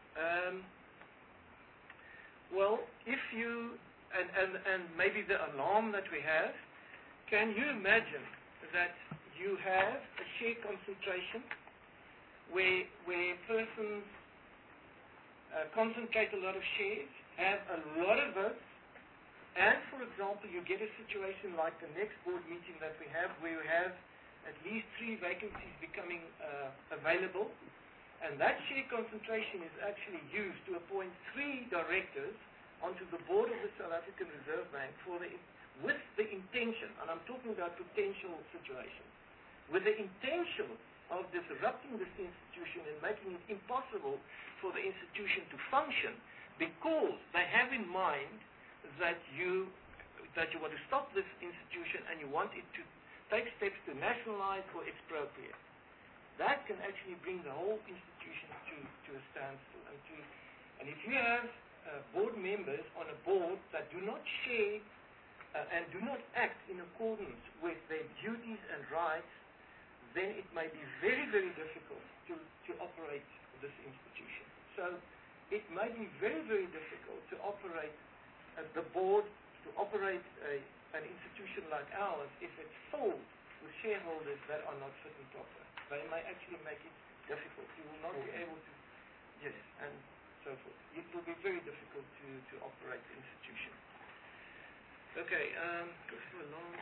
If you and maybe the alarm that we have, can you imagine that you have a share concentration where persons concentrate a lot of shares, have a lot of votes, and, for example, you get a situation like the next board meeting that we have, where we have at least 3 vacancies becoming available, and that share concentration is actually used to appoint 3 directors onto the board of the South African Reserve Bank with the intention, and I'm talking about potential situations, with the intention of disrupting this institution and making it impossible for the institution to function, because they have in mind that you want to stop this institution and you want it to take steps to nationalize or expropriate. That can actually bring the whole institution to a standstill. And if you have board members on a board that do not share and do not act in accordance with their duties and rights, then it may be very, very difficult to operate this institution. So it may be very, very difficult to operate the board, to operate an institution like ours if it's filled with shareholders that are not fit and proper. They may actually make it difficult. You will not be able to, yes, and so forth. It will be very difficult to operate the institution. Okay, go for a long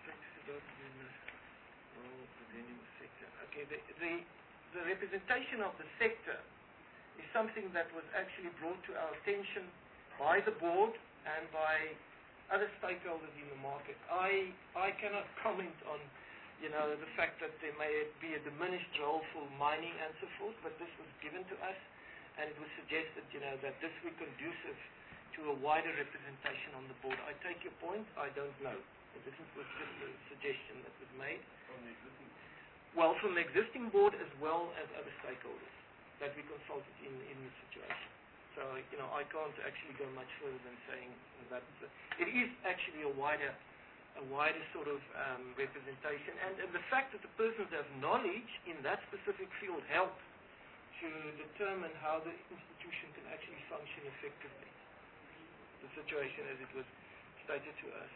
role within the sector. Okay, the representation of the sector is something that was actually brought to our attention by the board and by other stakeholders in the market. I cannot comment on, the fact that there may be a diminished role for mining and so forth, but this was given to us, and it was suggested, that this would be conducive to a wider representation on the board. I take your point. I don't know. This was just a suggestion that was made. From the existing board? Well, from the existing board as well as other stakeholders that we consulted in this situation. So, I can't actually go much further than saying that it is actually a wider sort of representation. And the fact that the persons have knowledge in that specific field helps to determine how the institution can actually function effectively. The situation as it was stated to us.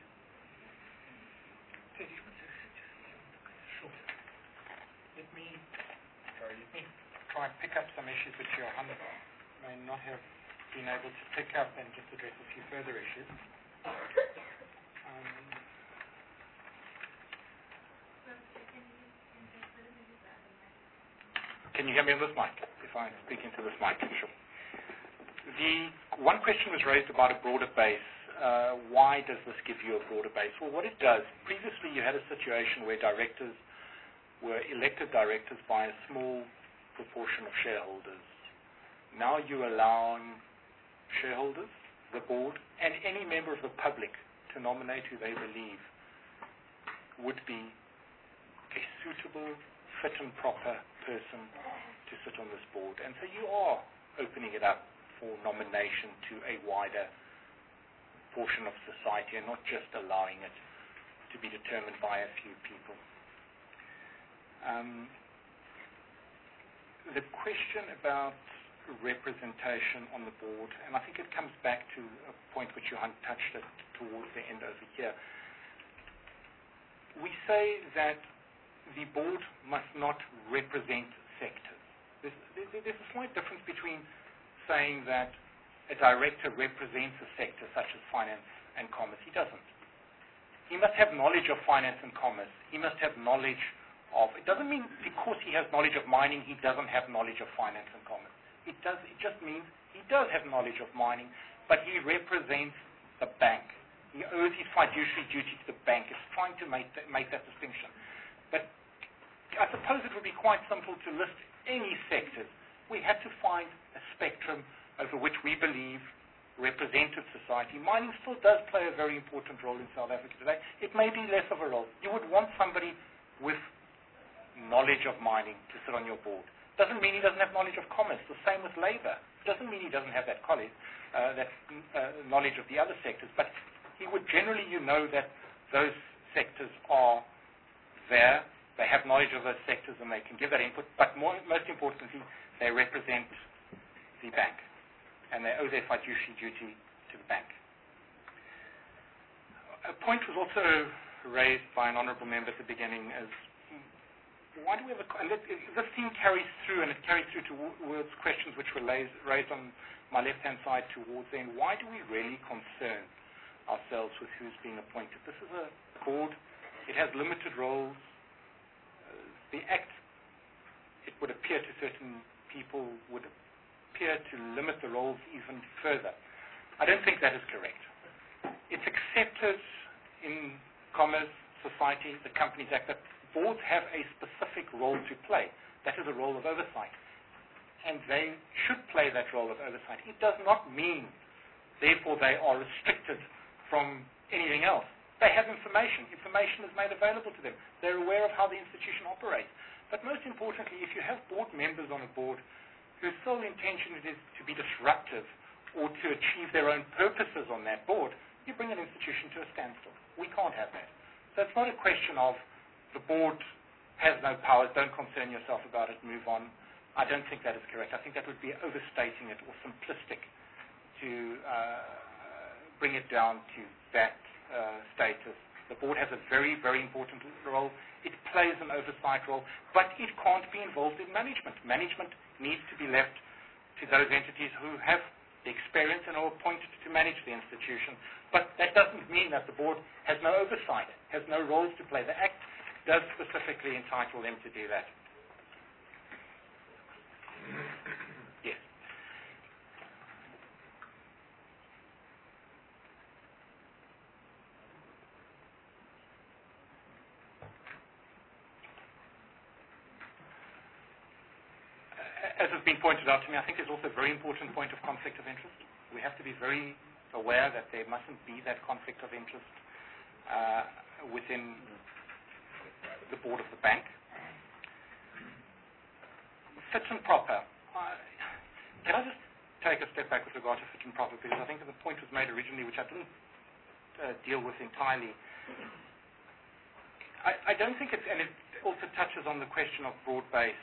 Sure. Let me try and pick up some issues which Johan may not have been able to pick up and just address a few further issues. Can you hear me on this mic? If I speak into this mic, sure. The one question was raised about a broader base. Why does this give you a broader base? Well, what it does, previously you had a situation where directors were elected directors by a small proportion of shareholders. Now you're allowing shareholders, the board, and any member of the public to nominate who they believe would be a suitable, fit and proper person to sit on this board. And so you are opening it up for nomination to a wider portion of society and not just allowing it to be determined by a few people. The question about representation on the board, and I think it comes back to a point which Johan touched at towards the end over here. We say that the board must not represent sectors. There's a slight difference between saying that a director represents a sector such as finance and commerce. He doesn't. He must have knowledge of finance and commerce. He must have knowledge of, it doesn't mean because he has knowledge of mining, he doesn't have knowledge of finance and commerce. It just means he does have knowledge of mining, but he represents the bank. He owes his fiduciary duty to the bank. It's trying to make that distinction. But I suppose it would be quite simple to list any sectors. We have to find a spectrum over which we believe represented society. Mining still does play a very important role in South Africa today. It may be less of a role. You would want somebody with knowledge of mining to sit on your board. Doesn't mean he doesn't have knowledge of commerce. The same with labor. Doesn't mean he doesn't have that knowledge of the other sectors. But he would generally, that those sectors are there. They have knowledge of those sectors and they can give that input. But most importantly, they represent the bank. And they owe their fiduciary duty to the bank. A point was also raised by an honourable member at the beginning as why do we have and this theme carries through, and it carries through towards questions which were raised on my left-hand side towards the end. Why do we really concern ourselves with who's being appointed? This is a board. It has limited roles. The Act, it would appear to certain people, would appear to limit the roles even further. I don't think that is correct. It's accepted in commerce, society, the Companies Act, that boards have a specific role to play. That is a role of oversight. And they should play that role of oversight. It does not mean, therefore, they are restricted from anything else. They have information. Information is made available to them. They're aware of how the institution operates. But most importantly, if you have board members on a board whose sole intention it is to be disruptive or to achieve their own purposes on that board, you bring an institution to a standstill. We can't have that. So it's not a question of the board has no powers, don't concern yourself about it, move on. I don't think that is correct. I think that would be overstating it or simplistic to bring it down to that status. The board has a very, very important role. It plays an oversight role, but it can't be involved in management. Management needs to be left to those entities who have the experience and are appointed to manage the institution. But that doesn't mean that the board has no oversight, has no roles to play. The Act does specifically entitle them to do that. Yes. As has been pointed out to me, I think there's also a very important point of conflict of interest. We have to be very aware that there mustn't be that conflict of interest within the board of the bank. Fit and proper. Can I just take a step back with regard to fit and proper, because I think the point was made originally, which I didn't deal with entirely. I don't think it's, and it also touches on the question of broad base.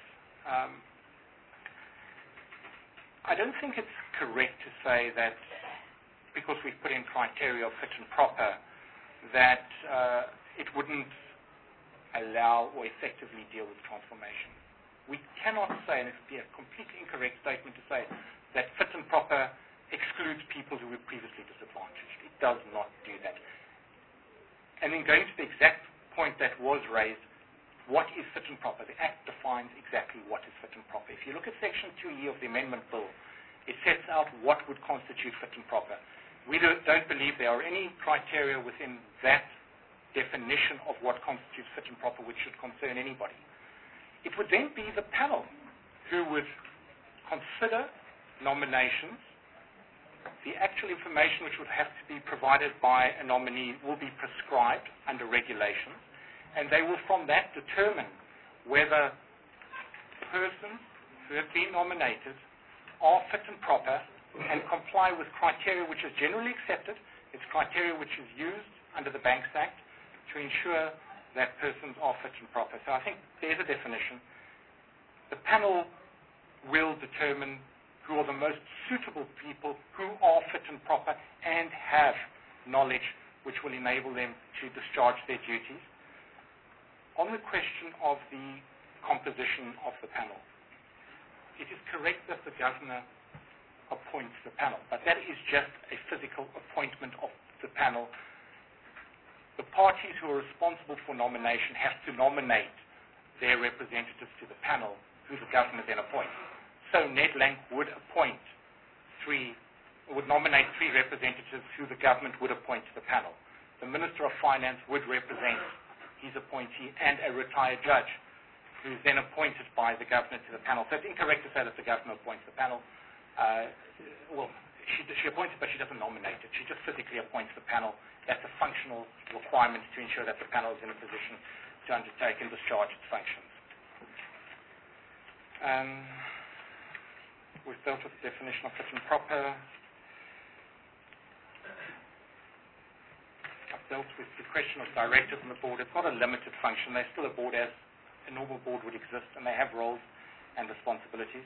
I don't think it's correct to say that because we've put in criteria of fit and proper, that it wouldn't allow or effectively deal with transformation. We cannot say, and it would be a completely incorrect statement to say, that fit and proper excludes people who were previously disadvantaged. It does not do that. And then going to the exact point that was raised, what is fit and proper? The Act defines exactly what is fit and proper. If you look at Section 2E of the Amendment Bill, it sets out what would constitute fit and proper. We don't believe there are any criteria within that definition of what constitutes fit and proper which should concern anybody. It would then be the panel who would consider nominations. The actual information which would have to be provided by a nominee will be prescribed under regulations, and they will from that determine whether persons who have been nominated are fit and proper and comply with criteria which is generally accepted. It's criteria which is used under the Banks Act to ensure that persons are fit and proper. So I think there's a definition. The panel will determine who are the most suitable people who are fit and proper and have knowledge which will enable them to discharge their duties. On the question of the composition of the panel, it is correct that the governor appoints the panel, but that is just a physical appointment of the panel. The parties who are responsible for nomination have to nominate their representatives to the panel, who the governor then appoints. So Nedbank would nominate three representatives who the government would appoint to the panel. The Minister of Finance would represent his appointee and a retired judge, who is then appointed by the governor to the panel. So it's incorrect to say that the governor appoints the panel. She appoints it, but she doesn't nominate it. She just physically appoints the panel. That's a functional requirement to ensure that the panel is in a position to undertake and discharge its functions. We've dealt with the definition of fit and proper. I've dealt with the question of directors on the board. It's not a limited function. They're still a board as a normal board would exist, and they have roles and responsibilities.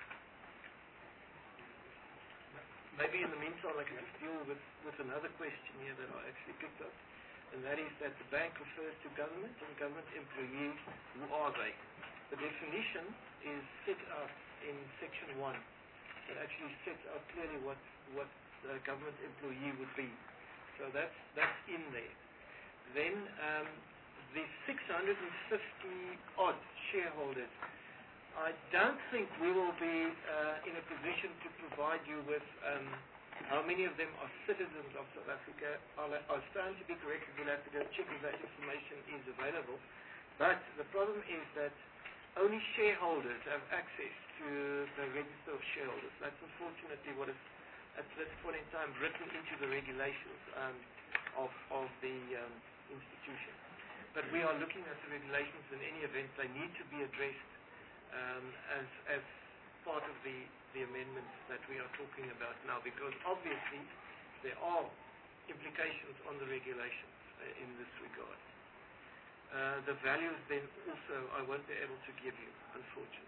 Maybe in the meantime I can just deal with another question here that I actually picked up, and that is that the bank refers to government and government employees. Who are they? The definition is set out in Section 1. It actually sets out clearly what a government employee would be. So that's in there. Then the 650 odd shareholders, I don't think we will be in a position to provide you with how many of them are citizens of South Africa. I'll stand to be corrected. We'll have to go check if that information is available. But the problem is that only shareholders have access to the register of shareholders. That's unfortunately what is, at this point in time, written into the regulations of the institution. But we are looking at the regulations. In any event, they need to be addressed as part of the amendments that we are talking about now, because obviously there are implications on the regulations in this regard. The values then also I won't be able to give you, unfortunately.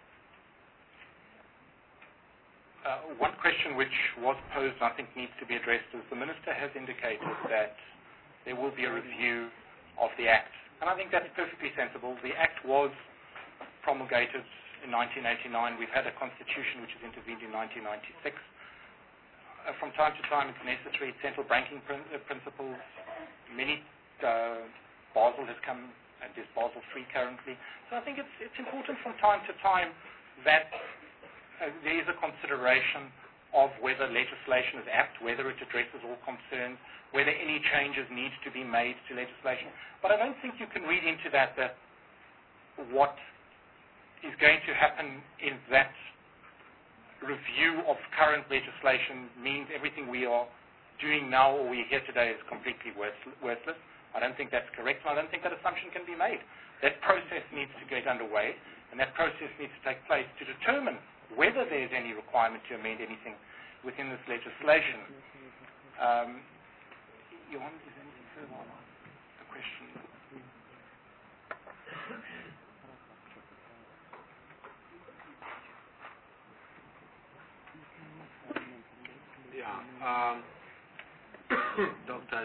One question which was posed and I think needs to be addressed is the Minister has indicated that there will be a review of the Act, and I think that's perfectly sensible. The Act was promulgated in 1989. We've had a constitution which has intervened in 1996. From time to time it's necessary. Central banking principles, many Basel has come, and there's Basel III currently. So I think it's important from time to time that there is a consideration of whether legislation is apt, whether it addresses all concerns, whether any changes need to be made to legislation. But I don't think you can read into that what is going to happen in that review of current legislation means everything we are doing now or we hear today is completely worthless. I don't think that's correct, and I don't think that assumption can be made. That process needs to get underway, and that process needs to take place to determine whether there's any requirement to amend anything within this legislation. Johan, is there anything further on the question? Yeah. Dr.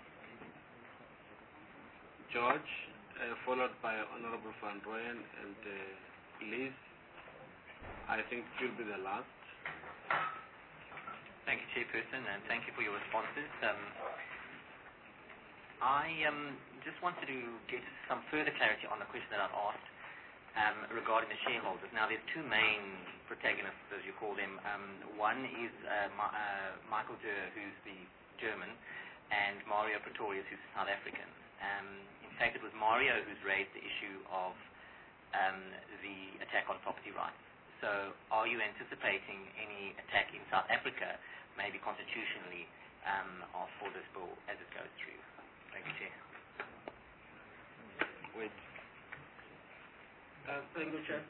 George, followed by Honorable Van Rooyen and Liz. I think it will be the last. Thank you, Chairperson, and thank you for your responses. I just wanted to get some further clarity on the question that I've asked regarding the shareholders. Now, there's two main protagonists, as you call them. One is Michael Dürr, who's the German, and Mario Pretorius, who's South African. In fact, it was Mario who's raised the issue of the attack on property rights. So are you anticipating any attack in South Africa, maybe constitutionally, for this bill as it goes through? Thank you, Chair. Wait. Thank you, Chair.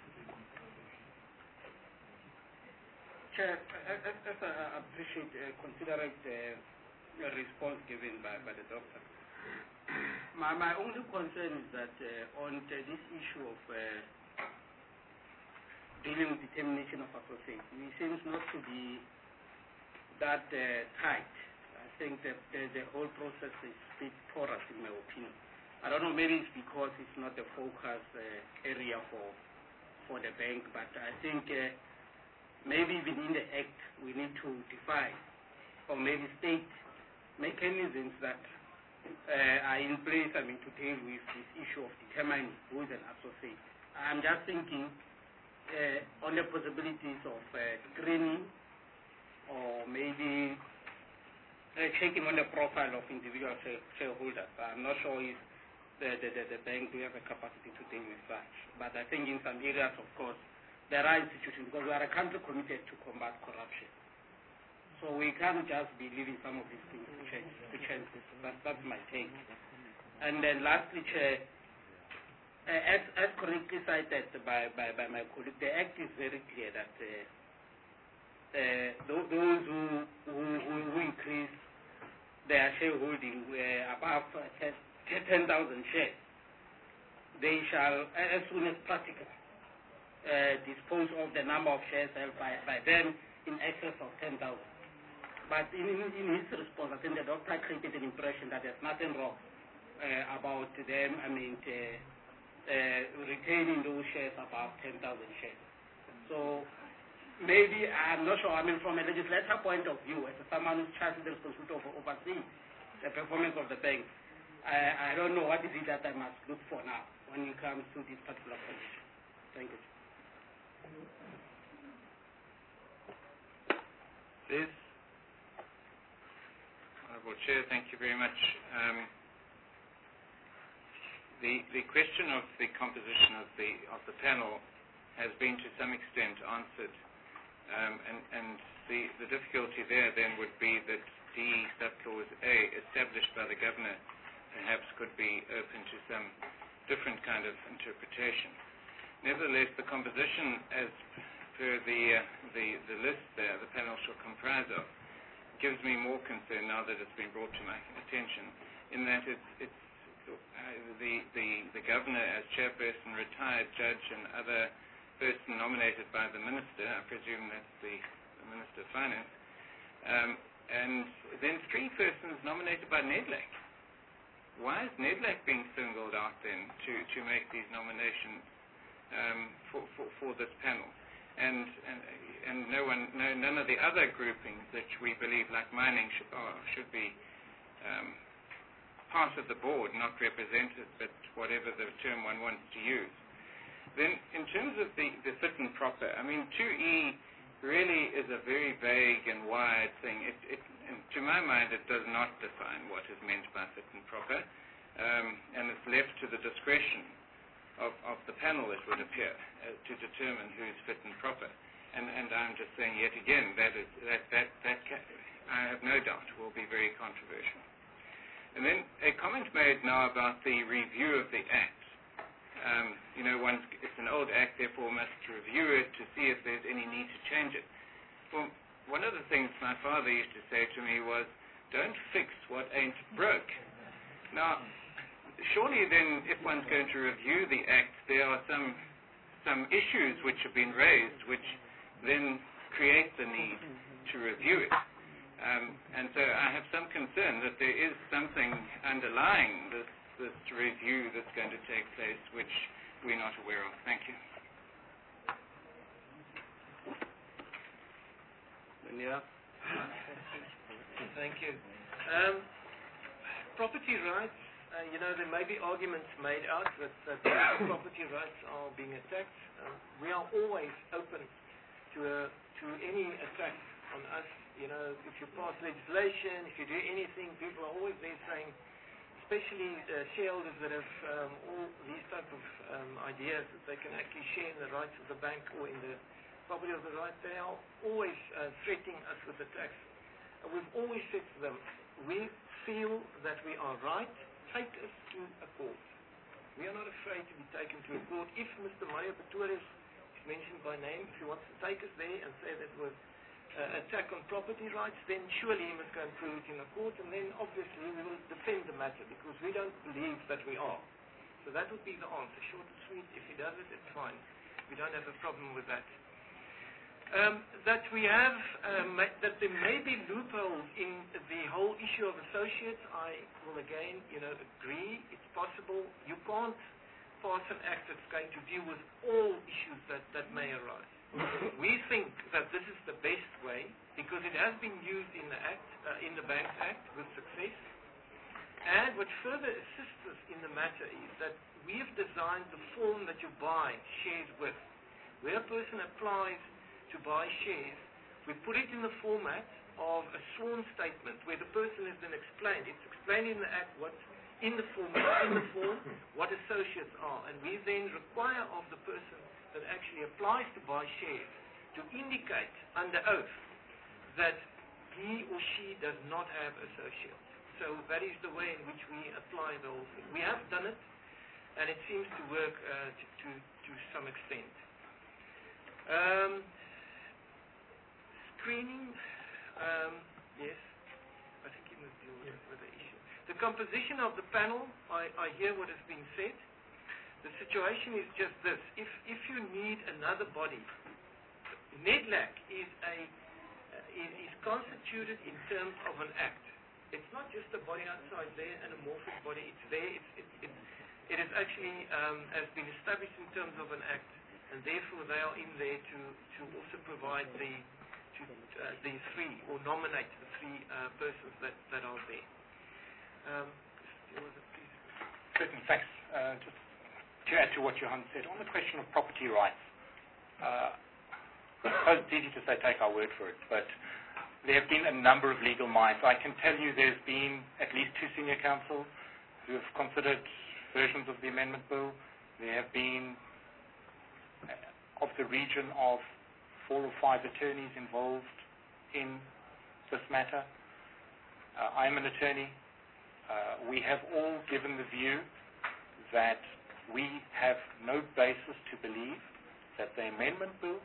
Chair, as I appreciate considerate the response given by the doctor. My only concern is that on this issue of dealing with determination of associates, it seems not to be that tight. I think that the whole process is a bit porous, in my opinion. I don't know, maybe it's because it's not the focus area for the bank, but I think maybe within the Act we need to define or maybe state mechanisms that are in place, to deal with this issue of determining who is an associate. I'm just thinking on the possibilities of screening or maybe checking on the profile of individual shareholders. I'm not sure if the bank will have a capacity to deal with that. But I think in some areas, of course, there are institutions, because we are a country committed to combat corruption. So we can't just be leaving some of these things to chance. That's my take. And then lastly, Chair, as correctly cited by my colleague, the Act is very clear that those who increase their shareholding above 10,000 shares, they shall, as soon as practical, dispose of the number of shares held by them in excess of 10,000. But in his response, I think the doctor created an impression that there's nothing wrong about them, retaining those shares above 10,000 shares. So maybe, I'm not sure, from a legislature point of view, as someone who's charged with the responsibility of overseeing the performance of the bank, I don't know what is it that I must look for now when it comes to this particular position. Thank you. Please. Honourable Chair, thank you very much. The question of the composition of the panel has been to some extent answered, and the difficulty there then would be that D subclause A, established by the Governor, perhaps could be open to some different kind of interpretation. Nevertheless, the composition, as per the list there, the panel shall comprise of, gives me more concern now that it's been brought to my attention, in that it's the Governor as chairperson, retired judge, and other person nominated by the Minister, I presume that's the Minister of Finance, and then three persons nominated by NEDLAC. Why is NEDLAC being singled out then to make these nominations for this panel? And none of the other groupings that we believe, like mining, should be part of the board, not represented, but whatever the term one wants to use. Then, in terms of the fit and proper, 2E really is a very vague and wide thing. And to my mind, it does not define what is meant by fit and proper, and it's left to the discretion of the panel, it would appear, to determine who's fit and proper. And I'm just saying yet again that I have no doubt will be very controversial. And then a comment made now about the review of the Act. It's an old Act, therefore must review it to see if there's any need to change it. Well, one of the things my father used to say to me was, don't fix what ain't broke. Now, surely then, if one's going to review the Act, there are some issues which have been raised which then create the need to review it. And so I have some concern that there is something underlying this review that's going to take place which we're not aware of. Thank you. Thank you. Property rights, there may be arguments made out that property rights are being attacked. We are always open to any attack on us. If you pass legislation, if you do anything, people are always there saying, especially shareholders that have all these type of ideas that they can actually share in the rights of the bank or in the property of the right, they are always threatening us with attacks. We've always said to them, we feel that we are right, take us to a court. We are not afraid to be taken to a court. If Mr. Mario Pretorius is mentioned by name, if he wants to take us there and say that we're attack on property rights, then surely he must go and prove it in a court, and then obviously we will defend the matter, because we don't believe that we are. So that would be the answer, short and sweet. If he does it, it's fine. We don't have a problem with that. That we have, that there may be loopholes in the whole issue of associates, I will again, agree. It's possible. You can't pass an act that's going to deal with all issues that may arise. We think that this is the best way, because it has been used in the Act, in the Banks Act, with success. And what further assists us in the matter is that we have designed the form that you buy shares with. Where a person applies to buy shares, we put it in the format of a sworn statement where the person has been explained. It's explained in the Act what's in the form, what associates are. And we then require of the person that actually applies to buy shares to indicate under oath that he or she does not have associates. So that is the way in which we apply the whole thing. We have done it, and it seems to work to some extent. Screening, yes, I think you must deal with the issue. The composition of the panel, I hear what has been said. The situation is just this. If you need another body, NEDLAC is constituted in terms of an act. It's not just a body outside there, an amorphous body. It's there. It is actually has been established in terms of an act, and therefore they are in there to also provide the three, or nominate the three persons that are there. Certainly, thanks. Just to add to what Johan said, on the question of property rights, I suppose it's easy to say take our word for it, but there have been a number of legal minds. I can tell you there's been at least 2 senior counsel who have considered versions of the amendment bill. There have been of the region of 4 or 5 attorneys involved in this matter. I am an attorney. We have all given the view that we have no basis to believe that the amendment bill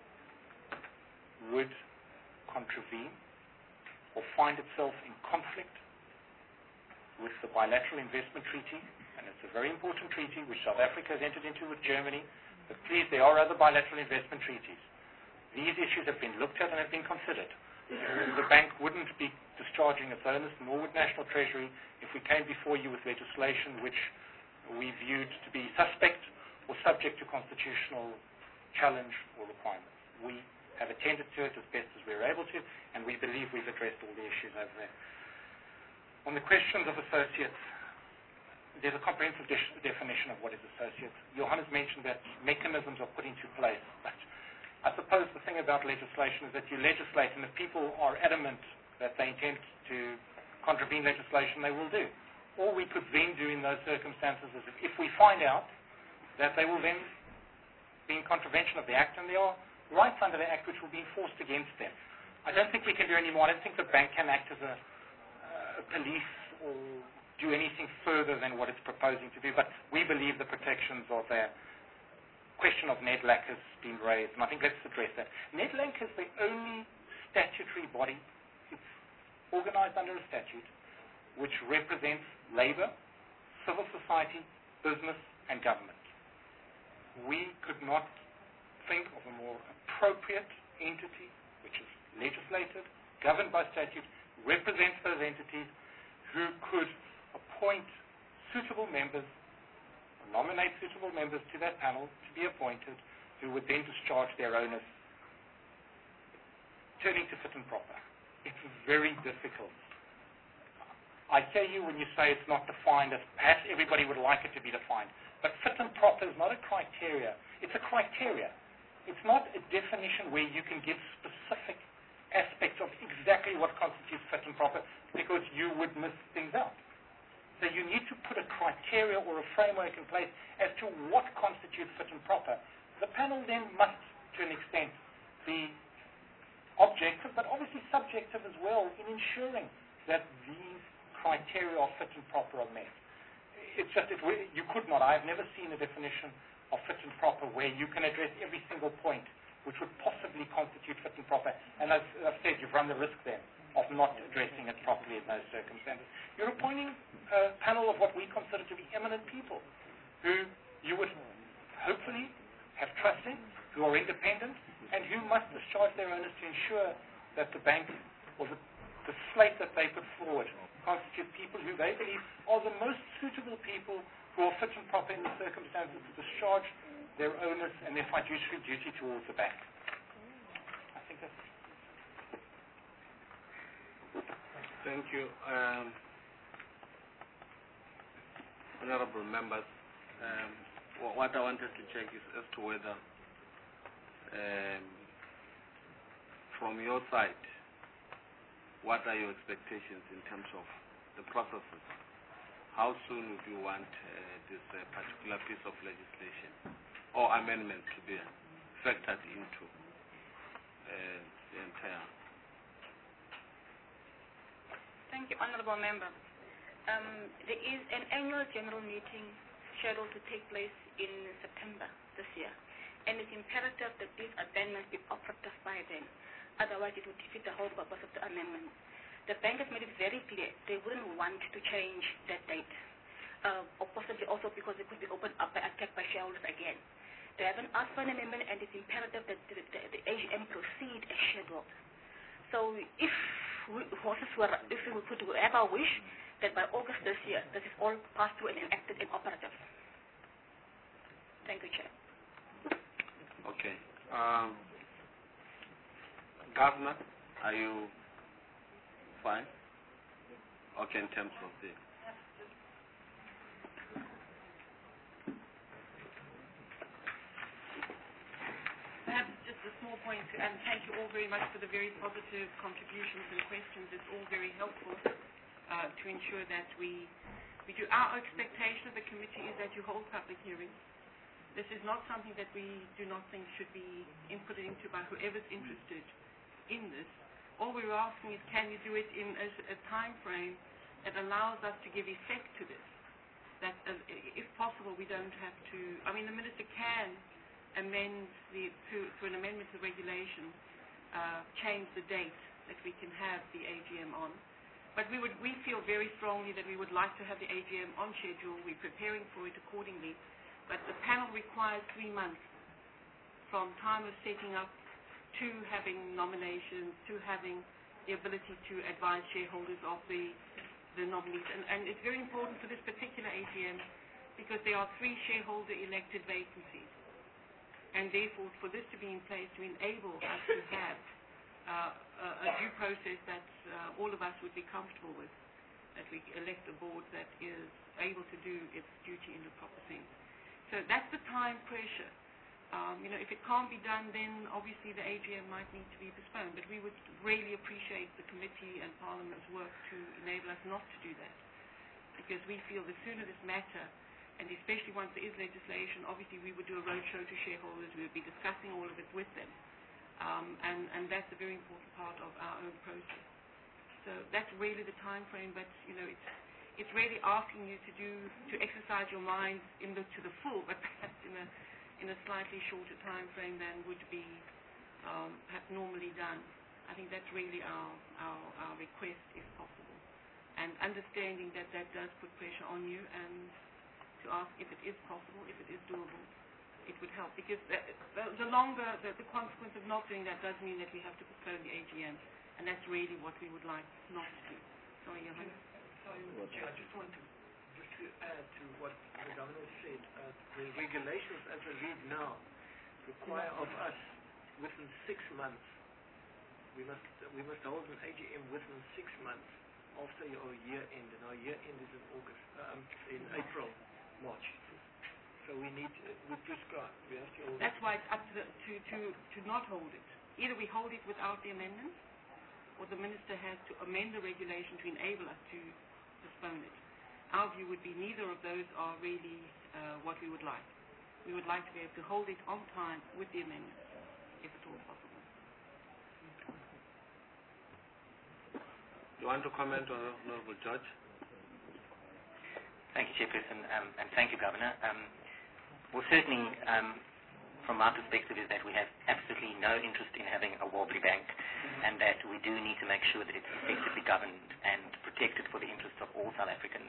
would contravene or find itself in conflict with the bilateral investment treaty, and it's a very important treaty which South Africa has entered into with Germany, but please, there are other bilateral investment treaties. These issues have been looked at and have been considered. The bank wouldn't be discharging its onus, nor would National Treasury, if we came before you with legislation which we viewed to be suspect or subject to constitutional challenge or requirements. We have attended to it as best as we're able to, and we believe we've addressed all the issues over there. On the questions of associates, there's a comprehensive definition of what is associates. Johan has mentioned that mechanisms are put into place, but I suppose the thing about legislation is that you legislate, and if people are adamant that they intend to contravene legislation, they will do. All we could then do in those circumstances is if we find out that they will then be in contravention of the Act, and there are rights under the Act which will be enforced against them. I don't think we can do any more. I don't think the bank can act as a police or do anything further than what it's proposing to do, but we believe the protections of the question of NEDLAC has been raised, and I think let's address that. NEDLAC is the only statutory body, it's organized under a statute, which represents labor, civil society, business, and government. We could not think of a more appropriate entity which is legislated, governed by statute, represents those entities, who could appoint suitable members, nominate suitable members to that panel to be appointed, who would then discharge their onus, turning to fit and proper. It's very difficult. I hear you when you say it's not defined as perhaps everybody would like it to be defined. But fit and proper is not a criteria. It's a criteria. It's not a definition where you can give specific aspects of exactly what constitutes fit and proper, because you would miss things out. So you need to put a criteria or a framework in place as to what constitutes fit and proper. The panel then must, to an extent, be objective, but obviously subjective as well, in ensuring that these criteria of fit and proper are met. It's just, you could not. I've never seen a definition of fit and proper where you can address every single point which would possibly constitute fit and proper. And as I've said, you've run the risk then of not addressing it properly in those circumstances. You're appointing a panel of what we consider to be eminent people who you would hopefully have trust in, who are independent, and who must discharge their onus to ensure that the bank or the slate that they put forward constitute people who they believe are the most suitable people who are fit and proper in the circumstances to discharge their onus and their fiduciary duty towards the bank. I think that's... Thank you. Honorable members, what I wanted to check is as to whether from your side, what are your expectations in terms of the processes? How soon would you want this particular piece of legislation or amendment to be factored into the entire? Thank you, Honourable Member. There is an annual general meeting scheduled to take place in September this year, and it's imperative that these amendments be operative by then. Otherwise, it would defeat the whole purpose of the amendment. The bank has made it very clear they wouldn't want to change that date, or possibly also because it could be opened up by attack by shareholders again. They haven't asked for an amendment, and it's imperative that the AGM proceed as scheduled. So if we could have our wish that by August this year, this is all passed through and enacted and operative. Thank you, Chair. Okay. Governor, are you fine? Okay, in terms of the... Perhaps just a small point, and thank you all very much for the very positive contributions and questions. It's all very helpful to ensure that we do. Our expectation of the committee is that you hold public hearings. This is not something that we do not think should be inputted into by whoever's interested in this. All we're asking is, can you do it in a time frame that allows us to give effect to this? That, if possible, we don't have to... I mean, the Minister can amend through an amendment to the regulation, change the date that we can have the AGM on. But we feel very strongly that we would like to have the AGM on schedule. We're preparing for it accordingly. But the panel requires 3 months from time of setting up to having nominations, to having the ability to advise shareholders of the nominees. And it's very important for this particular AGM because there are 3 shareholder elected vacancies. And therefore, for this to be in place to enable us to have a due process that all of us would be comfortable with, that we elect a board that is able to do its duty in the proper sense. So that's the time pressure. If it can't be done, then obviously the AGM might need to be postponed. But we would really appreciate the committee and Parliament's work to enable us not to do that. Because we feel the sooner this matter, and especially once there is legislation, obviously we would do a roadshow to shareholders. We would be discussing all of it with them. And that's a very important part of our own process. So that's really the time frame. But, it's really asking you to exercise your mind to the full, but perhaps in a slightly shorter time frame than would be perhaps normally done. I think that's really our request, if possible. And understanding that does put pressure on you, and to ask if it is possible, if it is doable, it would help. Because the longer, the consequence of not doing that does mean that we have to postpone the AGM. And that's really what we would like not to do. Sorry, Johannes. Chair, I just want to add to what the Governor said. The regulations as they read now require of us within 6 months. We must hold an AGM within 6 months after our year end, and our year end is in April, March. So we need we prescribe. We have to hold That's why it's up to not hold it. Either we hold it without the amendment, or the minister has to amend the regulation to enable us to postpone it. Our view would be neither of those are really what we would like. We would like to be able to hold it on time with the amendment, if at all possible. You want to comment on Honorable Judge? Thank you, Chairperson, and thank you, Governor. Well, certainly, from my perspective, is that we have absolutely no interest in having a wobbly bank, and that we do need to make sure that it's effectively governed and protected for the interests of all South Africans.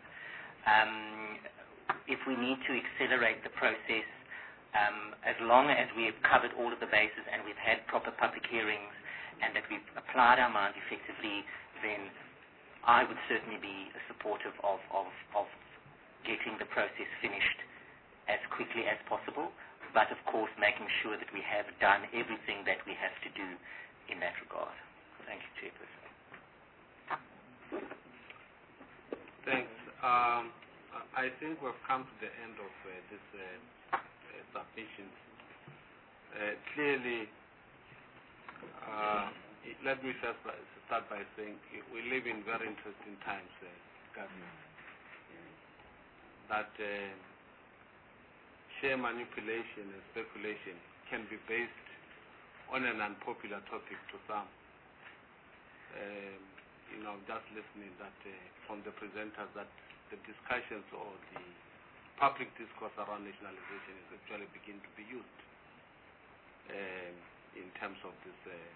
If we need to accelerate the process, as long as we have covered all of the bases and we've had proper public hearings and that we've applied our minds effectively, then I would certainly be supportive of getting the process finished as quickly as possible, but of course making sure that we have done everything that we have to do in that regard. Thank you, Chairperson. Thanks. I think we've come to the end of this submission. Clearly, let me first start by saying we live in very interesting times, Governor. That share manipulation and speculation can be based on an unpopular topic to some. Just listening that from the presenters that the discussions or the public discourse around nationalization is actually beginning to be used in terms of this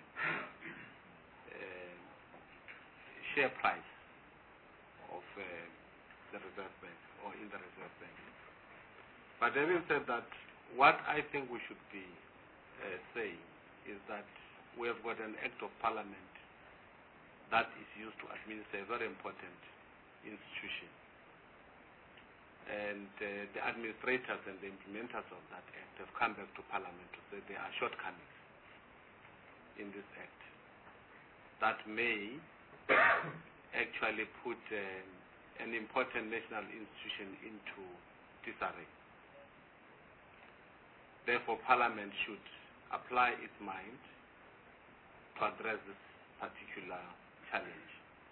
share price of the Reserve Bank or in the Reserve Bank. But having said that, what I think we should be saying is that we have got an Act of Parliament that is used to administer a very important institution. And the administrators and the implementers of that Act have come back to Parliament to say there are shortcomings in this Act that may actually put an important national institution into disarray. Therefore, Parliament should apply its mind to address this particular challenge.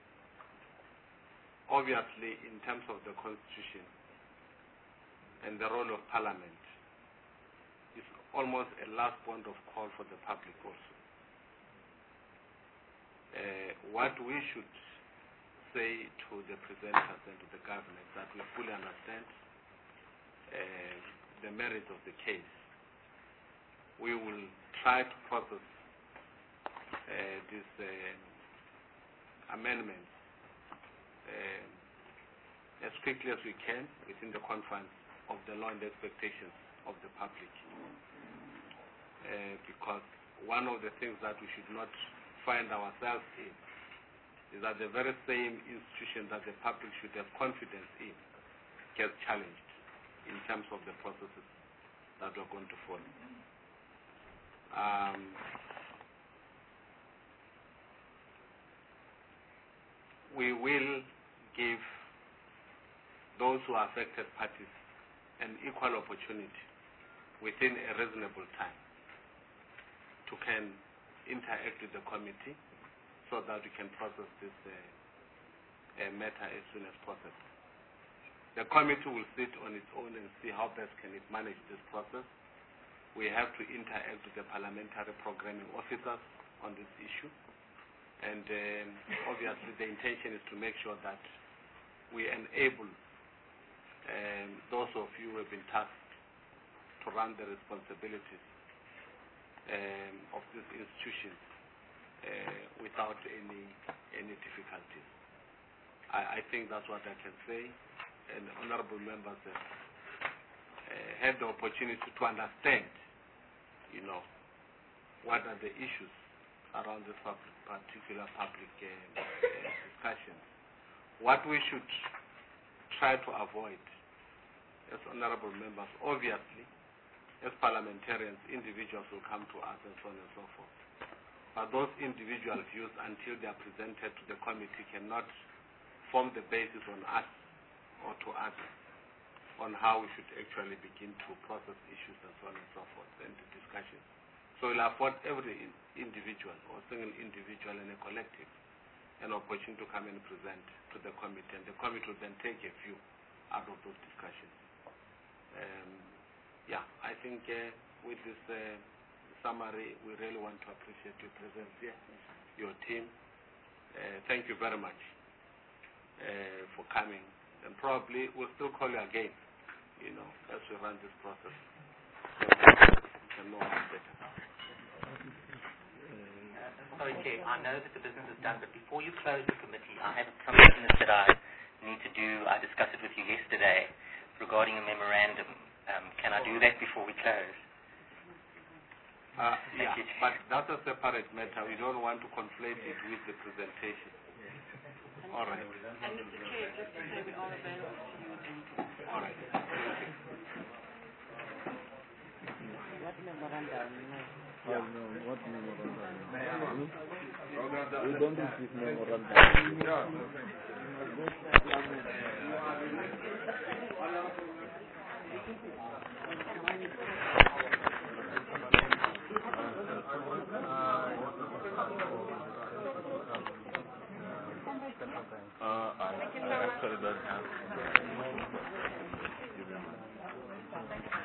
Obviously, in terms of the Constitution and the role of Parliament, it's almost a last point of call for the public also. What we should say to the presenters and to the government that we fully understand the merits of the case. We will try to process these amendments as quickly as we can within the confines of the law and the expectations of the public. Because one of the things that we should not find ourselves in is that the very same institution that the public should have confidence in gets challenged in terms of the processes that we're going to follow. We will give those who are affected parties an equal opportunity within a reasonable time to can interact with the committee so that we can process this matter as soon as possible. The committee will sit on its own and see how best can it manage this process. We have to interact with the parliamentary programming officers on this issue. And obviously the intention is to make sure that we enable those of you who have been tasked to run the responsibilities of this institution without any difficulties. I think that's what I can say. And honorable members have had the opportunity to understand, what are the issues around this particular public discussion. What we should try to avoid, as honorable members, obviously, as parliamentarians, individuals will come to us and so on and so forth. But those individual views, until they are presented to the committee, cannot form the basis on us or to us on how we should actually begin to process issues and so on and so forth and the discussions. So we'll afford every individual or single individual and a collective an opportunity to come and present to the committee, and the committee will then take a view out of those discussions. I think with this summary, we really want to appreciate your presence here, your team. Thank you very much for coming, and probably we'll still call you again, as we run this process, so we can know how better. Sorry, Chair, I know that the business is done, but before you close the committee, I have some business that I need to do. I discussed it with you yesterday regarding a memorandum. Can I do that before we close? But that's a separate matter. We don't want to conflate it with the presentation. All right. And Mr. Chair, just to say we are available to you again. All right. What memorandum? What memorandum? We don't receive memorandum. I actually don't have.